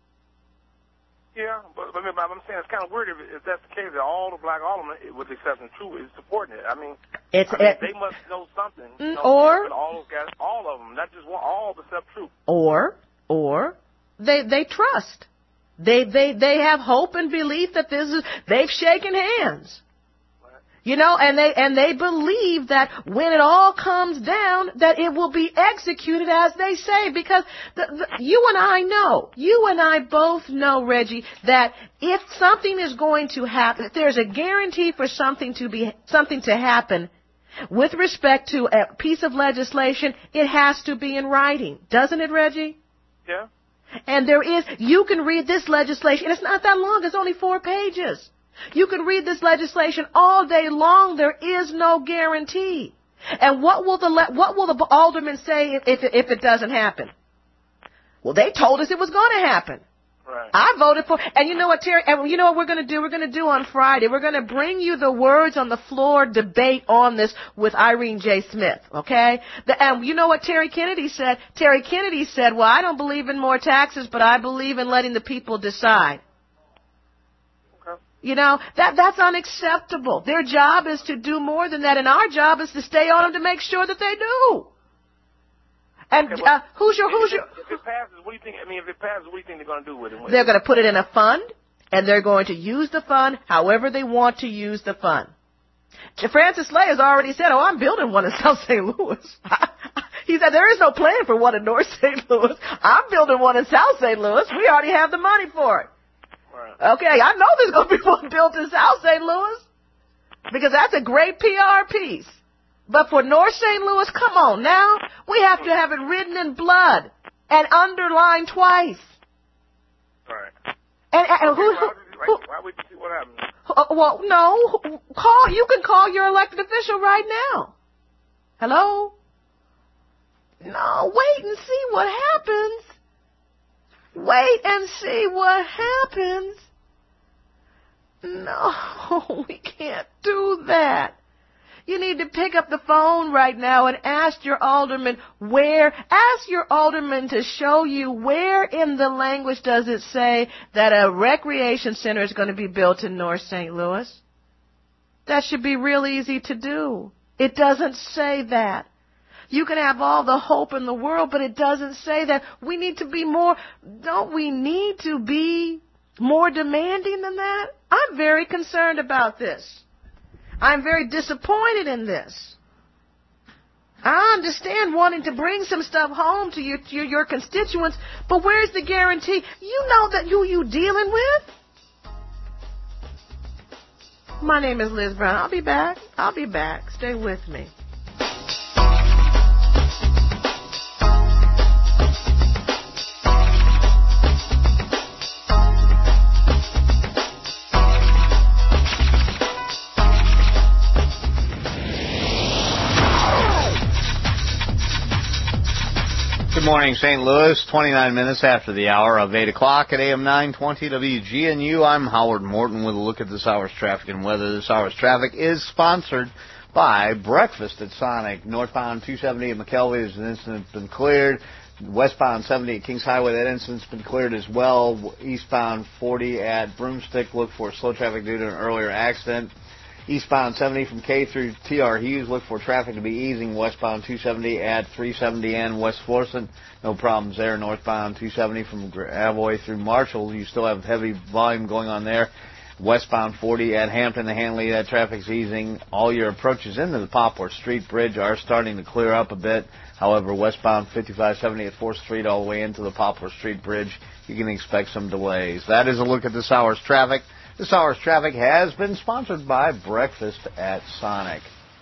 Yeah, but I'm saying it's kind of weird if that's the case, that all the black aldermen, with the exception of True, is supporting it. I mean, they must know something. Or all of them, not just one, all except True. Or they trust. They have hope and belief that they've shaken hands. You know, and they believe that when it all comes down, that it will be executed as they say. Because you and I both know, Reggie, that if something is going to happen, if there's a guarantee for something to happen with respect to a piece of legislation, it has to be in writing, doesn't it, Reggie? Yeah. And you can read this legislation, and it's not that long, it's only 4 pages. You can read this legislation all day long. There is no guarantee. And what will the aldermen say if it doesn't happen? Well, they told us it was going to happen. Right. I voted for, and you know what, Terry, and you know what we're going to do? We're going to do on Friday. We're going to bring you the words on the floor debate on this with Irene J. Smith, okay? And you know what Terry Kennedy said? Terry Kennedy said, well, I don't believe in more taxes, but I believe in letting the people decide. You know, that's unacceptable. Their job is to do more than that, and our job is to stay on them to make sure that they do. And okay, well, who's your? If it passes, what do you think? I mean, if it passes, what do you think they're going to do with it? They're going to put it in a fund, and they're going to use the fund however they want to use the fund. Francis Slay has already said, "Oh, I'm building one in South St. Louis." He said, "There is no plan for one in North St. Louis. I'm building one in South St. Louis. We already have the money for it." Okay, I know there's going to be one built in South St. Louis because that's a great PR piece. But for North St. Louis, come on now. We have to have it written in blood and underlined twice. Right. And why would you see what happens? Well, no. You can call your elected official right now. Hello? No, wait and see what happens. Wait and see what happens. No, we can't do that. You need to pick up the phone right now and ask your alderman ask your alderman to show you where in the language does it say that a recreation center is going to be built in North St. Louis. That should be real easy to do. It doesn't say that. You can have all the hope in the world, but it doesn't say that. Don't we need to be more demanding than that? I'm very concerned about this. I'm very disappointed in this. I understand wanting to bring some stuff home to your constituents, but where's the guarantee? You know that who you dealing with? My name is Liz Brown. I'll be back. Stay with me. Good morning, St. Louis. 29 minutes after the hour of 8 o'clock at AM 920 WGNU. I'm Howard Morton with a look at this hour's traffic and weather. This hour's traffic is sponsored by Breakfast at Sonic. Northbound 270 at McKelvey, there's an incident that's been cleared. Westbound 70 at Kings Highway, that incident's been cleared as well. Eastbound 40 at Broomstick, look for slow traffic due to an earlier accident. Eastbound 70 from K through T.R. Hughes, look for traffic to be easing. Westbound 270 at 370N West Florissant, no problems there. Northbound 270 from Avoy through Marshall, you still have heavy volume going on there. Westbound 40 at Hampton to Hanley, that traffic's easing. All your approaches into the Poplar Street Bridge are starting to clear up a bit. However, westbound 5570 at 4th Street all the way into the Poplar Street Bridge, you can expect some delays. That is a look at this hour's traffic. This hour's traffic has been sponsored by Breakfast at Sonic.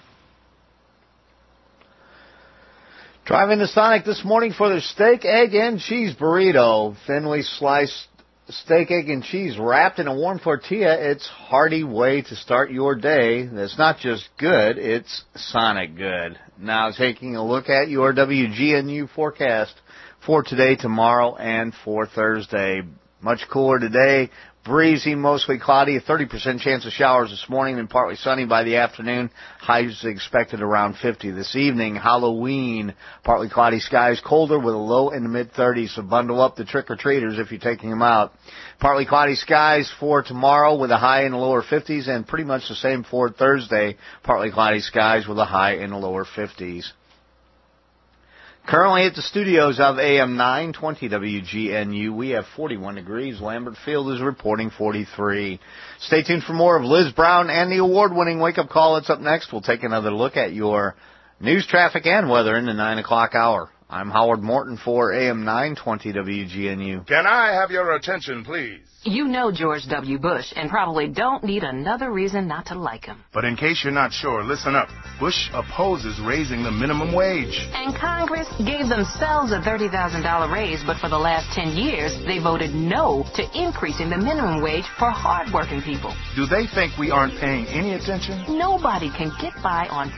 Driving to Sonic this morning for their steak, egg, and cheese burrito. Thinly sliced steak, egg, and cheese wrapped in a warm tortilla. It's a hearty way to start your day. That's not just good, it's Sonic good. Now taking a look at your WGNU forecast for today, tomorrow, and for Thursday. Much cooler today. Breezy, mostly cloudy, a 30% chance of showers this morning, and partly sunny by the afternoon. Highs expected around 50 this evening. Halloween, partly cloudy skies, colder with a low in the mid-30s, so bundle up the trick-or-treaters if you're taking them out. Partly cloudy skies for tomorrow with a high in the lower 50s, and pretty much the same for Thursday. Partly cloudy skies with a high in the lower 50s. Currently at the studios of AM 920 WGNU, we have 41 degrees. Lambert Field is reporting 43. Stay tuned for more of Liz Brown and the award-winning wake-up call. It's up next. We'll take another look at your news, traffic, and weather in the 9 o'clock hour. I'm Howard Morton for AM 920 WGNU. Can I have your attention, please? You know George W. Bush and probably don't need another reason not to like him. But in case you're not sure, listen up. Bush opposes raising the minimum wage. And Congress gave themselves a $30,000 raise, but for the last 10 years, they voted no to increasing the minimum wage for hard-working people. Do they think we aren't paying any attention? Nobody can get by on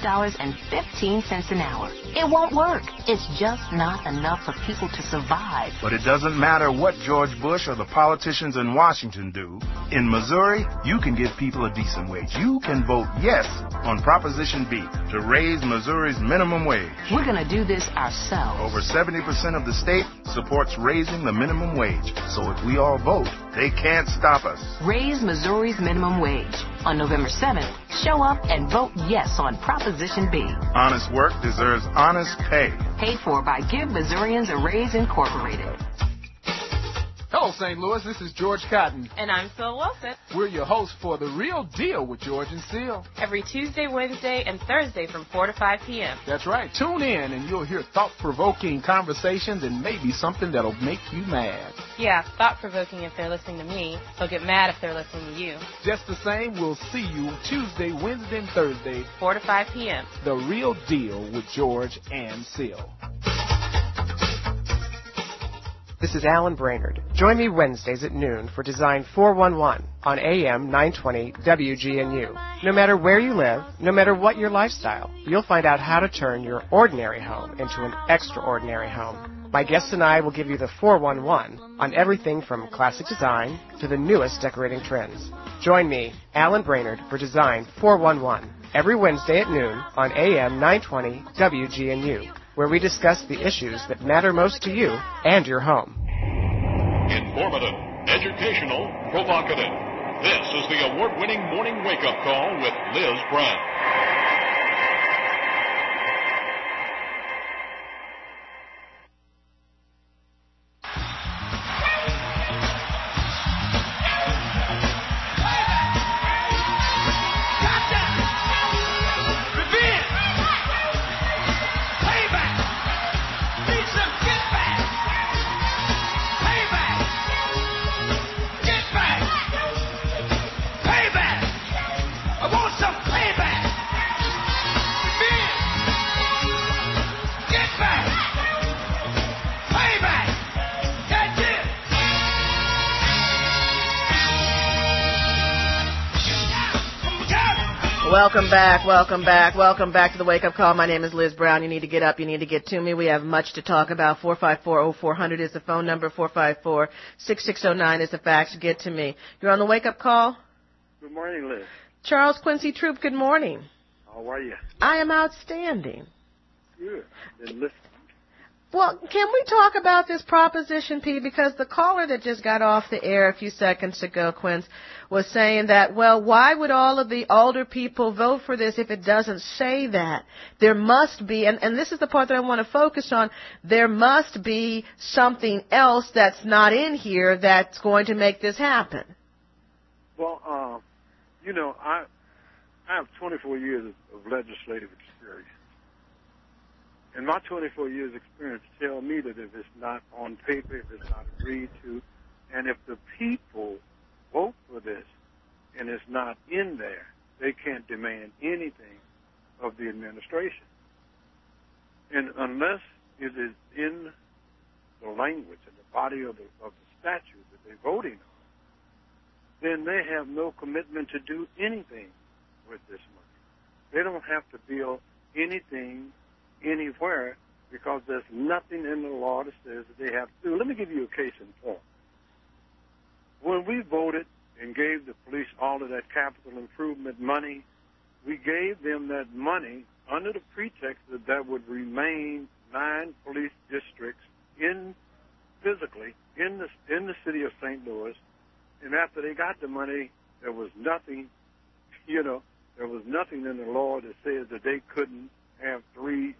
$5.15 an hour. It won't work. It's just not enough for people to survive. But it doesn't matter what George Bush or the politicians in Washington do. In Missouri, you can give people a decent wage. You can vote yes on Proposition B to raise Missouri's minimum wage. We're going to do this ourselves. Over 70% of the state supports raising the minimum wage. So if we all vote, they can't stop us. Raise Missouri's minimum wage. On November 7th, show up and vote yes on Proposition B. Honest work deserves honest pay. Paid for by Give Missourians a Raise Incorporated. Hello, St. Louis. This is George Cotton. And I'm Phil Wilson. We're your hosts for The Real Deal with George and Seal. Every Tuesday, Wednesday, and Thursday from 4 to 5 p.m. That's right. Tune in and you'll hear thought-provoking conversations and maybe something that'll make you mad. Yeah, thought-provoking if they're listening to me. They'll get mad if they're listening to you. Just the same, we'll see you Tuesday, Wednesday, and Thursday. 4 to 5 p.m. The Real Deal with George and Seal. This is Alan Brainerd. Join me Wednesdays at noon for Design 411 on AM 920 WGNU. No matter where you live, no matter what your lifestyle, you'll find out how to turn your ordinary home into an extraordinary home. My guests and I will give you the 411 on everything from classic design to the newest decorating trends. Join me, Alan Brainerd, for Design 411 every Wednesday at noon on AM 920 WGNU, where we discuss the issues that matter most to you and your home. Informative, educational, provocative. This is the award-winning Morning Wake-Up Call with Liz Brown. Welcome back to the Wake Up Call. My name is Liz Brown. You need to get up. You need to get to me. We have much to talk about. 454-0400 is the phone number. 454-6609 is the fax. Get to me. You're on the Wake Up Call. Good morning, Liz. Charles Quincy Troop, good morning. How are you? I am outstanding. Good. Been listening. Well, can we talk about this Proposition P? Because the caller that just got off the air a few seconds ago, Quince, was saying that, well, why would all of the older people vote for this if it doesn't say that? There must be, and this is the part that I want to focus on, there must be something else that's not in here that's going to make this happen. Well, I have 24 years of legislative experience. And my 24 years experience tell me that if it's not on paper, if it's not agreed to, and if the people vote for this and it's not in there, they can't demand anything of the administration. And unless it is in the language and the body of the statute that they're voting on, then they have no commitment to do anything with this money. They don't have to build anything anywhere because there's nothing in the law that says that they have to do. Let me give you a case in point. When we voted and gave the police all of that capital improvement money, we gave them that money under the pretext that there would remain 9 police districts physically in the city of St. Louis. And after they got the money, there was nothing, there was nothing in the law that says that they couldn't have 3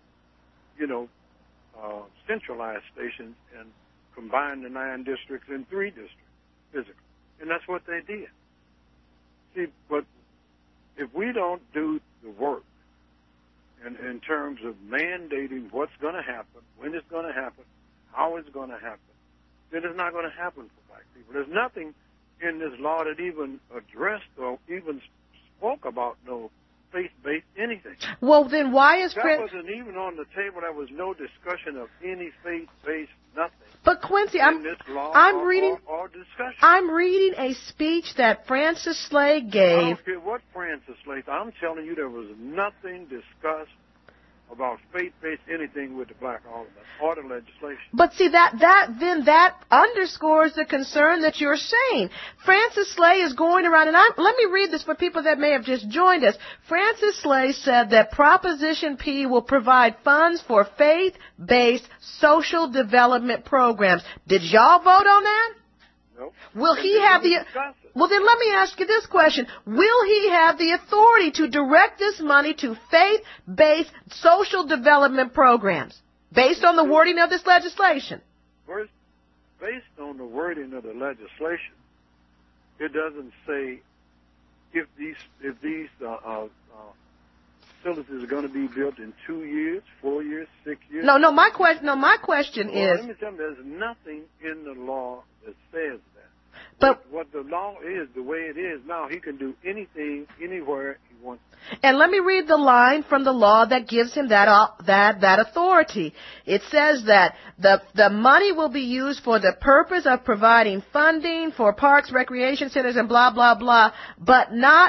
centralized stations and combine the 9 districts in 3 districts physically. And that's what they did. See, but if we don't do the work in terms of mandating what's going to happen, when it's going to happen, how it's going to happen, then it's not going to happen for black people. There's nothing in this law that even addressed or even spoke about no faith-based anything. Well, then why is... That wasn't even on the table. There was no discussion of any faith-based nothing. But Quincy, I'm reading a speech that Francis Slay gave. I don't care what Francis Slay. I'm telling you, there was nothing discussed about faith-based anything with the Black Alderman or the legislation. But see, that underscores the concern that you're saying. Francis Slay is going around, and let me read this for people that may have just joined us. Francis Slay said that Proposition P will provide funds for faith-based social development programs. Did y'all vote on that? No. Will he have the... Well, then let me ask you this question. Will he have the authority to direct this money to faith-based social development programs based on the wording of this legislation? First, based on the wording of the legislation, it doesn't say if these facilities are going to be built in 2 years, 4 years, 6 years. No, my question is... Let me tell you, there's nothing in the law that says that. But what the law is, the way it is now, he can do anything, anywhere he wants. And let me read the line from the law that gives him that authority. It says that the money will be used for the purpose of providing funding for parks, recreation centers, and blah, blah, blah, but not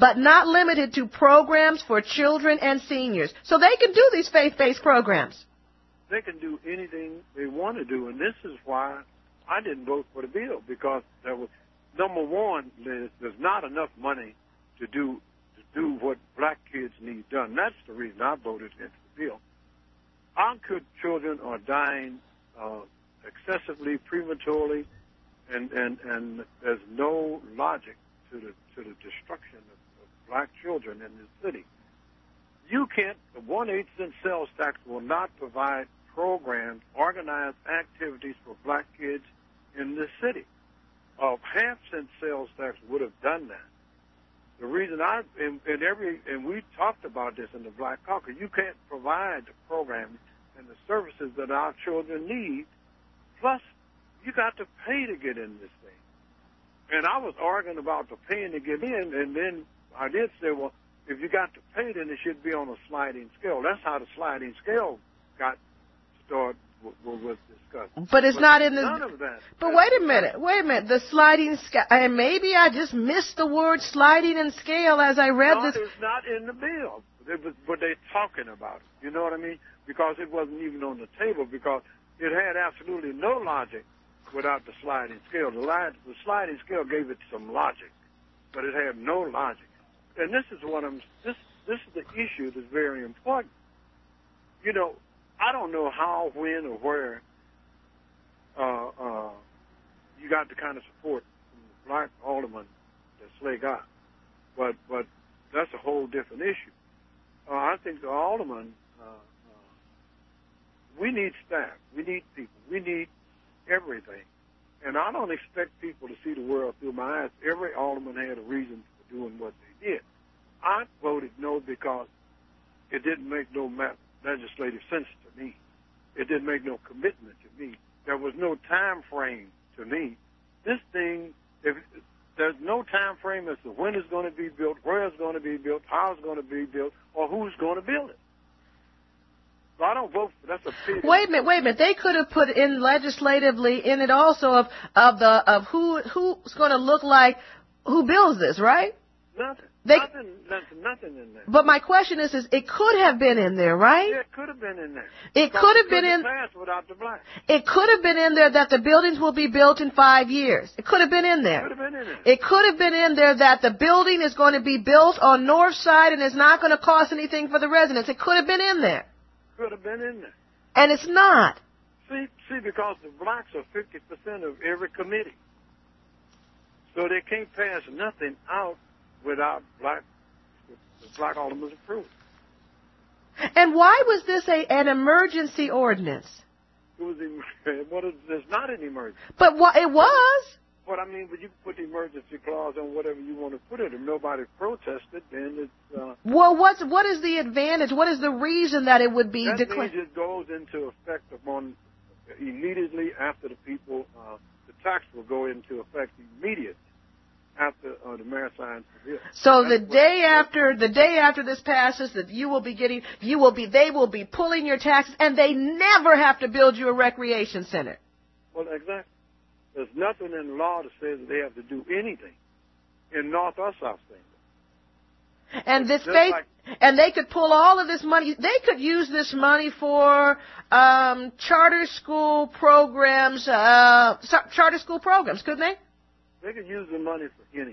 limited to programs for children and seniors. So they can do these faith-based programs. they can do anything they want to do, and this is why I didn't vote for the bill, because there was, number one, there's not enough money to do what black kids need done. That's the reason I voted against the bill. Our children are dying excessively, prematurely, and there's no logic to the destruction of black children in this city. You can't. The 1/8 cent sales tax will not provide programs, organized activities for black kids in this city. A 1/2 cent sales tax would have done that. The reason and we talked about this in the Black Caucus, you can't provide the programs and the services that our children need. Plus, you got to pay to get in this thing. And I was arguing about the paying to get in, and then I did say, well, if you got to pay, then it should be on a sliding scale. That's how the sliding scale got started, was discussed. But it's not in the... None of that. But wait a minute. The sliding scale, and maybe I just missed the word sliding and scale as I read this. No, it's not in the bill. But they're talking about it. You know what I mean? Because it wasn't even on the table, because it had absolutely no logic without the sliding scale. The sliding scale gave it some logic, but it had no logic. And this is this is the issue that's very important. You know, I don't know how, when, or where you got the kind of support from the black alderman that Slay got, but that's a whole different issue. I think the alderman, we need staff, we need people, we need everything. And I don't expect people to see the world through my eyes. Every alderman had a reason for doing what they did. I voted no because it didn't make no legislative sense to me. It didn't make no commitment to me. There was no time frame to me. This thing, if there's no time frame as to when it's going to be built, where it's going to be built, how it's going to be built, or who's going to build it. So I don't vote for that's a big... Wait a minute. They could have put in legislatively in it also of who's going to look like who builds this, right? Nothing in there. But my question is it could have been in there, right? Yeah, it could have been in there. It could have been in. Without the black. It could have been in there that the buildings will be built in 5 years. It could have been in there. It could have been in there. It could have been in there that the building is going to be built on North Side and it's not going to cost anything for the residents. It could have been in there. Could have been in there. And it's not. See, because the blacks are 50% of every committee, so they can't pass nothing out without the black alderman's approval. And why was this an emergency ordinance? It was there's not an emergency. But it was. But I mean, but you put the emergency clause on whatever you want to put it. If nobody protested, then it's... Well, what is the advantage? What is the reason that it would be declared? That means it goes into effect upon immediately after the people... the tax will go into effect immediately after the mayor signs the bill. So the day after this passes, that they will be pulling your taxes, and they never have to build you a recreation center. Well, exactly. There's nothing in the law that says that they have to do anything in North or South St. And and they could pull all of this money. They could use this money for charter school programs, couldn't they? They could use the money for anything.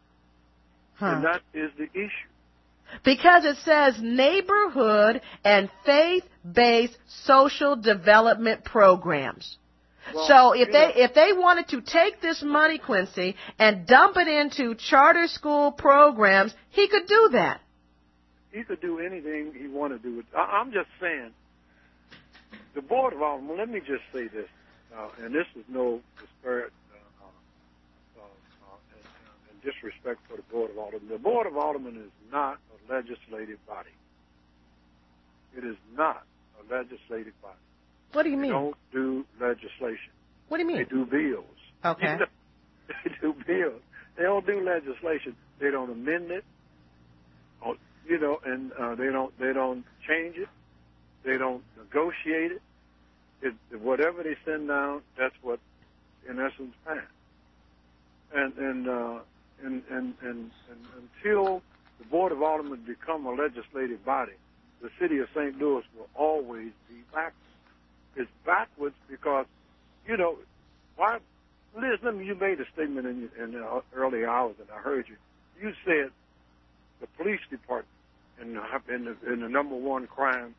And that is the issue. Because it says neighborhood and faith-based social development programs. Well, so if they wanted to take this money, Quincy, and dump it into charter school programs, he could do that. He could do anything he wanted to do. I'm just saying, the Board of Aldermen, let me just say this, and this is no disparate and disrespect for the Board of Aldermen. The Board of Aldermen is not a legislative body. It is not a legislative body. What do you mean? They don't do legislation. What do you mean? They do bills. Okay. They do bills. They don't do legislation. They don't amend it. And they don't change it. They don't negotiate it. Whatever they send down, that's what, in essence, passed. And until the Board of Aldermen become a legislative body, the city of St. Louis will always be back. is backwards because, you know, why? Liz, you made a statement in the early hours, and I heard you. You said the police department in the number one crime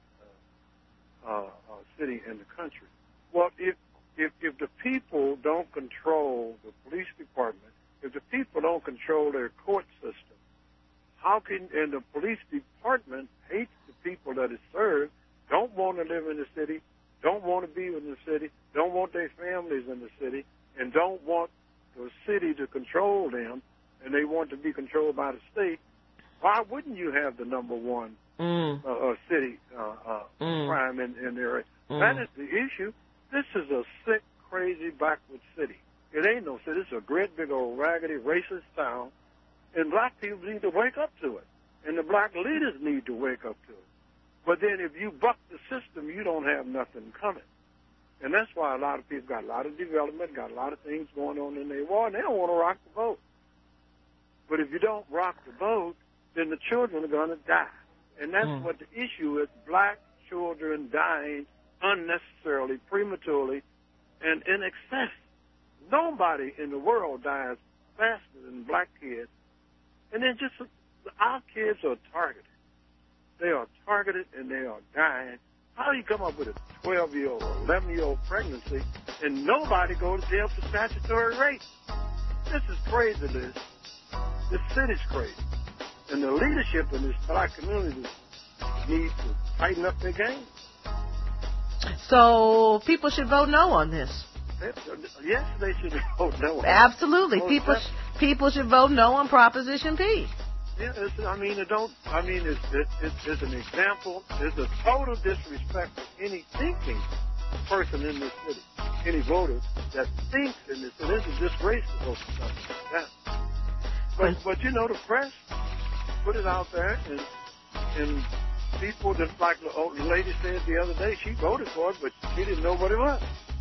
city in the country. Well, if the people don't control the police department, if the people don't control their court system, how can, and the police department hates the people that it serves, don't want to live in the city, don't want to be in the city, don't want their families in the city, and don't want the city to control them, and they want to be controlled by the state, why wouldn't you have the number one city crime in the area? That is the issue. This is a sick, crazy, backward city. It ain't no city. It's a great, big, old, raggedy, racist town, and black people need to wake up to it, and the black leaders need to wake up to it. But then if you buck the system, you don't have nothing coming. And that's why a lot of people got a lot of development, got a lot of things going on in their war, and they don't want to rock the boat. But if you don't rock the boat, then the children are going to die. And that's what the issue is, black children dying unnecessarily, prematurely, and in excess. Nobody in the world dies faster than black kids. And then just our kids are targeted. They are targeted and they are dying. How do you come up with a 12-year-old or 11-year-old pregnancy and nobody goes to jail for statutory rape? This is crazy, Liz. This city's crazy. And the leadership in this black community needs to tighten up their game. So people should vote no on this. Yes, they should vote no. Absolutely. People should vote no on Proposition P. Yeah, it's an example. It's a total disrespect for any thinking person in this city, any voter that thinks in this city. This is disgrace to vote for something like that. But you know, the press put it out there, and people, just like the old lady said the other day, she voted for it, but she didn't know what it was.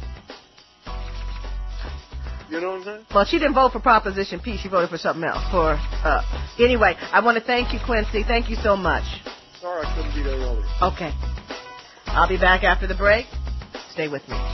You know what I'm saying? Well, she didn't vote for Proposition P. She voted for something else. Anyway, I want to thank you, Quincy. Thank you so much. Sorry I couldn't be there earlier. Okay. I'll be back after the break. Stay with me.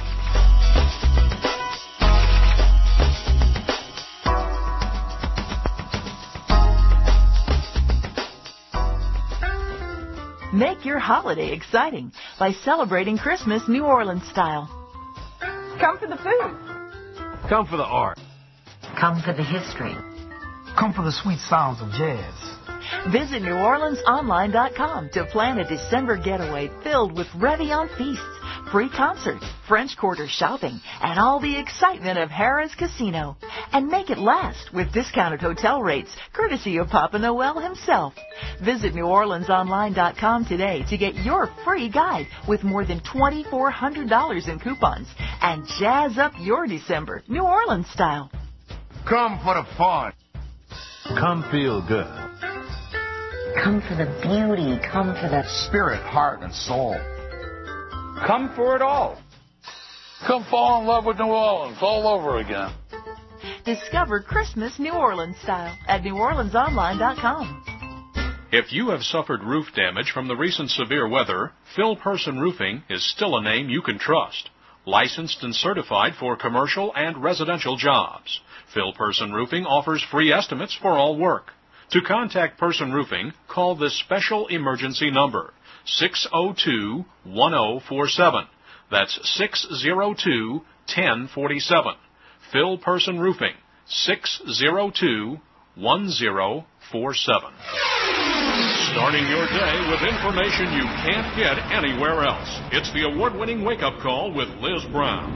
Make your holiday exciting by celebrating Christmas New Orleans style. Come for the food. Come for the art. Come for the history. Come for the sweet sounds of jazz. Visit NewOrleansOnline.com to plan a December getaway filled with Réveillon feasts, free concerts, French Quarter shopping, and all the excitement of Harrah's Casino. And make it last with discounted hotel rates, courtesy of Papa Noel himself. Visit NewOrleansOnline.com today to get your free guide with more than $2,400 in coupons and jazz up your December New Orleans style. Come for the fun. Come feel good. Come for the beauty. Come for the spirit, heart, and soul. Come for it all. Come fall in love with New Orleans all over again. Discover Christmas New Orleans style at NewOrleansOnline.com. If you have suffered roof damage from the recent severe weather, Phil Person Roofing is still a name you can trust. Licensed and certified for commercial and residential jobs, Phil Person Roofing offers free estimates for all work. To contact Person Roofing, call this special emergency number, 602-1047. That's 602-1047. Phil Person Roofing, 602-1047. Starting your day with information you can't get anywhere else. It's the award-winning wake-up call with Liz Brown.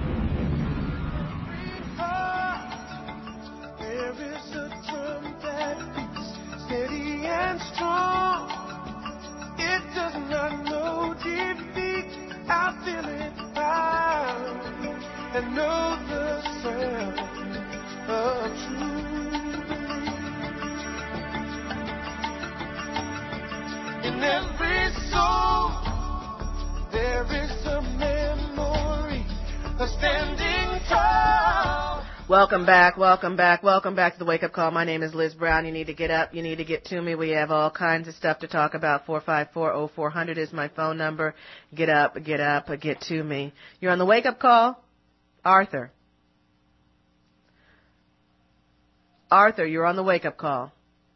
There is a drum that beats steady and strong. It does not know defeat. I feel it high and know the sound of truth. In every soul, there is a memory of standing tall. Welcome back to the Wake Up Call. My name is Liz Brown. You need to get up. You need to get to me. We have all kinds of stuff to talk about. 454-0400 is my phone number. Get up, get to me. You're on the Wake Up Call. Arthur, you're on the Wake Up Call.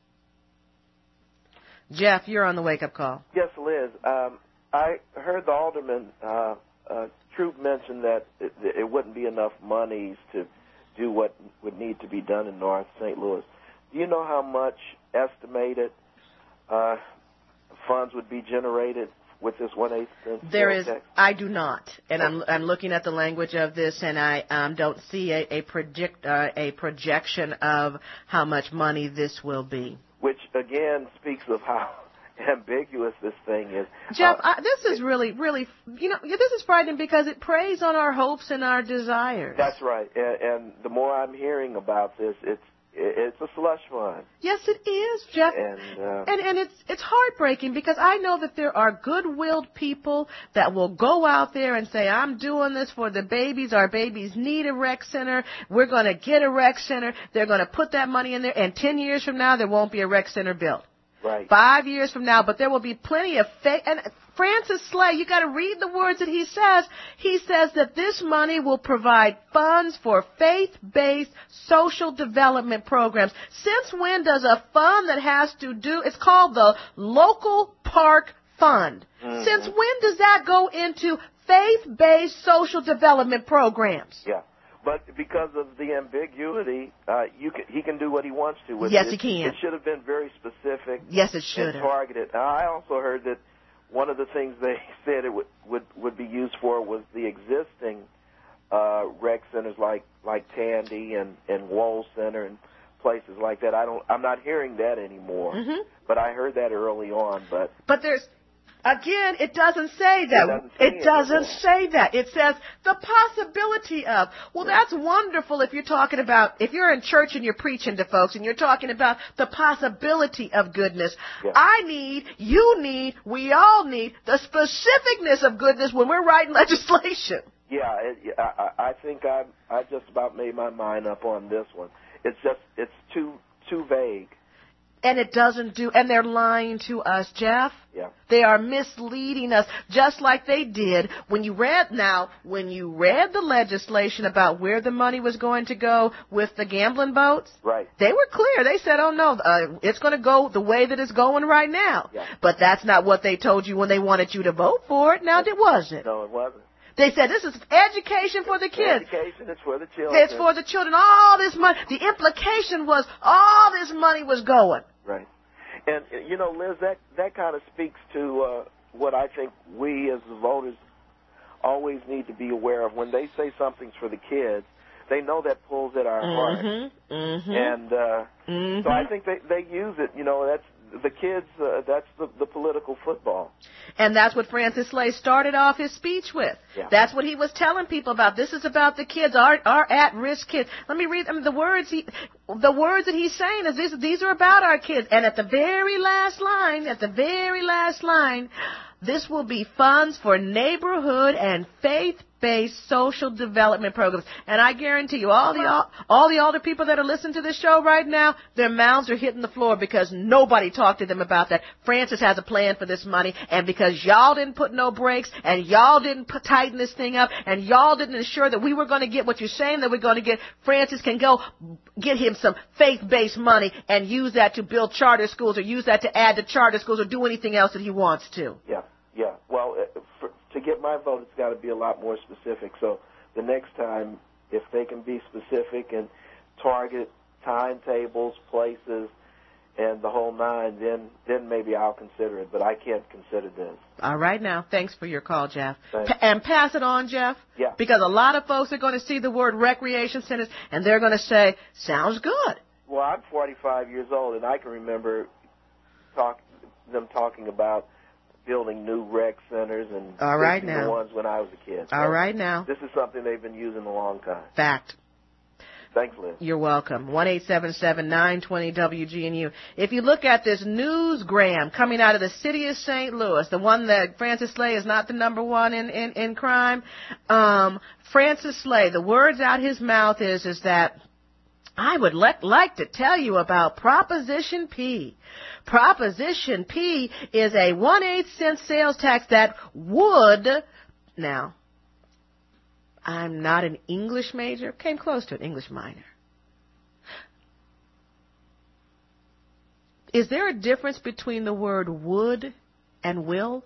Jeff, you're on the Wake Up Call. Yes, Liz. I heard the alderman, Troop, mention that it wouldn't be enough monies to do what would need to be done in North St. Louis. Do you know how much estimated funds would be generated with this 1/8 cent? There is. Tax? I do not, and I'm looking at the language of this, and I don't see a projection of how much money this will be. Which again speaks of how ambiguous this thing is. Jeff, this is really, this is frightening because it preys on our hopes and our desires. That's right, and the more I'm hearing about this, it's a slush fund. Yes, it is, Jeff. And it's heartbreaking because I know that there are good-willed people that will go out there and say, I'm doing this for the babies. Our babies need a rec center. We're going to get a rec center. They're going to put that money in there, and 10 years from now, there won't be a rec center built. Right. 5 years from now, but there will be plenty of fake. And Francis Slay, you got to read the words that he says. He says that this money will provide funds for faith-based social development programs. Since when does a fund that has to do, it's called the Local Park Fund. Mm-hmm. Since when does that go into faith-based social development programs? Yeah. But because of the ambiguity, he can do what he wants to with it. Yes, he can. It should have been very specific. Yes, it should and targeted. I also heard that one of the things they said it would be used for was the existing rec centers like Tandy and Wall Center and places like that. I'm not hearing that anymore. Mm-hmm. But I heard that early on. But there's. Again, it doesn't say that. It doesn't say that. It says the possibility of. Well, that's wonderful if you're talking about, if you're in church and you're preaching to folks and you're talking about the possibility of goodness. Yeah. I need, you need, we all need the specificness of goodness when we're writing legislation. Yeah, I think I just about made my mind up on this one. It's too vague. And it doesn't do, and they're lying to us, Jeff. Yeah. They are misleading us, just like they did when you read the legislation about where the money was going to go with the gambling boats. Right. They were clear. They said, oh no, it's going to go the way that it's going right now. Yeah. But that's not what they told you when they wanted you to vote for it. Now, it wasn't. No, it wasn't. They said this is education for the kids. Education is for the children. It's for the children. All this money. The implication was all this money was going. Right. And, Liz, that kind of speaks to what I think we as the voters always need to be aware of. When they say something's for the kids, they know that pulls at our heart. Mm-hmm. And so I think they use it. That's the kids, that's the political football. And that's what Francis Slay started off his speech with. Yeah. That's what he was telling people about. This is about the kids, our at-risk kids. Let me read the words that he's saying is these are about our kids. And at the very last line, this will be funds for neighborhood and faith-based social development programs. And I guarantee you, all the older people that are listening to this show right now, their mouths are hitting the floor because nobody talked to them about that. Francis has a plan for this money, and because y'all didn't put no brakes, and y'all didn't tighten this thing up, and y'all didn't ensure that we were going to get what you're saying that we're going to get, Francis can go get him some faith-based money and use that to build charter schools or use that to add to charter schools or do anything else that he wants to. Yeah. Well, to get my vote, it's got to be a lot more specific. So the next time, if they can be specific and target timetables, places, and the whole nine, then maybe I'll consider it. But I can't consider this. All right now. Thanks for your call, Jeff. And pass it on, Jeff. Yeah. Because a lot of folks are going to see the word recreation centers, and they're going to say, sounds good. Well, I'm 45 years old, and I can remember them talking about building new rec centers and the ones when I was a kid. All right now. This is something they've been using a long time. Fact. Thanks, Liz. You're welcome. 1-877-920-WGNU. If you look at this newsgram coming out of the city of St. Louis, the one that Francis Slay is not the number one in crime, Francis Slay, the words out his mouth is that I would like to tell you about Proposition P. Proposition P is a 1/8 cent sales tax that would, now, I'm not an English major, came close to an English minor. Is there a difference between the word would and will?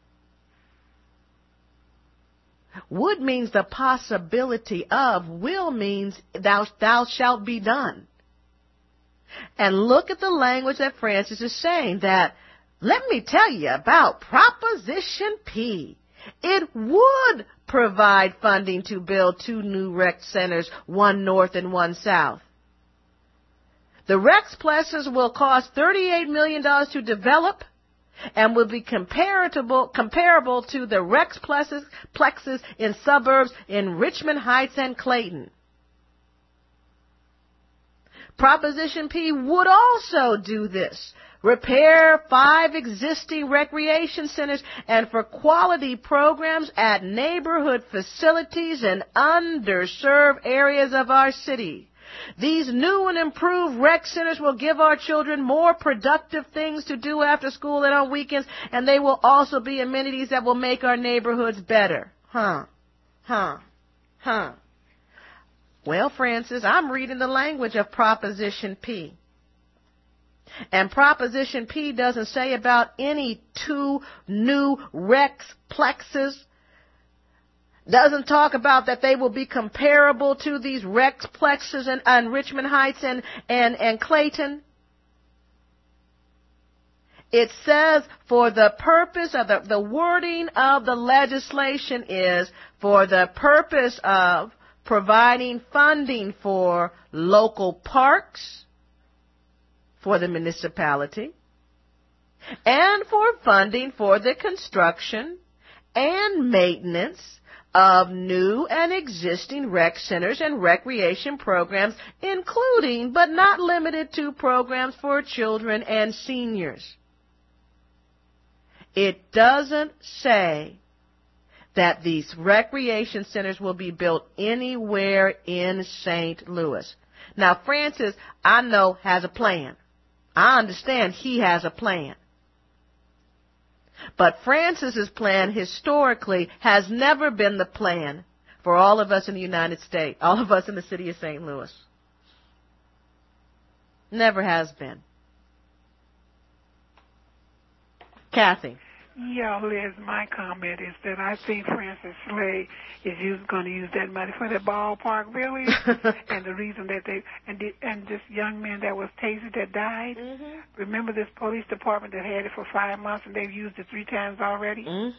Would means the possibility of, will means thou shalt be done. And look at the language that Francis is saying, that, let me tell you about Proposition P. It would provide funding to build 2 new rec centers, one north and one south. The Rexplexes will cost $38 million to develop and will be comparable to the Rexplexes in suburbs in Richmond Heights and Clayton. Proposition P would also do this. Repair 5 existing recreation centers and for quality programs at neighborhood facilities in underserved areas of our city. These new and improved rec centers will give our children more productive things to do after school and on weekends, and they will also be amenities that will make our neighborhoods better. Well, Francis, I'm reading the language of Proposition P. And Proposition P doesn't say about any 2 new Rexplexes. Doesn't talk about that they will be comparable to these Rexplexes in Richmond Heights and Clayton. It says for the purpose of the wording of the legislation is for the purpose of providing funding for local parks for the municipality and for funding for the construction and maintenance of new and existing rec centers and recreation programs, including but not limited to programs for children and seniors. It doesn't say that these recreation centers will be built anywhere in St. Louis. Now, Francis, I know, has a plan. I understand he has a plan. But Francis's plan historically has never been the plan for all of us in the United States, all of us in the city of St. Louis. Never has been. Kathy. Yeah, Liz, my comment is that I think Francis Slay is going to use that money for the ballpark, really. And the reason that and this young man that was tasered that died, remember this police department that had it for 5 months and they've used it 3 times already?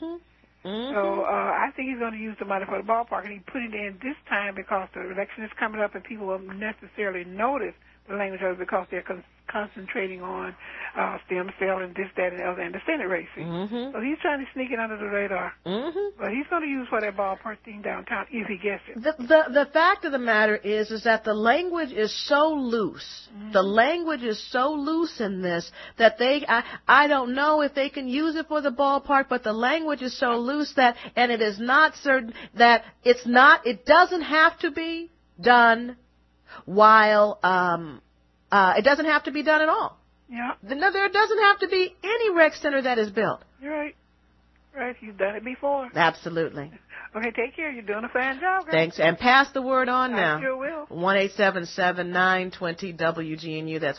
So I think he's going to use the money for the ballpark, and he put it in this time because the election is coming up and people won't necessarily notice the language of it because they're concentrating on stem cell and this, that, and the other, and the Senate racing. So he's trying to sneak it under the radar. But he's going to use for that ballpark thing downtown if he gets it. The fact of the matter is that the language is so loose. The language is so loose in this that I don't know if they can use it for the ballpark, but the language is so loose that, and it is not certain that it doesn't have to be done while it doesn't have to be done at all. Yeah. No, there doesn't have to be any rec center that is built. You're right. Right, you've done it before. Absolutely. Okay, take care. You're doing a fine job, girl. Thanks, and pass the word on now. I sure will. 1-877-920-WGNU. That's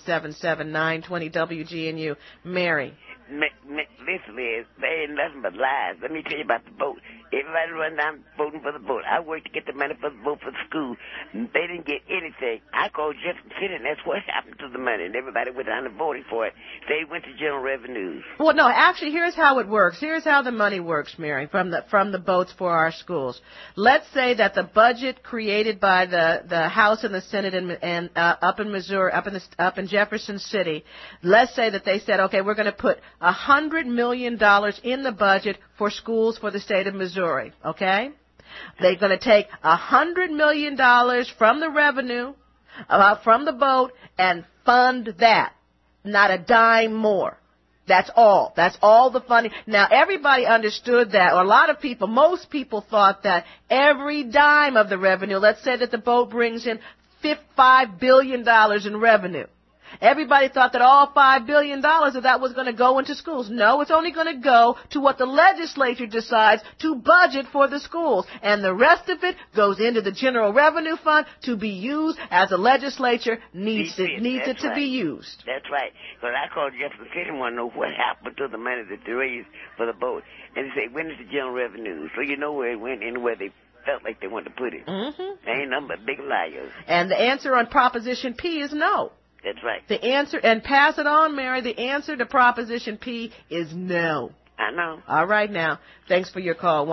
1-877-920-WGNU. Mary. Listen, Liz, there ain't nothing but lies. Let me tell you about the vote. Everybody run down voting for the vote. I worked to get the money for the vote for the school. They didn't get anything. I called Jefferson City, and that's what happened to the money. And everybody went down and voted for it. They went to general revenues. Well, no, actually, here's how it works. Here's how the money works, Mary, from the votes for our schools. Let's say that the budget created by the House and the Senate and up in Missouri, up in Jefferson City, let's say that they said, okay, we're going to put $100 million in the budget for schools for the state of Missouri, okay? They're going to take $100 million from the revenue, from the vote, and fund that. Not a dime more. That's all. That's all the funding. Now, everybody understood that, or a lot of people, most people thought that every dime of the revenue, let's say that the vote brings in $5 billion in revenue. Everybody thought that all $5 billion of that was going to go into schools. No, it's only going to go to what the legislature decides to budget for the schools. And the rest of it goes into the general revenue fund to be used as the legislature needs it to be used. That's right. Because I called Jefferson City and want to know what happened to the money that they raised for the boat. And they say, when is the general revenue? So you know where it went, anywhere they felt like they wanted to put it. Mm-hmm. They ain't nothing but big liars. And the answer on Proposition P is no. That's right. The answer, and pass it on, Mary, the answer to Proposition P is no. I know. All right now. Thanks for your call.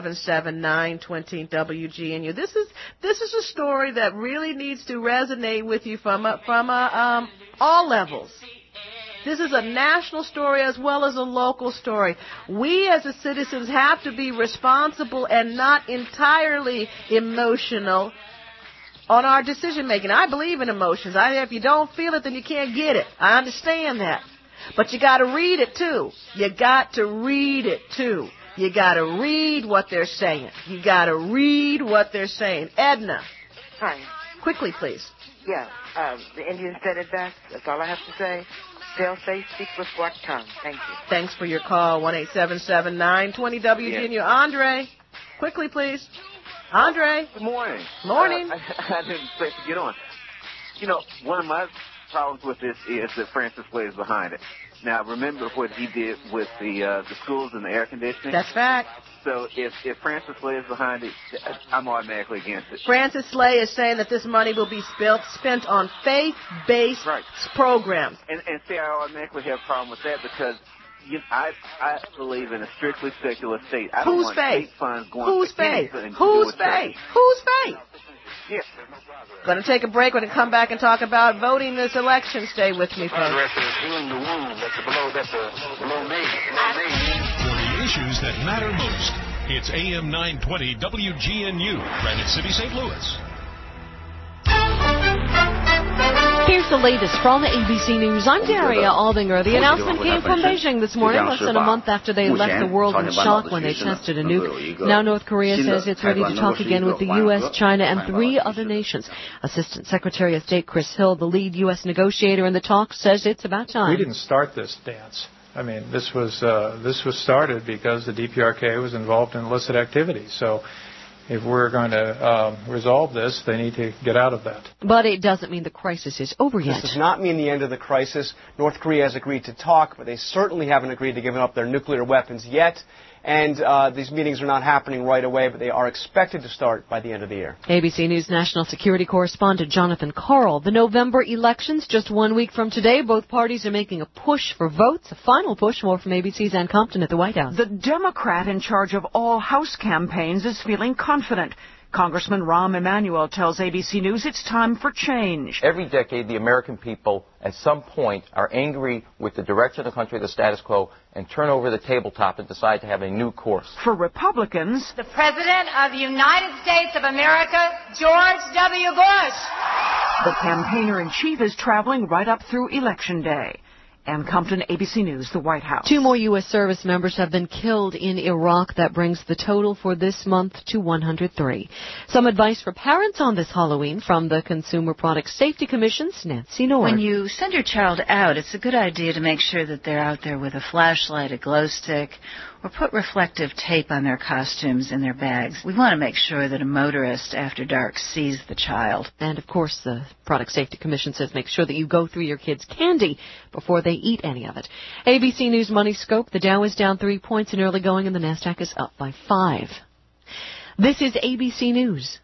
1-877-920-WGNU. This is a story that really needs to resonate with you from all levels. This is a national story as well as a local story. We as citizens have to be responsible and not entirely emotional on our decision making. I believe in emotions. If you don't feel it, then you can't get it. I understand that. But you got to read it too. You got to read it too. You got to read what they're saying. You got to read what they're saying. Edna. Hi. Quickly, please. Yeah. The Indians said it best. That's all I have to say. They'll say, speak with what tongue. Thank you. Thanks for your call. 1-877-920-WGNU. Andre. Quickly, please. Andre. Good morning. Morning. I didn't expect to get on. You know, one of my problems with this is that Francis Slay is behind it. Now, remember what he did with the schools and the air conditioning? That's fact. So if Francis Slay is behind it, I'm automatically against it. Francis Slay is saying that this money will be spent on faith-based programs. And see, I automatically have a problem with that because I believe in a strictly secular state. I don't want state funds going Whose to faith? anything to Whose do with faith? church. Whose faith? Yes. Going to take a break. We're going to come back and talk about voting this election. Stay with me, folks. For the issues that matter most, it's AM 920 WGNU, Granite City, St. Louis. Here's the latest from ABC News. I'm Daria Aldinger. The announcement came from Beijing this morning, less than a month after they left the world in shock when they tested a nuke. Now North Korea says it's ready to talk again with the U.S., China, and 3 other nations. Assistant Secretary of State Chris Hill, the lead U.S. negotiator in the talks, says it's about time. We didn't start this dance. I mean, this was started because the DPRK was involved in illicit activity. So if we're going to resolve this, they need to get out of that. But it doesn't mean the crisis is over yet. This does not mean the end of the crisis. North Korea has agreed to talk, but they certainly haven't agreed to give up their nuclear weapons yet. And these meetings are not happening right away, but they are expected to start by the end of the year. ABC News national security correspondent Jonathan Karl. The November elections, just 1 week from today, both parties are making a push for votes, a final push. More from ABC's Ann Compton at the White House. The Democrat in charge of all House campaigns is feeling confident. Congressman Rahm Emanuel tells ABC News it's time for change. Every decade, the American people, at some point, are angry with the direction of the country, the status quo, and turn over the tabletop and decide to have a new course. For Republicans, the President of the United States of America, George W. Bush. The campaigner-in-chief is traveling right up through Election Day. Ann Compton, ABC News, the White House. 2 more U.S. service members have been killed in Iraq. That brings the total for this month to 103. Some advice for parents on this Halloween from the Consumer Product Safety Commission's Nancy Nord. When you send your child out, it's a good idea to make sure that they're out there with a flashlight, a glow stick, or put reflective tape on their costumes in their bags. We want to make sure that a motorist after dark sees the child. And, of course, the Product Safety Commission says make sure that you go through your kids' candy before they eat any of it. ABC News Money Scope. The Dow is down 3 points in early going and the NASDAQ is up by 5. This is ABC News.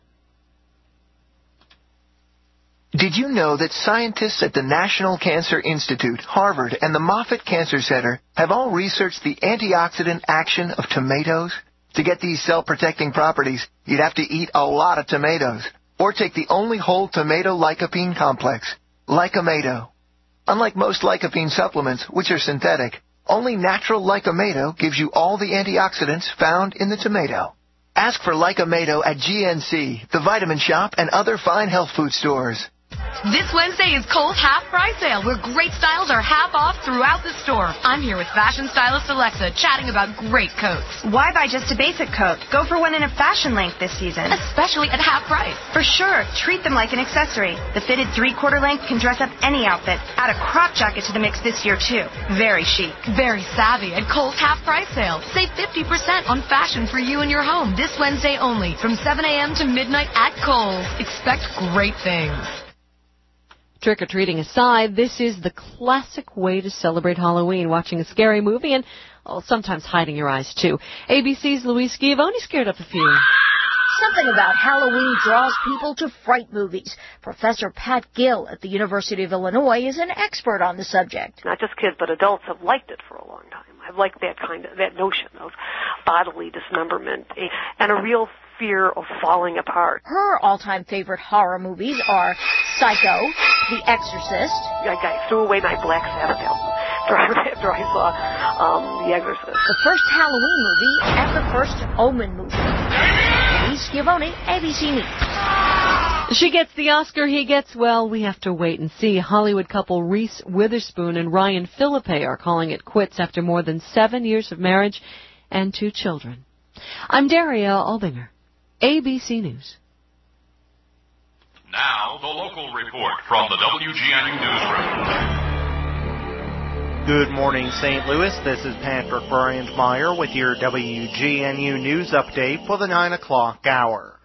Did you know that scientists at the National Cancer Institute, Harvard, and the Moffitt Cancer Center have all researched the antioxidant action of tomatoes? To get these cell-protecting properties, you'd have to eat a lot of tomatoes, or take the only whole tomato lycopene complex, Lycomato. Unlike most lycopene supplements, which are synthetic, only natural Lycomato gives you all the antioxidants found in the tomato. Ask for Lycomato at GNC, the Vitamin Shop, and other fine health food stores. This Wednesday is Kohl's half price sale, where great styles are half off throughout the store. I'm here with fashion stylist Alexa, chatting about great coats. Why buy just a basic coat? Go for one in a fashion length this season. Especially at half price. For sure. Treat them like an accessory. The fitted 3/4 length can dress up any outfit. Add a crop jacket to the mix this year, too. Very chic. Very savvy at Kohl's half price sale. Save 50% on fashion for you and your home this Wednesday only from 7 a.m. to midnight at Kohl's. Expect great things. Trick-or-treating aside, this is the classic way to celebrate Halloween, watching a scary movie and sometimes hiding your eyes, too. ABC's Louise Schiavone scared up a few. Something about Halloween draws people to fright movies. Professor Pat Gill at the University of Illinois is an expert on the subject. Not just kids, but adults have liked it for a long time. I've liked that notion of bodily dismemberment and a real fear of falling apart. Her all-time favorite horror movies are Psycho, The Exorcist. I threw away my Black Sabbath album after I saw The Exorcist. The first Halloween movie and the first Omen movie. Louise Schiavone, ABC News. She gets the Oscar, he gets, well, we have to wait and see. Hollywood couple Reese Witherspoon and Ryan Philippe are calling it quits after more than 7 years of marriage and 2 children. I'm Daria Albinger, ABC News. Now, the local report from the WGNU Newsroom. Good morning, St. Louis. This is Patrick Bryant-Meyer with your WGNU News update for the 9 o'clock hour.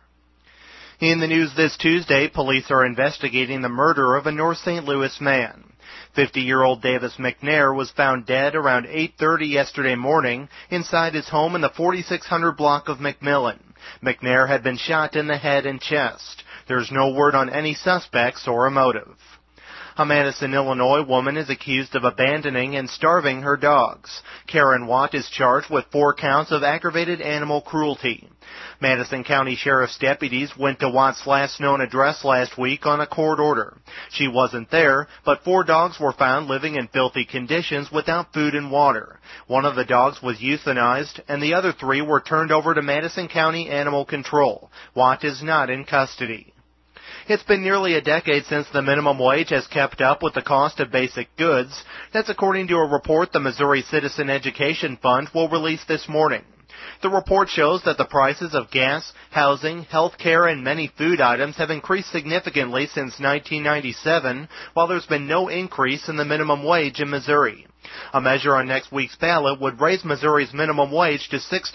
In the news this Tuesday, police are investigating the murder of a North St. Louis man. 50-year-old Davis McNair was found dead around 8:30 yesterday morning inside his home in the 4600 block of McMillan. McNair had been shot in the head and chest. There's no word on any suspects or a motive. A Madison, Illinois woman is accused of abandoning and starving her dogs. Karen Watt is charged with 4 counts of aggravated animal cruelty. Madison County Sheriff's deputies went to Watt's last known address last week on a court order. She wasn't there, but 4 dogs were found living in filthy conditions without food and water. One of the dogs was euthanized, and the other 3 were turned over to Madison County Animal Control. Watt is not in custody. It's been nearly a decade since the minimum wage has kept up with the cost of basic goods. That's according to a report the Missouri Citizen Education Fund will release this morning. The report shows that the prices of gas, housing, health care, and many food items have increased significantly since 1997, while there's been no increase in the minimum wage in Missouri. A measure on next week's ballot would raise Missouri's minimum wage to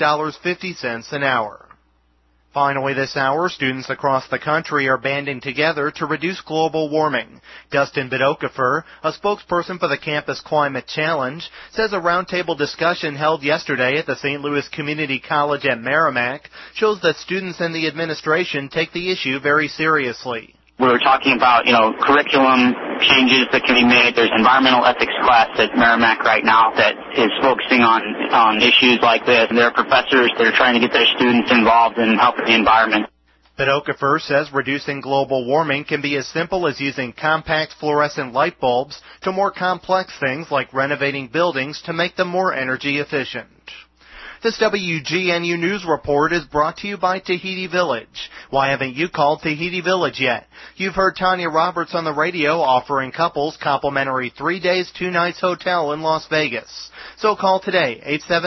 $6.50 an hour. Finally this hour, students across the country are banding together to reduce global warming. Dustin Bidokafer, a spokesperson for the Campus Climate Challenge, says a roundtable discussion held yesterday at the St. Louis Community College at Merrimack shows that students and the administration take the issue very seriously. We're talking about, curriculum changes that can be made. There's environmental ethics class at Merrimack right now that is focusing on issues like this. There are professors that are trying to get their students involved in helping the environment. Bidokafer says reducing global warming can be as simple as using compact fluorescent light bulbs to more complex things like renovating buildings to make them more energy efficient. This WGNU News Report is brought to you by Tahiti Village. Why haven't you called Tahiti Village yet? You've heard Tanya Roberts on the radio offering couples complimentary 3 days, 2 nights hotel in Las Vegas. So call today,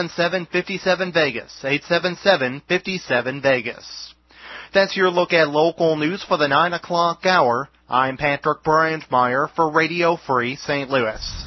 877-57-VEGAS, 877-57-VEGAS. That's your look at local news for the 9 o'clock hour. I'm Patrick Bryant-Meyer for Radio Free St. Louis.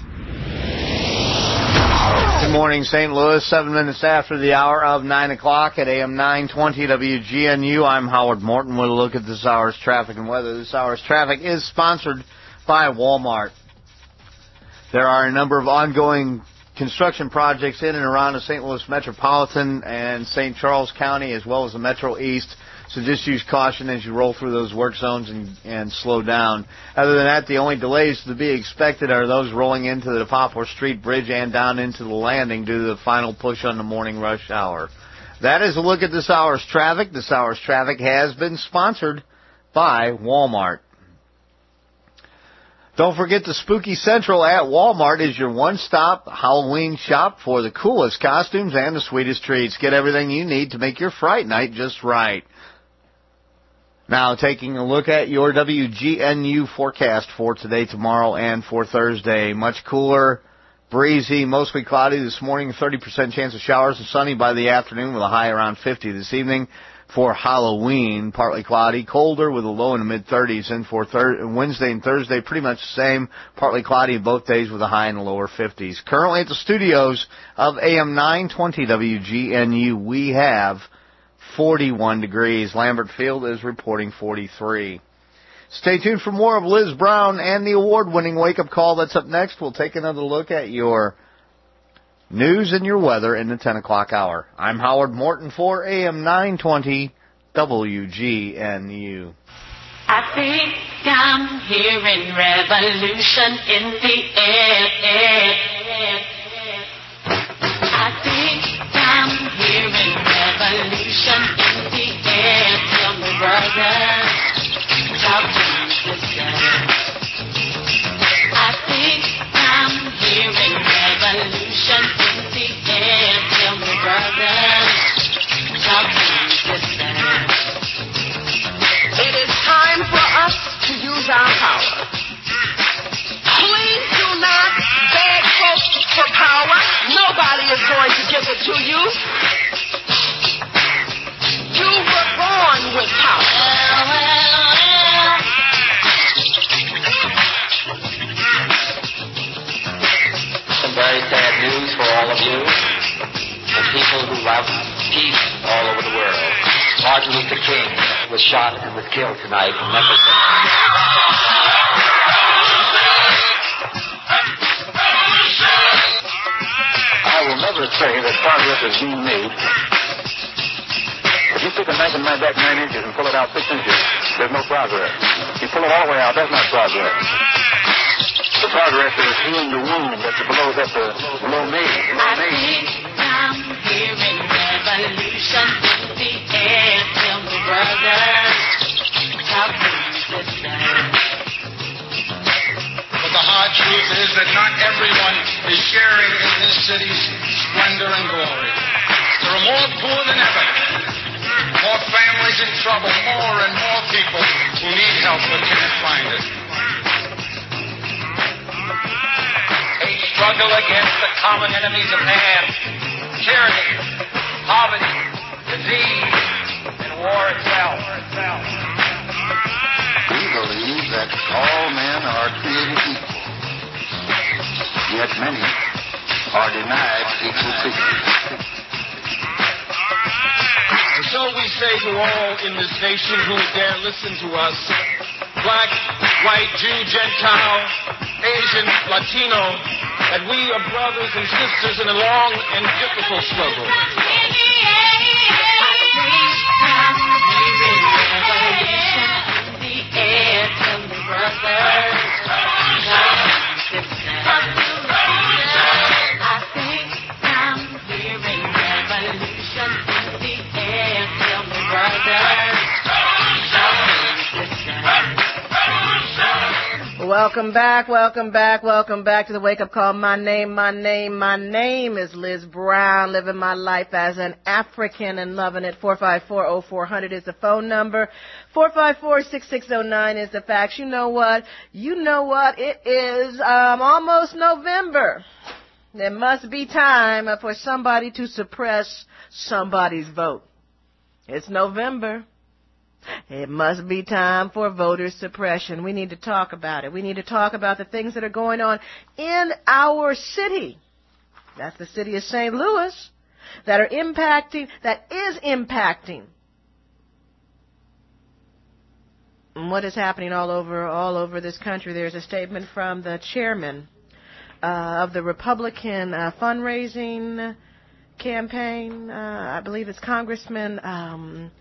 Good morning, St. Louis. 7 minutes after the hour of 9 o'clock at AM 920 WGNU. I'm Howard Morton with a look at this hour's traffic and weather. This hour's traffic is sponsored by Walmart. There are a number of ongoing construction projects in and around the St. Louis metropolitan and St. Charles County, as well as the Metro East. So just use caution as you roll through those work zones and slow down. Other than that, the only delays to be expected are those rolling into the Poplar Street Bridge and down into the landing due to the final push on the morning rush hour. That is a look at this hour's traffic. This hour's traffic has been sponsored by Walmart. Don't forget the Spooky Central at Walmart is your one-stop Halloween shop for the coolest costumes and the sweetest treats. Get everything you need to make your Fright Night just right. Now, taking a look at your WGNU forecast for today, tomorrow, and for Thursday. Much cooler, breezy, mostly cloudy this morning, 30% chance of showers and sunny by the afternoon with a high around 50 this evening. For Halloween, partly cloudy, colder with a low in the mid-30s. And for Wednesday and Thursday, pretty much the same, partly cloudy both days with a high in the lower 50s. Currently at the studios of AM 920 WGNU, we have 41 degrees. Lambert Field is reporting 43. Stay tuned for more of Liz Brown and the award-winning wake-up call. That's up next. We'll take another look at your news and your weather in the 10 o'clock hour. I'm Howard Morton for AM 920 WGNU. I think I'm hearing revolution in the air. I think I'm hearing revolution in the air. Tell me, brother, talk to me, sister. I think I'm hearing revolution in the air. Tell me, brother, talk to me, sister. It is time for us to use our power. Please do not beg folks for power. Nobody is going to give it to you. You were born with power. Some very sad news for all of you, the people who love peace all over the world. Martin Luther King was shot and was killed tonight in Memphis. I will never say that progress is being made. If you stick a knife in my back 9 inches and pull it out 6 inches, there's no progress. You pull it all the way out, that's not progress. The progress is healing the wound that's below me. I think I'm hearing revolution in the air. Tell me, brother, talk to me, sister. But the hard truth is that not everyone is sharing in this city's splendor and glory. There are more poor than ever, more families in trouble, more and more people who need help but can't find it. A struggle against the common enemies of man, tyranny, poverty, disease, and war itself. We believe that all men are created equal, yet many are denied equal treatment. And so we say to all in this nation who dare listen to us, black, white, Jew, Gentile, Asian, Latino, that we are brothers and sisters in a long and difficult struggle. Welcome back to the Wake Up Call. My name is Liz Brown, living my life as an African and loving it. 454-0400 is the phone number. 454-6609 is the fax. You know what? It is almost November. There must be time for somebody to suppress somebody's vote. It's November. It must be time for voter suppression. We need to talk about it. We need to talk about the things that are going on in our city. That's the city of St. Louis. That is impacting what is happening all over this country. There's a statement from the chairman of the Republican fundraising campaign. I believe it's Congressman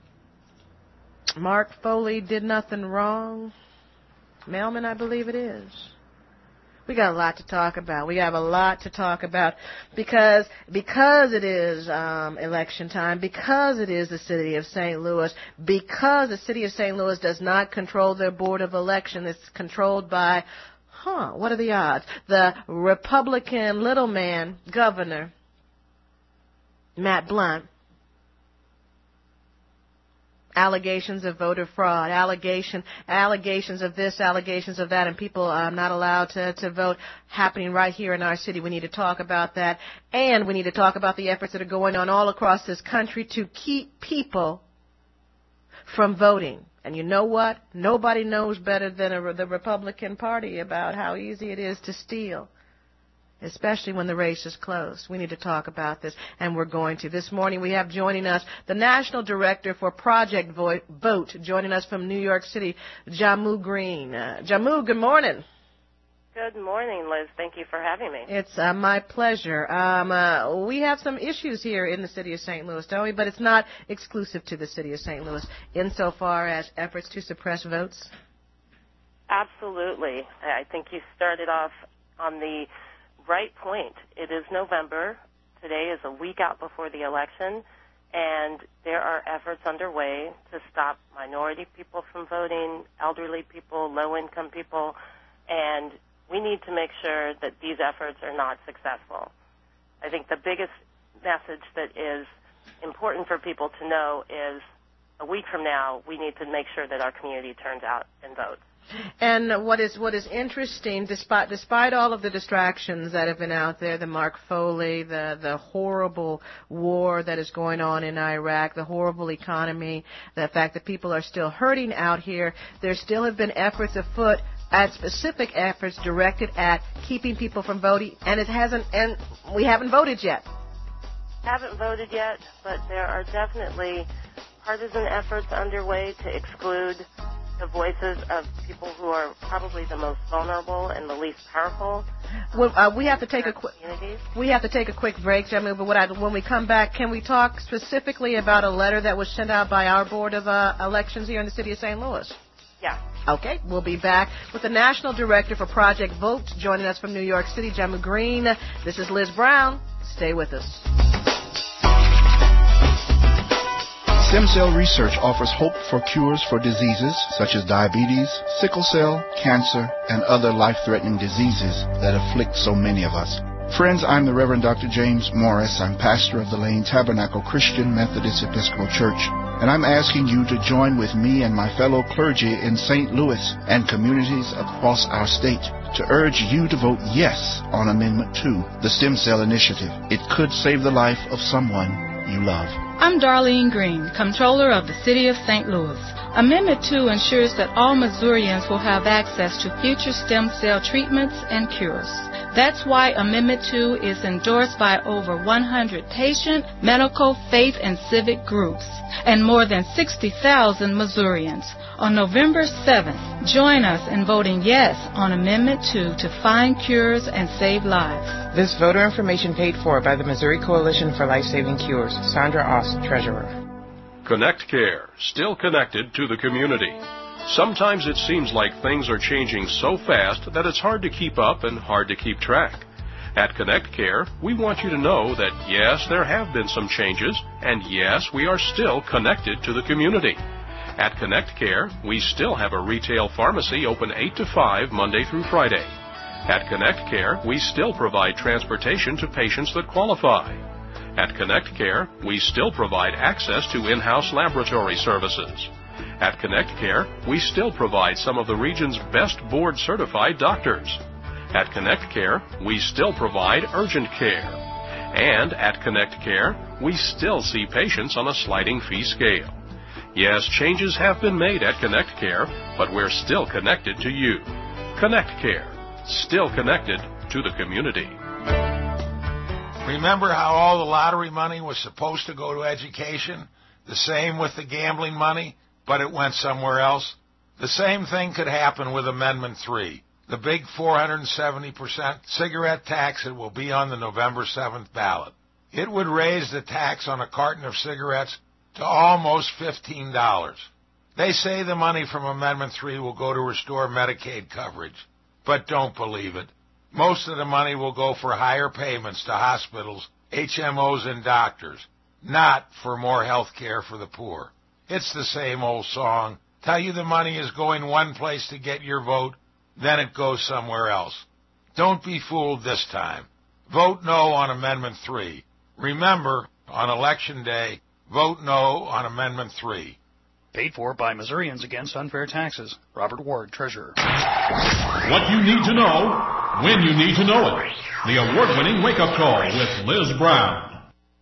Mark Foley did nothing wrong. Melman, I believe it is. We got a lot to talk about. We have a lot to talk about because it is election time, because it is the city of St. Louis, because the city of St. Louis does not control their board of election. It's controlled by, what are the odds? The Republican little man governor, Matt Blunt. allegations of voter fraud, allegations of this, allegations of that, and people not allowed to vote happening right here in our city. We need to talk about that, and we need to talk about the efforts that are going on all across this country to keep people from voting. And you know what? Nobody knows better than the Republican Party about how easy it is to steal, especially when the race is close. We need to talk about this, and we're going to. This morning we have joining us the National Director for Project Vote, joining us from New York City, Jamu Green. Jamu, good morning. Good morning, Liz. Thank you for having me. It's my pleasure. We have some issues here in the city of St. Louis, don't we? But it's not exclusive to the city of St. Louis insofar as efforts to suppress votes. Absolutely. I think you started off on the right point. It is November. Today is a week out before the election, and there are efforts underway to stop minority people from voting, elderly people, low-income people, and we need to make sure that these efforts are not successful. I think the biggest message that is important for people to know is a week from now, we need to make sure that our community turns out and votes. And what is interesting, despite all of the distractions that have been out there, the Mark Foley, the horrible war that is going on in Iraq, the horrible economy, the fact that people are still hurting out here, there still have been efforts afoot at specific efforts directed at keeping people from voting, and we haven't voted yet. Haven't voted yet, but there are definitely partisan efforts underway to exclude the voices of people who are probably the most vulnerable and the least powerful. Well, we have to take a quick break, Jamu. But when we come back, can we talk specifically about a letter that was sent out by our Board of Elections here in the city of St. Louis? Yeah. Okay, we'll be back with the National Director for Project Vote, joining us from New York City, Jamu Green. This is Liz Brown. Stay with us. Stem cell research offers hope for cures for diseases such as diabetes, sickle cell, cancer, and other life-threatening diseases that afflict so many of us. Friends, I'm the Reverend Dr. James Morris. I'm pastor of the Lane Tabernacle Christian Methodist Episcopal Church, and I'm asking you to join with me and my fellow clergy in St. Louis and communities across our state to urge you to vote yes on Amendment 2, the Stem Cell Initiative. It could save the life of someone you love. I'm Darlene Green, Comptroller of the City of St. Louis. Amendment 2 ensures that all Missourians will have access to future stem cell treatments and cures. That's why Amendment 2 is endorsed by over 100 patient, medical, faith, and civic groups, and more than 60,000 Missourians. On November 7th, join us in voting yes on Amendment 2 to find cures and save lives. This voter information paid for by the Missouri Coalition for Life-Saving Cures. Sandra Ost, Treasurer. Connect Care, still connected to the community. Sometimes it seems like things are changing so fast that it's hard to keep up and hard to keep track. At Connect Care, we want you to know that yes, there have been some changes, and yes, we are still connected to the community. At Connect Care, we still have a retail pharmacy open 8 to 5 Monday through Friday. At Connect Care, we still provide transportation to patients that qualify. At Connect Care, we still provide access to in-house laboratory services. At Connect Care, we still provide some of the region's best board-certified doctors. At Connect Care, we still provide urgent care. And at Connect Care, we still see patients on a sliding fee scale. Yes, changes have been made at Connect Care, but we're still connected to you. Connect Care, still connected to the community. Remember how all the lottery money was supposed to go to education? The same with the gambling money, but it went somewhere else? The same thing could happen with Amendment 3, the big 470% cigarette tax that will be on the November 7th ballot. It would raise the tax on a carton of cigarettes to almost $15. They say the money from Amendment 3 will go to restore Medicaid coverage, but don't believe it. Most of the money will go for higher payments to hospitals, HMOs, and doctors, not for more health care for the poor. It's the same old song. Tell you the money is going one place to get your vote, then it goes somewhere else. Don't be fooled this time. Vote no on Amendment 3. Remember, on Election Day, vote no on Amendment 3. Paid for by Missourians Against Unfair Taxes. Robert Ward, Treasurer. What you need to know, when you need to know it. The award-winning wake-up call with Liz Brown.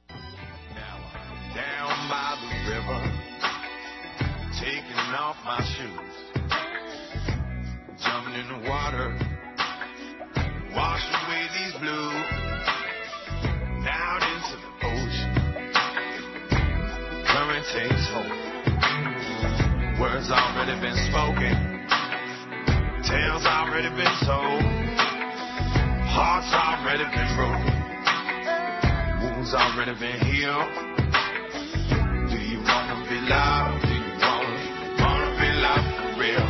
Down by the river, taking off my shoes, jumping in the water, wash away these blues, down into the ocean, current takes hold. Words already been spoken, tales already been told, hearts already been broken, wounds already been healed. Do you wanna be loved? Do you wanna be loved for real?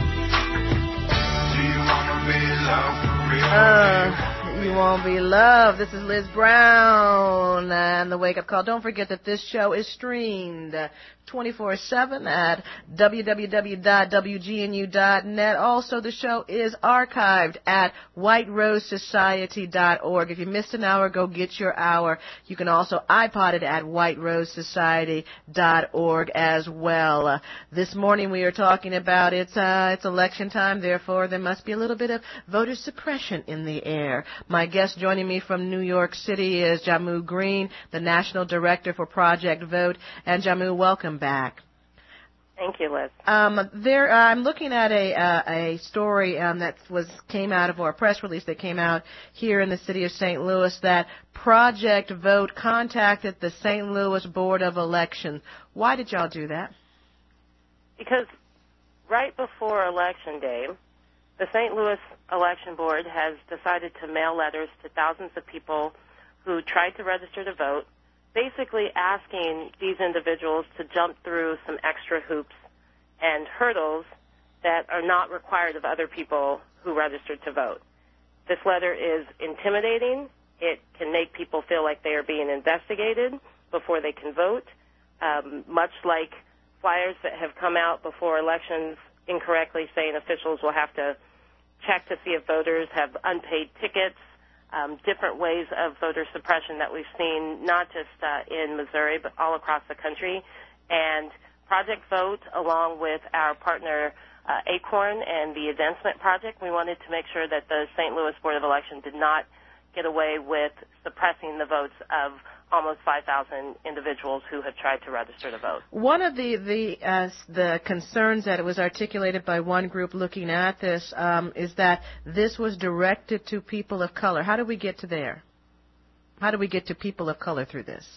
Do you wanna be loved for real? You won't be loved. This is Liz Brown and the Wake Up Call. Don't forget that this show is streamed 24/7 at www.wgnu.net. Also, the show is archived at whiterosesociety.org. If you missed an hour, go get your hour. You can also iPod it at whiterosesociety.org as well. This morning we are talking about it's election time, therefore there must be a little bit of voter suppression in the air. My guest joining me from New York City is Jamu Green, the National Director for Project Vote. And Jamu, welcome back. Thank you, Liz. I'm looking at a story that came out of, or a press release that came out here in the city of St. Louis, that Project Vote contacted the St. Louis Board of Elections. Why did y'all do that? Because right before Election Day, the St. Louis Election Board has decided to mail letters to thousands of people who tried to register to vote, basically asking these individuals to jump through some extra hoops and hurdles that are not required of other people who registered to vote. This letter is intimidating. It can make people feel like they are being investigated before they can vote, much like flyers that have come out before elections incorrectly saying officials will have to check to see if voters have unpaid tickets, different ways of voter suppression that we've seen, not just in Missouri, but all across the country. And Project Vote, along with our partner ACORN and the Advancement Project, we wanted to make sure that the St. Louis Board of Election did not get away with suppressing the votes of almost 5,000 individuals who have tried to register to vote. One of the concerns that was articulated by one group looking at this is that this was directed to people of color. How do we get to there? How do we get to people of color through this?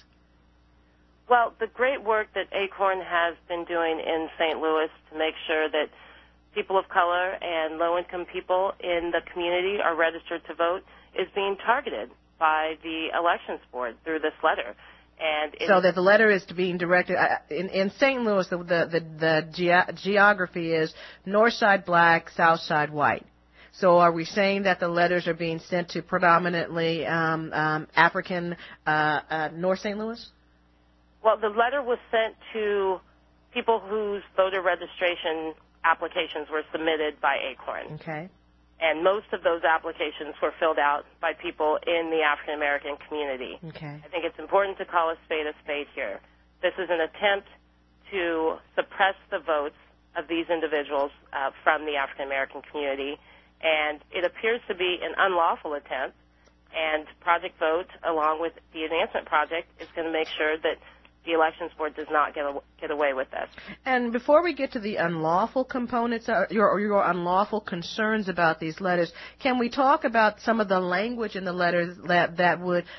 Well, the great work that ACORN has been doing in St. Louis to make sure that people of color and low-income people in the community are registered to vote is being targeted by the Elections Board through this letter. And so that the letter is being directed in St. Louis. The geography is north side black, south side white. So are we saying that the letters are being sent to predominantly African North St. Louis? Well, the letter was sent to people whose voter registration applications were submitted by ACORN. Okay. And most of those applications were filled out by people in the African American community. Okay. I think it's important to call a spade here. This is an attempt to suppress the votes of these individuals from the African American community, and it appears to be an unlawful attempt. And Project Vote, along with the Advancement Project, is going to make sure that the Elections Board does not get away with this. And before we get to the unlawful components or your unlawful concerns about these letters, can we talk about some of the language in the letters that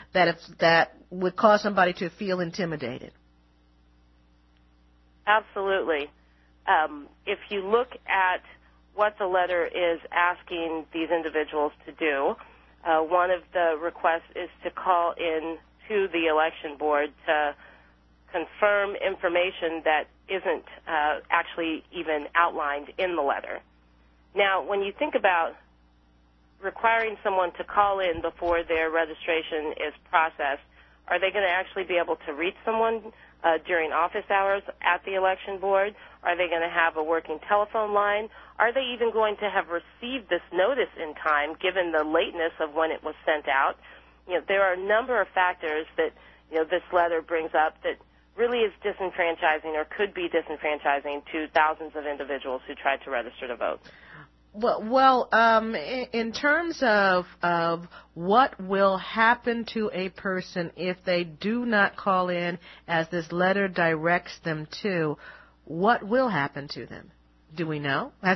would cause somebody to feel intimidated? Absolutely. If you look at what the letter is asking these individuals to do, one of the requests is to call in to the Election Board to confirm information that isn't actually even outlined in the letter. Now, when you think about requiring someone to call in before their registration is processed, are they going to actually be able to reach someone during office hours at the Election Board? Are they going to have a working telephone line? Are they even going to have received this notice in time, given the lateness of when it was sent out? There are a number of factors that this letter brings up that really is disenfranchising or could be disenfranchising to thousands of individuals who tried to register to vote. Well, in terms of what will happen to a person if they do not call in, as this letter directs them to, what will happen to them? Do we know? Has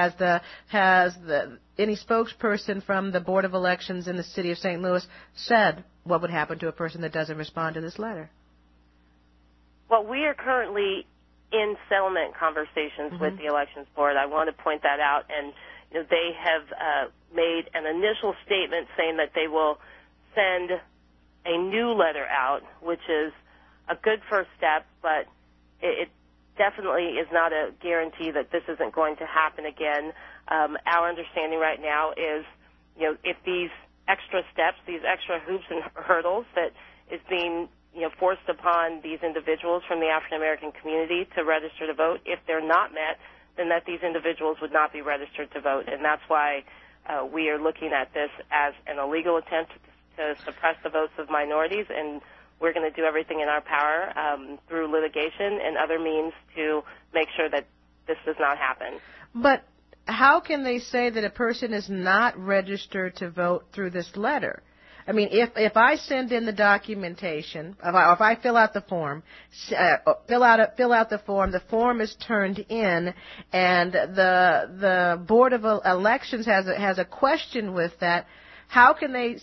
any spokesperson from the Board of Elections in the city of St. Louis said what would happen to a person that doesn't respond to this letter? Well, we are currently in settlement conversations with the Elections Board. I want to point that out, and they have made an initial statement saying that they will send a new letter out, which is a good first step, but it definitely is not a guarantee that this isn't going to happen again. Our understanding right now is, if these extra steps, these extra hoops and hurdles that is being forced upon these individuals from the African American community to register to vote, if they're not met, then that these individuals would not be registered to vote. And that's why we are looking at this as an illegal attempt to suppress the votes of minorities, and we're going to do everything in our power through litigation and other means to make sure that this does not happen. But how can they say that a person is not registered to vote through this letter? I mean, if I send in the documentation, if I fill out the form, fill out the form is turned in, and the Board of Elections has a question with that, how can they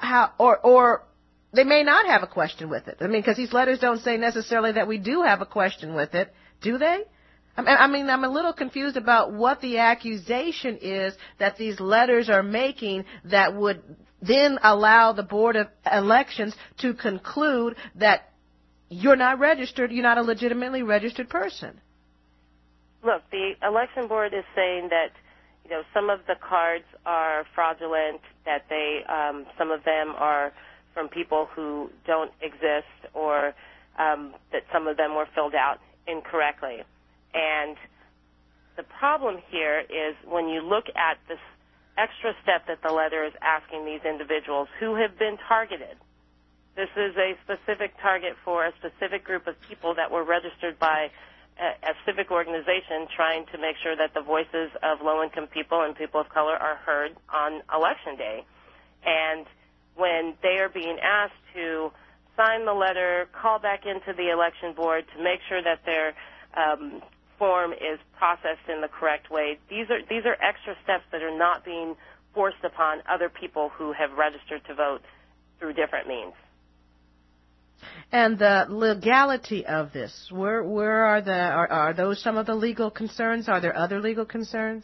or they may not have a question with it? I mean, because these letters don't say necessarily that we do have a question with it, do they? I mean, I'm a little confused about what the accusation is that these letters are making that would then allow the Board of Elections to conclude that you're not registered, you're not a legitimately registered person. Look, the Election Board is saying that, some of the cards are fraudulent, that some of them are from people who don't exist, or that some of them were filled out incorrectly. And the problem here is when you look at this extra step that the letter is asking these individuals who have been targeted. This is a specific target for a specific group of people that were registered by a civic organization trying to make sure that the voices of low-income people and people of color are heard on Election Day. And when they are being asked to sign the letter, call back into the Election Board to make sure that their form is processed in the correct way, these are extra steps that are not being forced upon other people who have registered to vote through different means. And the legality of this, where are those some of the legal concerns? Are there other legal concerns?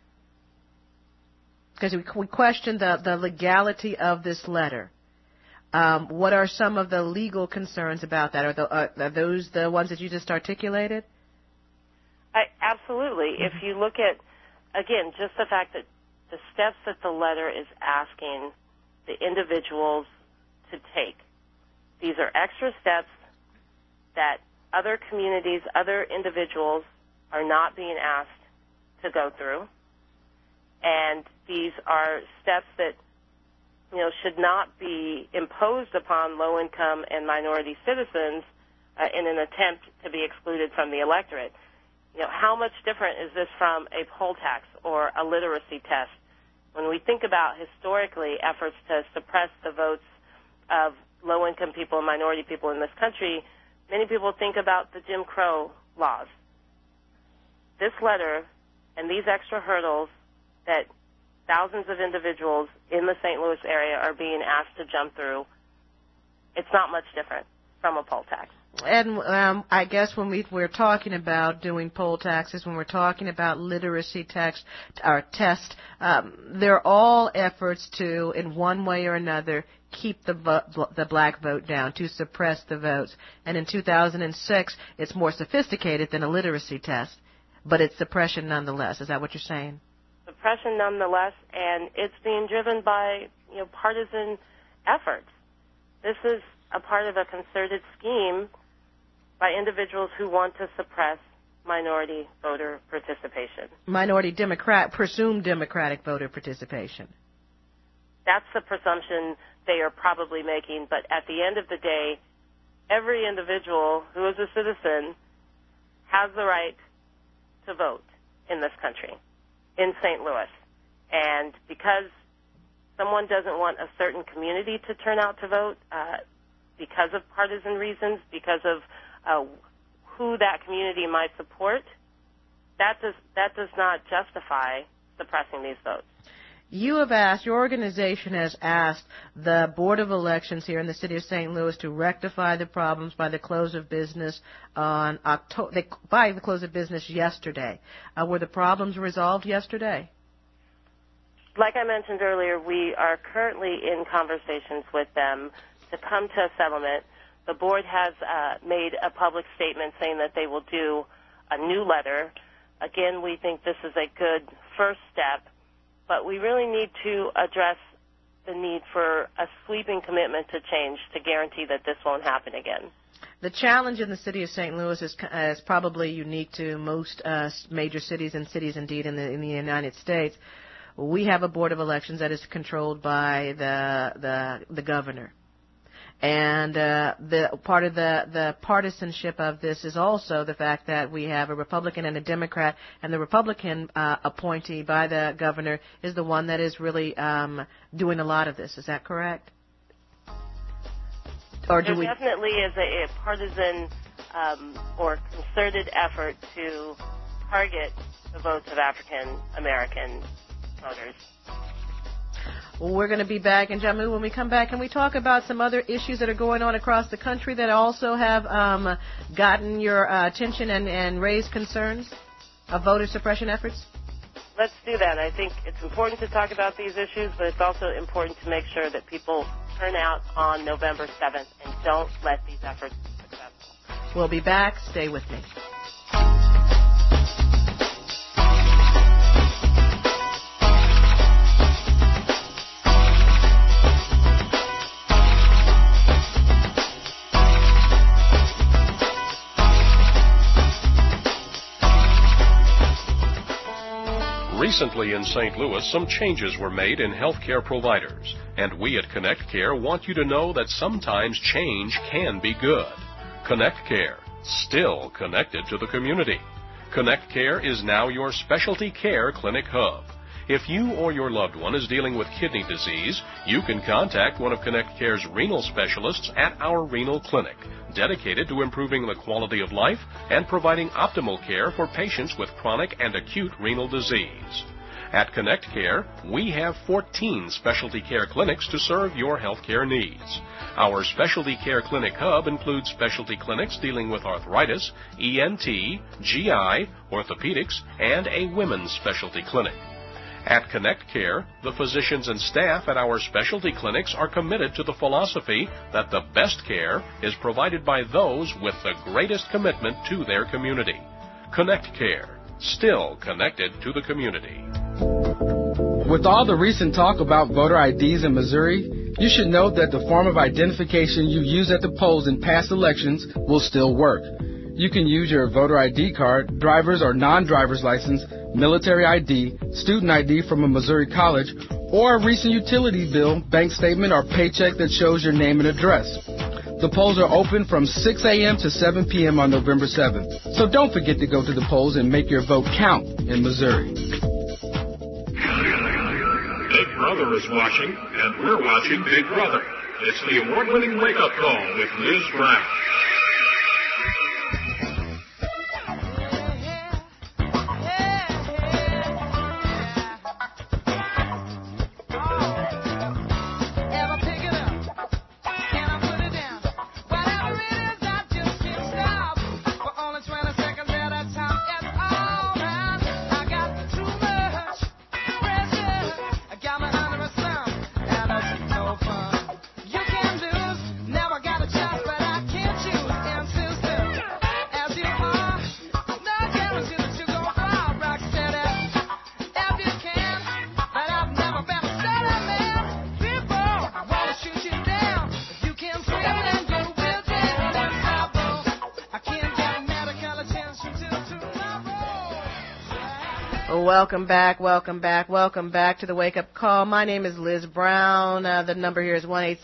Because we question the legality of this letter. What are some of the legal concerns about that? Are those the ones that you just articulated? Absolutely. If you look at, again, just the fact that the steps that the letter is asking the individuals to take, these are extra steps that other communities, other individuals are not being asked to go through. And these are steps that, should not be imposed upon low-income and minority citizens in an attempt to be excluded from the electorate. How much different is this from a poll tax or a literacy test? When we think about historically efforts to suppress the votes of low-income people and minority people in this country, many people think about the Jim Crow laws. This letter and these extra hurdles that thousands of individuals in the St. Louis area are being asked to jump through, it's not much different from a poll tax. And I guess when we're talking about doing poll taxes, when we're talking about literacy tests, they're all efforts to, in one way or another, keep the black vote down, to suppress the votes. And in 2006, it's more sophisticated than a literacy test, but it's suppression nonetheless. Is that what you're saying? Suppression nonetheless, and it's being driven by partisan efforts. This is a part of a concerted scheme by individuals who want to suppress minority voter participation. Presumed Democratic voter participation. That's the presumption they are probably making, but at the end of the day, every individual who is a citizen has the right to vote in this country, in St. Louis. And because someone doesn't want a certain community to turn out to vote because of partisan reasons, because of who that community might support, that does not justify suppressing these votes. Your organization has asked the Board of Elections here in the city of St. Louis to rectify the problems by the close of business yesterday. Were the problems resolved yesterday? Like I mentioned earlier, we are currently in conversations with them to come to a settlement. The board has made a public statement saying that they will do a new letter. Again, we think this is a good first step, but we really need to address the need for a sweeping commitment to change to guarantee that this won't happen again. The challenge in the city of St. Louis is probably unique to most major cities and cities, indeed, in the United States. We have a board of elections that is controlled by the governor. And the part of the partisanship of this is also the fact that we have a Republican and a Democrat, and the Republican appointee by the governor is the one that is really doing a lot of this. Is that correct? Or do there definitely is a partisan or concerted effort to target the votes of African American voters. We're going to be back in Jammu when we come back, and we talk about some other issues that are going on across the country that also have gotten your attention and raised concerns of voter suppression efforts. Let's do that. I think it's important to talk about these issues, but it's also important to make sure that people turn out on November 7th and don't let these efforts be successful. We'll be back. Stay with me. Recently in St. Louis, some changes were made in healthcare providers, and we at Connect Care want you to know that sometimes change can be good. Connect Care, still connected to the community. Connect Care is now your specialty care clinic hub. If you or your loved one is dealing with kidney disease, you can contact one of Connect Care's renal specialists at our renal clinic, dedicated to improving the quality of life and providing optimal care for patients with chronic and acute renal disease. At Connect Care, we have 14 specialty care clinics to serve your health care needs. Our specialty care clinic hub includes specialty clinics dealing with arthritis, ENT, GI, orthopedics, and a women's specialty clinic. At Connect Care, the physicians and staff at our specialty clinics are committed to the philosophy that the best care is provided by those with the greatest commitment to their community. Connect Care, still connected to the community. With all the recent talk about voter IDs in Missouri, you should know that the form of identification you use at the polls in past elections will still work. You can use your voter ID card, driver's or non-driver's license, military ID, student ID from a Missouri college, or a recent utility bill, bank statement, or paycheck that shows your name and address. The polls are open from 6 a.m. to 7 p.m. on November 7th. So don't forget to go to the polls and make your vote count in Missouri. Big Brother is watching, and we're watching Big Brother. It's the award-winning wake-up call with Liz Brown. You can lose, never got a chance, but I can't choose. Welcome back to the Wake Up Call. My name is Liz Brown. The number here is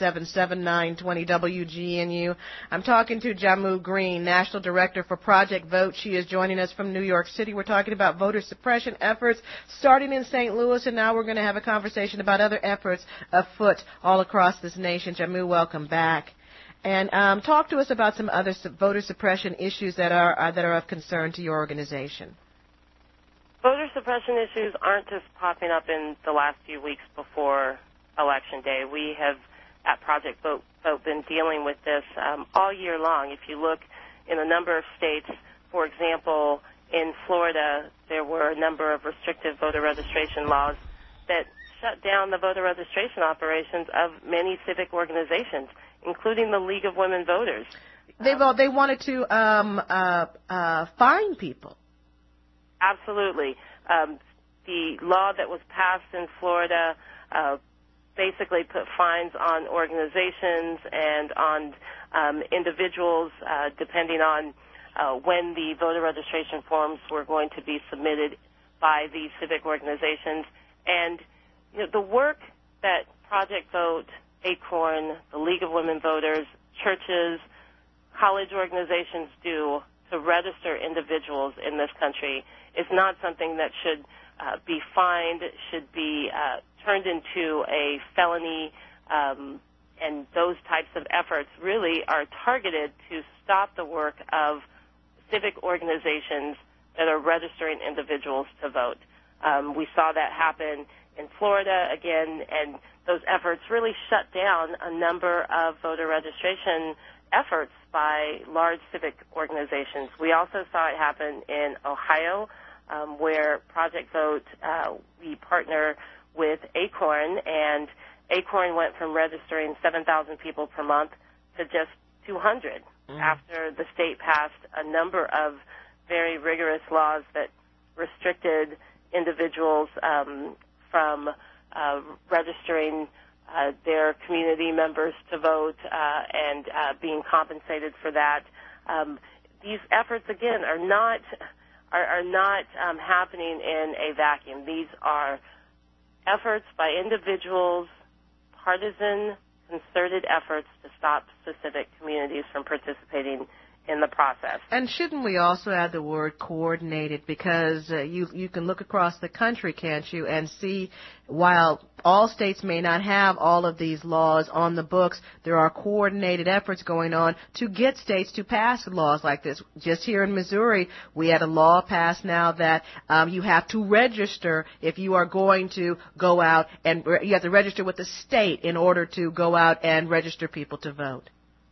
1-877-920-WGNU. I'm talking to Jamu Green, National Director for Project Vote. She is joining us from New York City. We're talking about voter suppression efforts starting in St. Louis, and now we're going to have a conversation about other efforts afoot all across this nation. Jamu, welcome back. And talk to us about some other voter suppression issues that are of concern to your organization. Voter suppression issues aren't just popping up in the last few weeks before Election Day. We have, at Project Vote, been dealing with this all year long. If you look in a number of states, for example, in Florida, there were a number of restrictive voter registration laws that shut down the voter registration operations of many civic organizations, including the League of Women Voters. They wanted to fine people. Absolutely. The law that was passed in Florida basically put fines on organizations and on individuals depending on when the voter registration forms were going to be submitted by these civic organizations. And the work that Project Vote, ACORN, the League of Women Voters, churches, college organizations do to register individuals in this country is not something that should be fined, should be turned into a felony, and those types of efforts really are targeted to stop the work of civic organizations that are registering individuals to vote. We saw that happen in Florida again, and those efforts really shut down a number of voter registration efforts by large civic organizations. We also saw it happen in Ohio, where Project Vote, we partner with ACORN, and ACORN went from registering 7,000 people per month to just 200 after the state passed a number of very rigorous laws that restricted individuals from registering their community members to vote and being compensated for that. These efforts, again, are not happening in a vacuum. These are efforts by individuals, partisan, concerted efforts to stop specific communities from participating in the process. And shouldn't we also add the word coordinated? Because you can look across the country, can't you, and see while all states may not have all of these laws on the books, there are coordinated efforts going on to get states to pass laws like this. Just here in Missouri, we had a law passed now that you have to register if you are going to go out, and you have to register with the state in order to go out and register people to vote.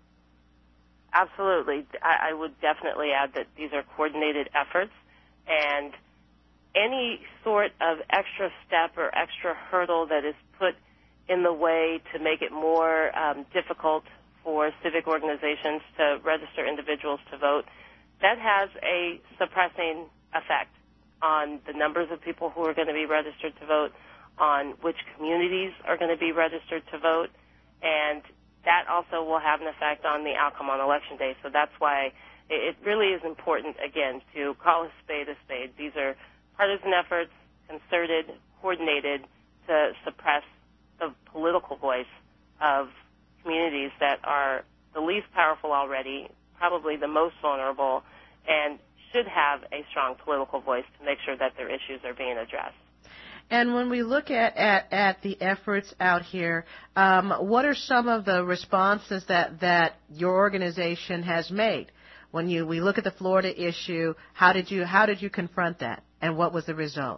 Absolutely. I would definitely add that these are coordinated efforts, and any sort of extra step or extra hurdle that is put in the way to make it more difficult for civic organizations to register individuals to vote, that has a suppressing effect on the numbers of people who are going to be registered to vote, on which communities are going to be registered to vote, and that also will have an effect on the outcome on Election Day. So that's why it really is important, again, to call a spade a spade. These are partisan efforts, concerted, coordinated, to suppress the political voice of communities that are the least powerful already, probably the most vulnerable, and should have a strong political voice to make sure that their issues are being addressed. And when we look at the efforts out here, what are some of the responses that your organization has made? When we look at the Florida issue, how did you confront that, and what was the result?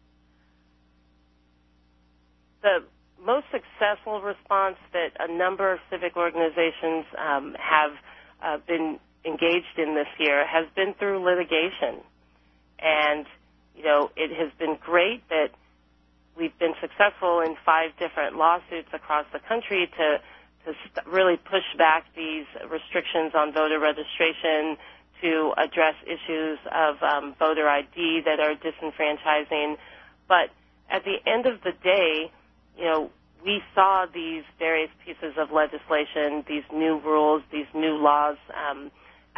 The most successful response that a number of civic organizations have been engaged in this year has been through litigation. And, it has been great that we've been successful in 5 different lawsuits across the country to really push back these restrictions on voter registration, to address issues of voter ID that are disenfranchising. But at the end of the day, we saw these various pieces of legislation, these new rules, these new laws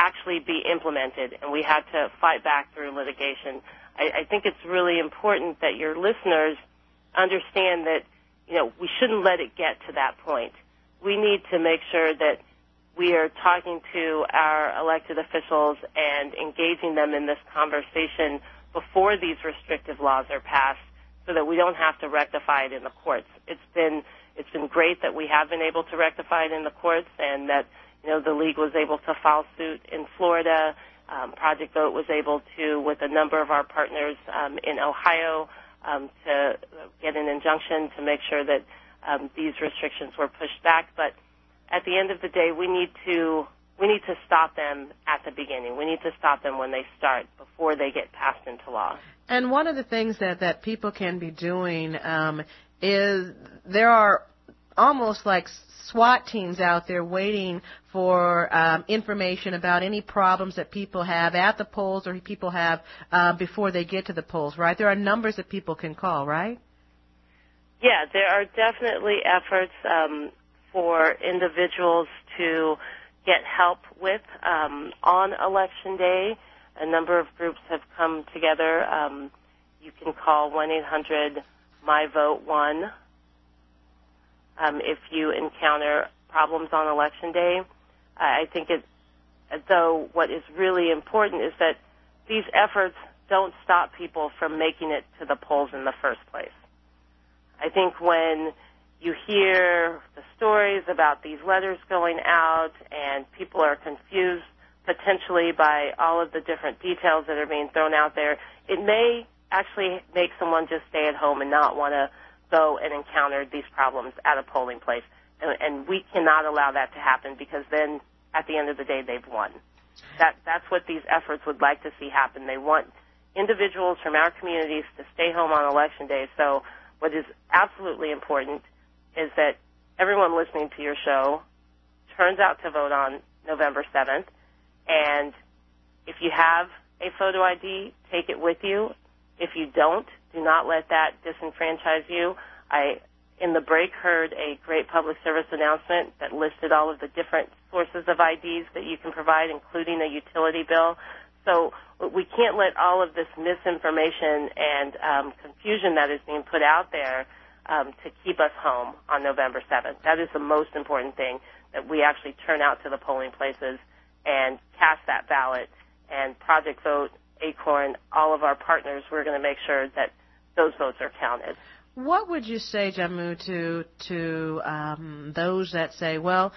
actually be implemented, and we had to fight back through litigation. I think it's really important that your listeners understand that, we shouldn't let it get to that point. We need to make sure that we are talking to our elected officials and engaging them in this conversation before these restrictive laws are passed, so that we don't have to rectify it in the courts. It's been great that we have been able to rectify it in the courts, and that the league was able to file suit in Florida. Project Vote was able to, with a number of our partners in Ohio, to get an injunction to make sure that these restrictions were pushed back. But at the end of the day, we need to stop them at the beginning. We need to stop them when they start, before they get passed into law. And one of the things that people can be doing is there are almost like SWAT teams out there waiting for information about any problems that people have at the polls or people have before they get to the polls, right? There are numbers that people can call, right? Yeah, there are definitely efforts for individuals to get help with on Election Day. A number of groups have come together. You can call 1-800-MyVote1 if you encounter problems on Election Day. I think though what is really important is that these efforts don't stop people from making it to the polls in the first place. I think when you hear the stories about these letters going out and people are confused potentially by all of the different details that are being thrown out there, it may actually make someone just stay at home and not want to go and encounter these problems at a polling place. And we cannot allow that to happen, because then at the end of the day they've won. That's what these efforts would like to see happen. They want individuals from our communities to stay home on Election Day. So what is absolutely important is that everyone listening to your show turns out to vote on November 7th. And if you have a photo ID, take it with you. If you don't, do not let that disenfranchise you. I, in the break, heard a great public service announcement that listed all of the different sources of IDs that you can provide, including a utility bill. So we can't let all of this misinformation and confusion that is being put out there to keep us home on November 7th. That is the most important thing, that we actually turn out to the polling places and cast that ballot. And Project Vote, Acorn, all of our partners, we're going to make sure that those votes are counted. What would you say, Jammu, to those that say, well,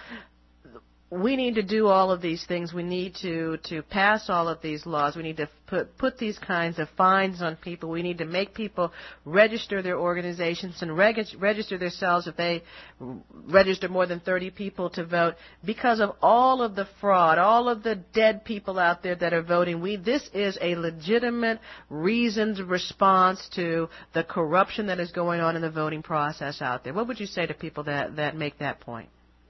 we need to do all of these things. We need to pass all of these laws. We need to put these kinds of fines on people. We need to make people register their organizations and register themselves if they register more than 30 people to vote, because of all of the fraud, all of the dead people out there that are voting. This is a legitimate, reasoned response to the corruption that is going on in the voting process out there. What would you say to people that make that point?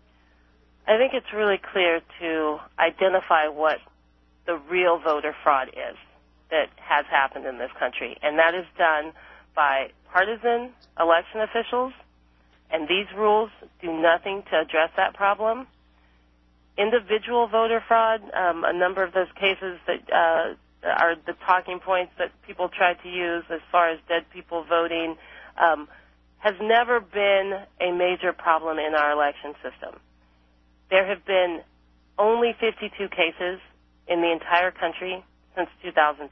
I think it's really clear to identify what the real voter fraud is that has happened in this country, and that is done by partisan election officials, and these rules do nothing to address that problem. Individual voter fraud, a number of those cases that are the talking points that people try to use as far as dead people voting, has never been a major problem in our election system. There have been only 52 cases in the entire country since 2002.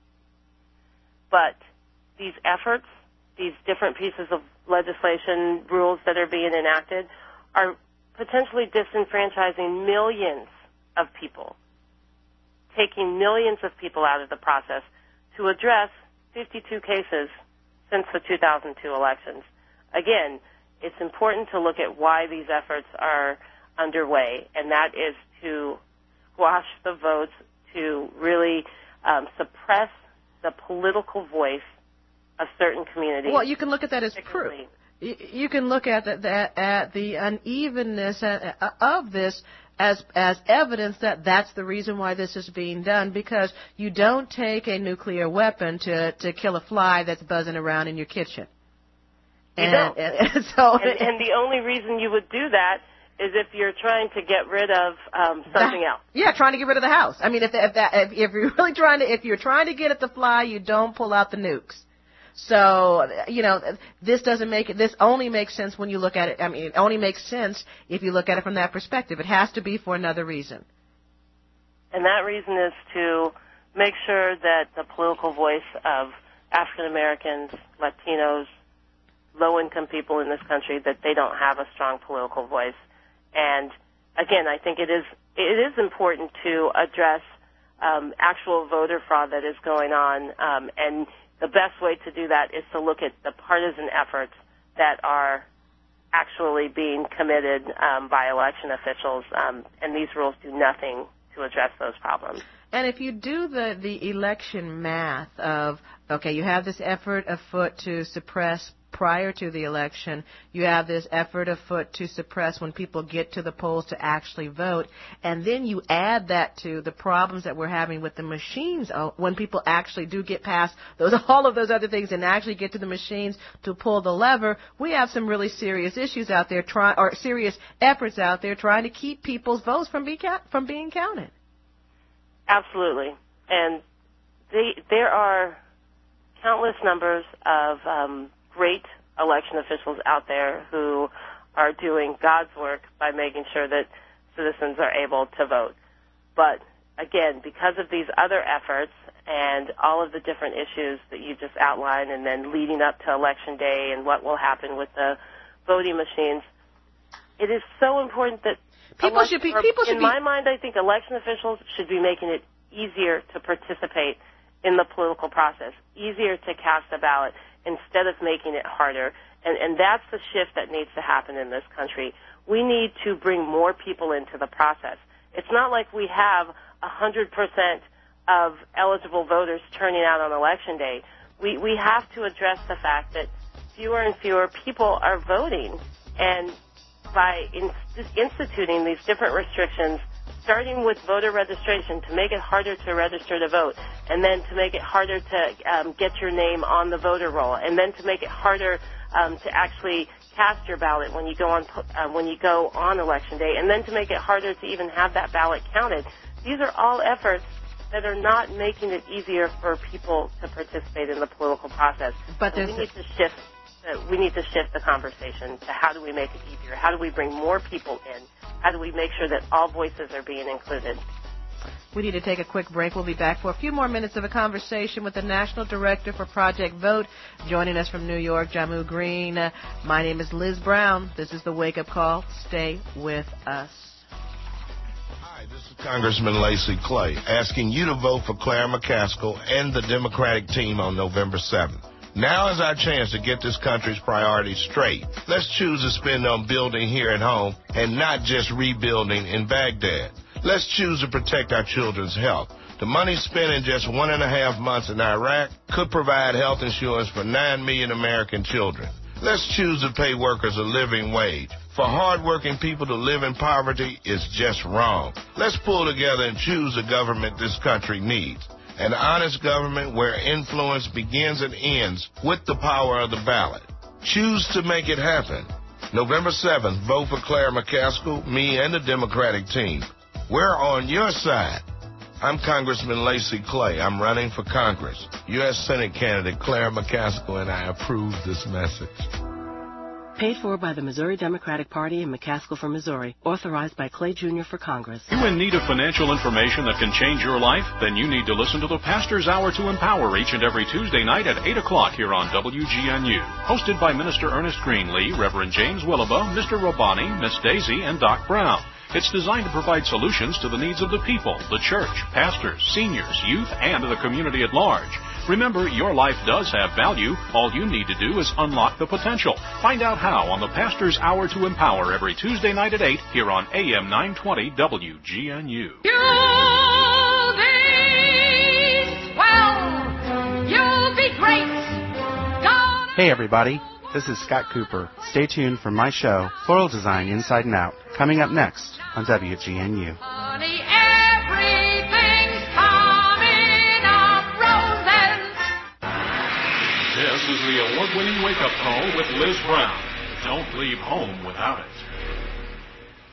But these efforts, these different pieces of legislation, rules that are being enacted, are potentially disenfranchising millions of people, taking millions of people out of the process to address 52 cases since the 2002 elections. Again, it's important to look at why these efforts are underway, and that is to squash the votes, to really suppress the political voice of certain communities. Well, you can look at that as proof. You can look at the unevenness of this as evidence that that's the reason why this is being done, because you don't take a nuclear weapon to kill a fly that's buzzing around in your kitchen. You don't. And the only reason you would do that is if you're trying to get rid of something else. Yeah, trying to get rid of the house. I mean, if you're really if you're trying to get at the fly, you don't pull out the nukes. So, this only makes sense when you look at it. I mean, it only makes sense if you look at it from that perspective. It has to be for another reason. And that reason is to make sure that the political voice of African Americans, Latinos, low-income people in this country, that they don't have a strong political voice. And again, I think it is important to address actual voter fraud that is going on, and the best way to do that is to look at the partisan efforts that are actually being committed by election officials, and these rules do nothing to address those problems. And if you do the election math of, okay, you have this effort afoot to suppress prior to the election, you have this effort afoot to suppress when people get to the polls to actually vote, and then you add that to the problems that we're having with the machines when people actually do get past all of those other things and actually get to the machines to pull the lever, we have some really serious issues out there, serious efforts out there trying to keep people's votes from being counted. Absolutely. And there are countless numbers of great election officials out there who are doing God's work by making sure that citizens are able to vote. But again, because of these other efforts and all of the different issues that you just outlined, and then leading up to Election Day and what will happen with the voting machines, it is so important that in my mind, I think election officials should be making it easier to participate in the political process, easier to cast a ballot, instead of making it harder. And that's the shift that needs to happen in this country. We need to bring more people into the process. It's not like we have 100% of eligible voters turning out on Election Day. We have to address the fact that fewer and fewer people are voting. And by instituting these different restrictions, starting with voter registration to make it harder to register to vote, and then to make it harder to get your name on the voter roll, and then to make it harder to actually cast your ballot when you go on Election Day, and then to make it harder to even have that ballot counted. These are all efforts that are not making it easier for people to participate in the political process. But we need to shift. We need to shift the conversation to how do we make it easier? How do we bring more people in? How do we make sure that all voices are being included? We need to take a quick break. We'll be back for a few more minutes of a conversation with the National Director for Project Vote. Joining us from New York, Jamu Green. My name is Liz Brown. This is the Wake Up Call. Stay with us. Hi, this is Congressman Lacey Clay asking you to vote for Claire McCaskill and the Democratic team on November 7th. Now is our chance to get this country's priorities straight. Let's choose to spend on building here at home and not just rebuilding in Baghdad. Let's choose to protect our children's health. The money spent in just 1.5 months in Iraq could provide health insurance for 9 million American children. Let's choose to pay workers a living wage. For hardworking people to live in poverty is just wrong. Let's pull together and choose the government this country needs. An honest government where influence begins and ends with the power of the ballot. Choose to make it happen. November 7th, vote for Claire McCaskill, me, and the Democratic team. We're on your side. I'm Congressman Lacey Clay. I'm running for Congress. U.S. Senate candidate Claire McCaskill, and I approve this message. Paid for by the Missouri Democratic Party and McCaskill for Missouri. Authorized by Clay Jr. for Congress. You in need of financial information that can change your life? Then you need to listen to the Pastor's Hour to Empower each and every Tuesday night at 8 o'clock here on WGNU. Hosted by Minister Ernest Greenlee, Reverend James Willaba, Mr. Robani, Miss Daisy, and Doc Brown. It's designed to provide solutions to the needs of the people, the church, pastors, seniors, youth, and the community at large. Remember, your life does have value. All you need to do is unlock the potential. Find out how on the Pastor's Hour to Empower every Tuesday night at 8 here on AM 920 WGNU. You'll be swell. You'll be great. Hey, everybody. This is Scott Cooper. Stay tuned for my show, Floral Design Inside and Out, coming up next on WGNU. Honey, everything's coming up roses. This is the award-winning wake-up call with Liz Brown. Don't leave home without it.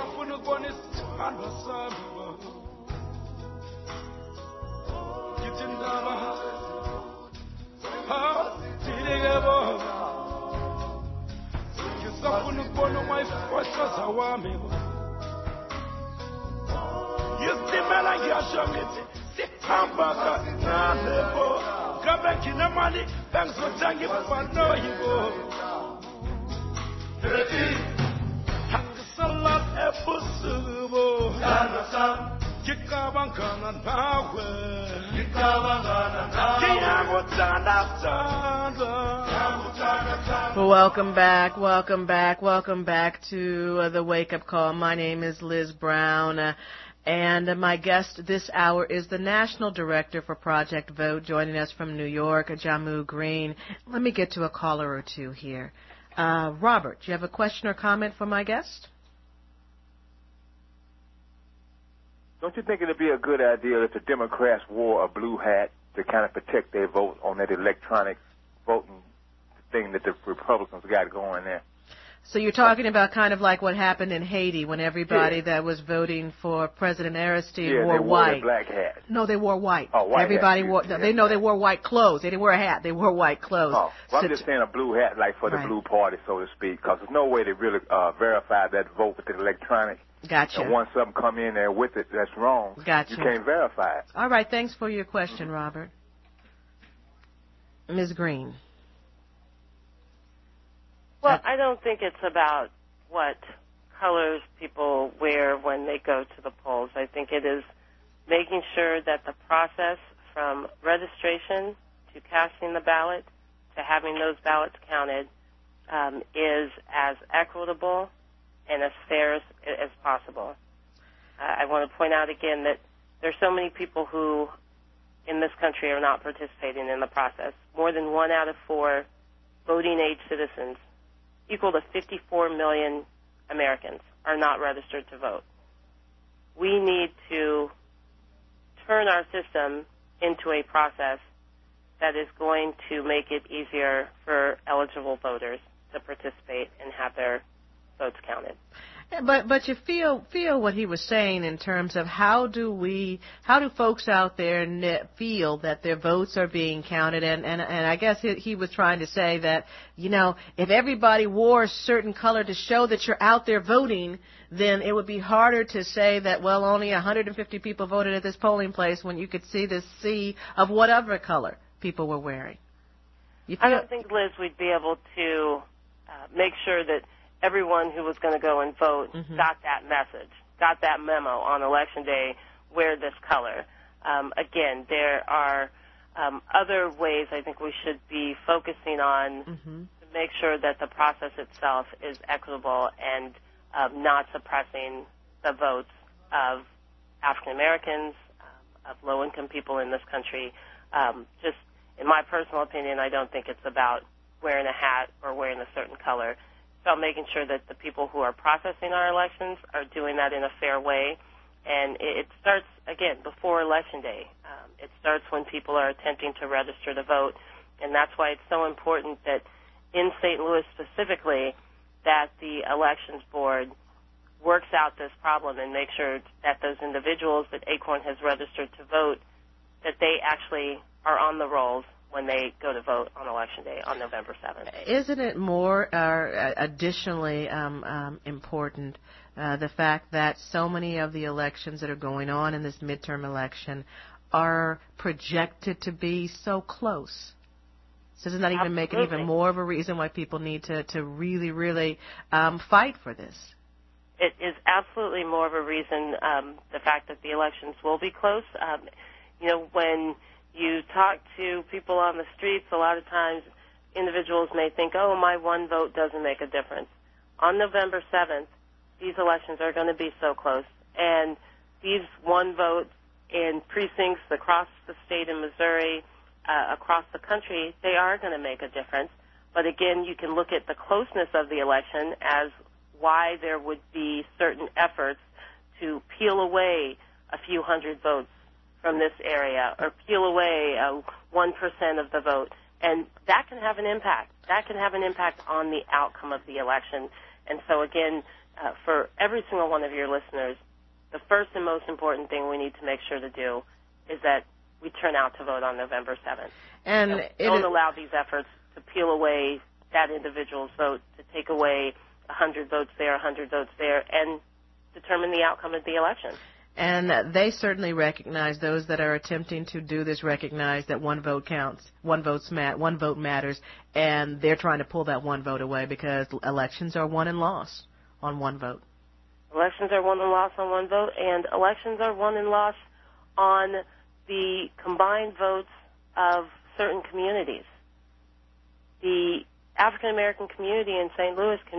Welcome back to the Wake Up Call. My name is Liz Brown, and my guest this hour is the National Director for Project Vote, joining us from New York, Jamu Green. Let me get to a caller or two here. Robert, do you have a question or comment for my guest? Don't you think it would be a good idea if the Democrats wore a blue hat to kind of protect their vote on that electronic voting thing that the Republicans got going there? So you're talking about kind of like what happened in Haiti when everybody that was voting for President Aristide wore white. They wore black hats. No, they wore white. Oh, white everybody hat. wore. They know they wore white clothes. They didn't wear a hat. They wore white clothes. Oh, well, I'm just saying a blue hat, like for the blue party, so to speak, because there's no way to really verify that vote with the electronic. Gotcha. And once something come in there with it that's wrong, gotcha. You can't verify it. All right. Thanks for your question, Robert. Ms. Green. Well, I don't think it's about what colors people wear when they go to the polls. I think it is making sure that the process from registration to casting the ballot to having those ballots counted is as equitable and as fair as possible. I want to point out again that there's so many people who in this country are not participating in the process. More than 1 out of 4 voting-age citizens, equal to 54 million Americans, are not registered to vote. We need to turn our system into a process that is going to make it easier for eligible voters to participate and have their votes counted. But you feel what he was saying in terms of how do folks out there feel that their votes are being counted, and I guess he was trying to say that, you know, if everybody wore a certain color to show that you're out there voting, then it would be harder to say that, well, only 150 people voted at this polling place when you could see the sea of whatever color people were wearing. I don't think, Liz, we'd be able to make sure that everyone who was going to go and vote got that message, got that memo on Election Day, wear this color. Again, there are other ways I think we should be focusing on to make sure that the process itself is equitable and not suppressing the votes of African Americans, of low-income people in this country. Just in my personal opinion, I don't think it's about wearing a hat or wearing a certain color. It's about making sure that the people who are processing our elections are doing that in a fair way. And it starts, again, before Election Day. It starts when people are attempting to register to vote. And that's why it's so important that in St. Louis specifically, that the Elections Board works out this problem and makes sure that those individuals that ACORN has registered to vote, that they actually are on the rolls when they go to vote on Election Day on November 7th. Isn't it more additionally important the fact that so many of the elections that are going on in this midterm election are projected to be so close? So doesn't that even make it even more of a reason why people need to really, really fight for this? It is absolutely more of a reason, the fact that the elections will be close. You know, when you talk to people on the streets, a lot of times individuals may think, oh, my one vote doesn't make a difference. On November 7th, these elections are going to be so close. And these one votes in precincts across the state in Missouri, across the country, they are going to make a difference. But again, you can look at the closeness of the election as why there would be certain efforts to peel away a few hundred votes from this area or peel away 1% of the vote. And that can have an impact. That can have an impact on the outcome of the election. And so, again, for every single one of your listeners, the first and most important thing we need to make sure to do is that we turn out to vote on November 7th. And don't allow these efforts to peel away that individual's vote, to take away 100 votes there, 100 votes there, and determine the outcome of the election. And they certainly recognize, those that are attempting to do this recognize that one vote counts, one vote matters, and they're trying to pull that one vote away because elections are won and lost on one vote. Elections are won and lost on one vote, and elections are won and lost on the combined votes of certain communities. The African American community in St. Louis can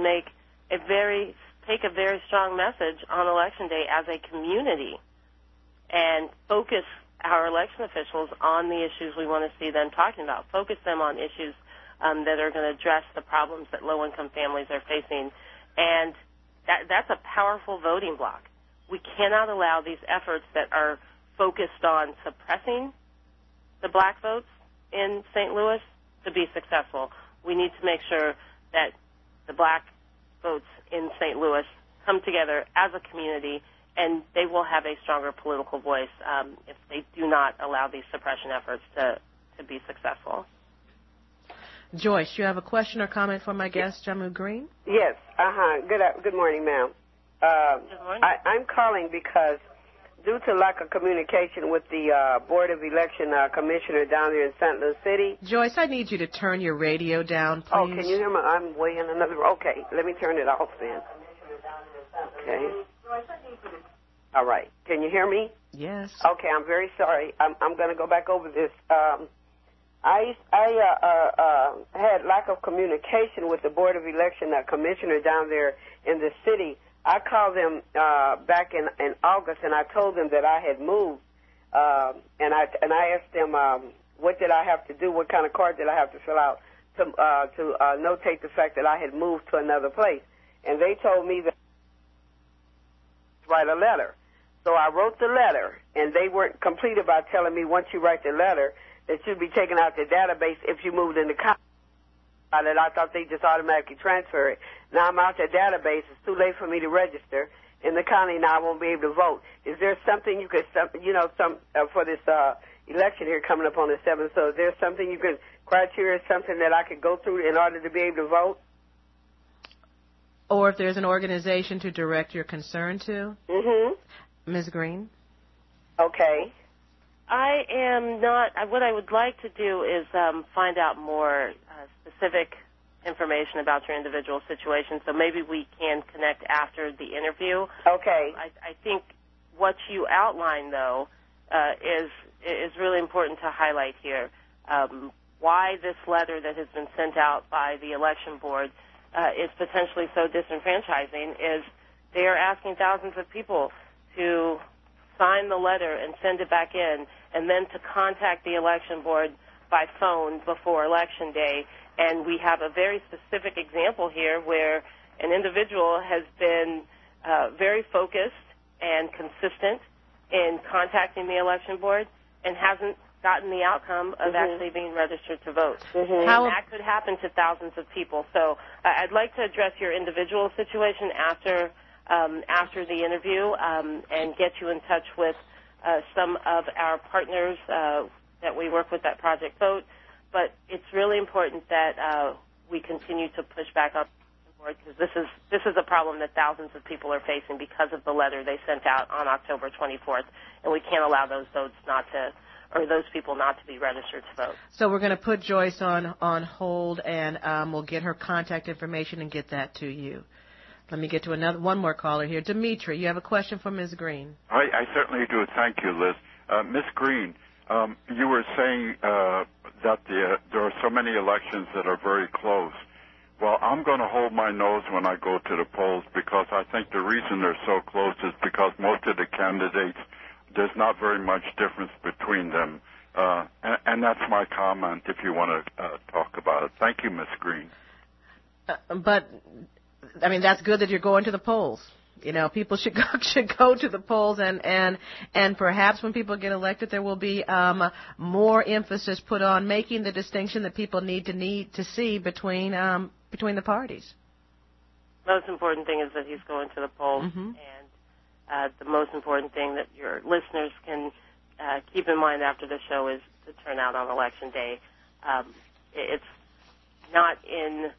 take a very strong message on Election Day as a community and focus our election officials on the issues we want to see them talking about. Focus them on issues that are going to address the problems that low-income families are facing. And that's a powerful voting block. We cannot allow these efforts that are focused on suppressing the black votes in St. Louis to be successful. We need to make sure that the black votes in St. Louis come together as a community, and they will have a stronger political voice if they do not allow these suppression efforts to be successful. Joyce, you have a question or comment for my guest, Jamu Green? Yes. Good morning, ma'am. Good morning. I'm calling because due to lack of communication with the Board of Election Commissioner down there in St. Louis City. Joyce, I need you to turn your radio down, please. Oh, can you hear me? I'm way in another. Okay, let me turn it off then. Okay. All right. Can you hear me? Yes. Okay, I'm very sorry. I'm going to go back over this. I had lack of communication with the Board of Election Commissioner down there in the city. I called them back in August, and I told them that I had moved, and I asked them what did I have to do, what kind of card did I have to fill out to notate the fact that I had moved to another place, and they told me that write a letter. So I wrote the letter, and they weren't complete about telling me once you write the letter that you'd be taken out the database if you moved in the county. That I thought they just automatically transfer it. Now I'm out the database. It's too late for me to register in the county. Now I won't be able to vote. Is there something you could, for this election here coming up on the 7th? So is there something you could criteria, something that I could go through in order to be able to vote? Or if there's an organization to direct your concern to? Mm-hmm. Ms. Green? Okay. I am not. What I would like to do is find out more specific information about your individual situation, so maybe we can connect after the interview. Okay. I think what you outlined, though, is really important to highlight here. Why this letter that has been sent out by the election board is potentially so disenfranchising is they are asking thousands of people to sign the letter and send it back in, and then to contact the election board by phone before Election Day. And we have a very specific example here where an individual has been very focused and consistent in contacting the election board and hasn't gotten the outcome of actually being registered to vote. And that could happen to thousands of people. So I'd like to address your individual situation after the interview and get you in touch with some of our partners that we work with at Project Vote. But it's really important that we continue to push back on the board because this is a problem that thousands of people are facing because of the letter they sent out on October 24th, and we can't allow those people not to be registered to vote. So we're going to put Joyce on hold, and we'll get her contact information and get that to you. Let me get to one more caller here. Dimitri, you have a question for Ms. Green. I certainly do. Thank you, Liz. Ms. Green, you were saying that there are so many elections that are very close. Well, I'm going to hold my nose when I go to the polls because I think the reason they're so close is because most of the candidates, there's not very much difference between them. And that's my comment if you want to talk about it. Thank you, Ms. Green. But, I mean, that's good that you're going to the polls. You know, people should go to the polls, and perhaps when people get elected, there will be more emphasis put on making the distinction that people need to see between the parties. most important thing is that he's going to the polls, and the most important thing that your listeners can keep in mind after the show is to turn out on Election Day. It's not in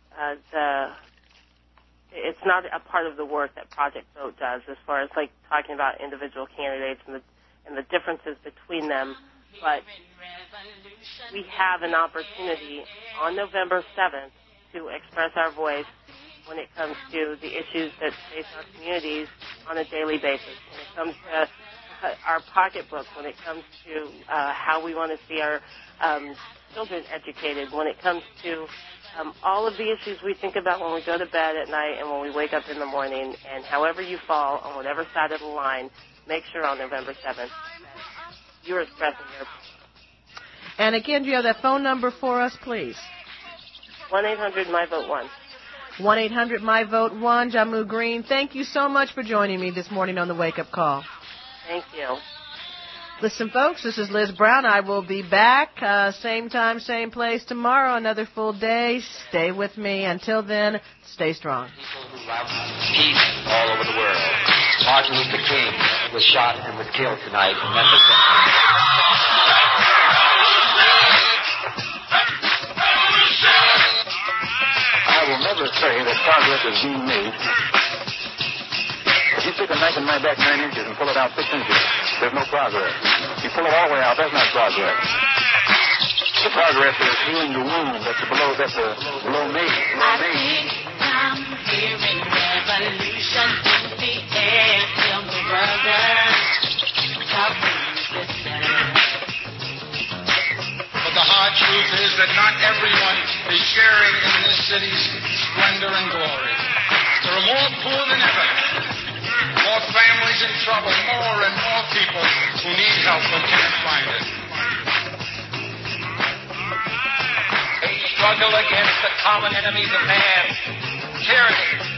it's not a part of the work that Project Vote does, as far as like talking about individual candidates and the differences between them. But we have an opportunity on November 7th to express our voice when it comes to the issues that face our communities on a daily basis. When it comes to our pocketbook, when it comes to how we want to see our children educated, when it comes to all of the issues we think about when we go to bed at night and when we wake up in the morning. And however you fall, on whatever side of the line, make sure on November 7th you're expressing your... And again, do you have that phone number for us, please? 1-800-MY-VOTE-1. 1-800-MY-VOTE-1. Jamu Green, thank you so much for joining me this morning on the Wake Up Call. Thank you. Listen, folks, this is Liz Brown. I will be back same time, same place tomorrow, another full day. Stay with me. Until then, stay strong. People who love peace all over the world. Martin Luther King was shot and was killed tonight in Memphis. I will never say that progress is being made. If you stick a knife in my back 9 inches and pull it out 6 inches, there's no progress. If you pull it all the way out, that's not progress. The progress is healing the wound that's below me. I think I'm hearing revolution in the air. Tell me, brother, talk to me, sister. But the hard truth is that not everyone is sharing in this city's splendor and glory. There are more poor than ever. More families in trouble, more and more people who need help but can't find it. A struggle against the common enemies of man, tyranny,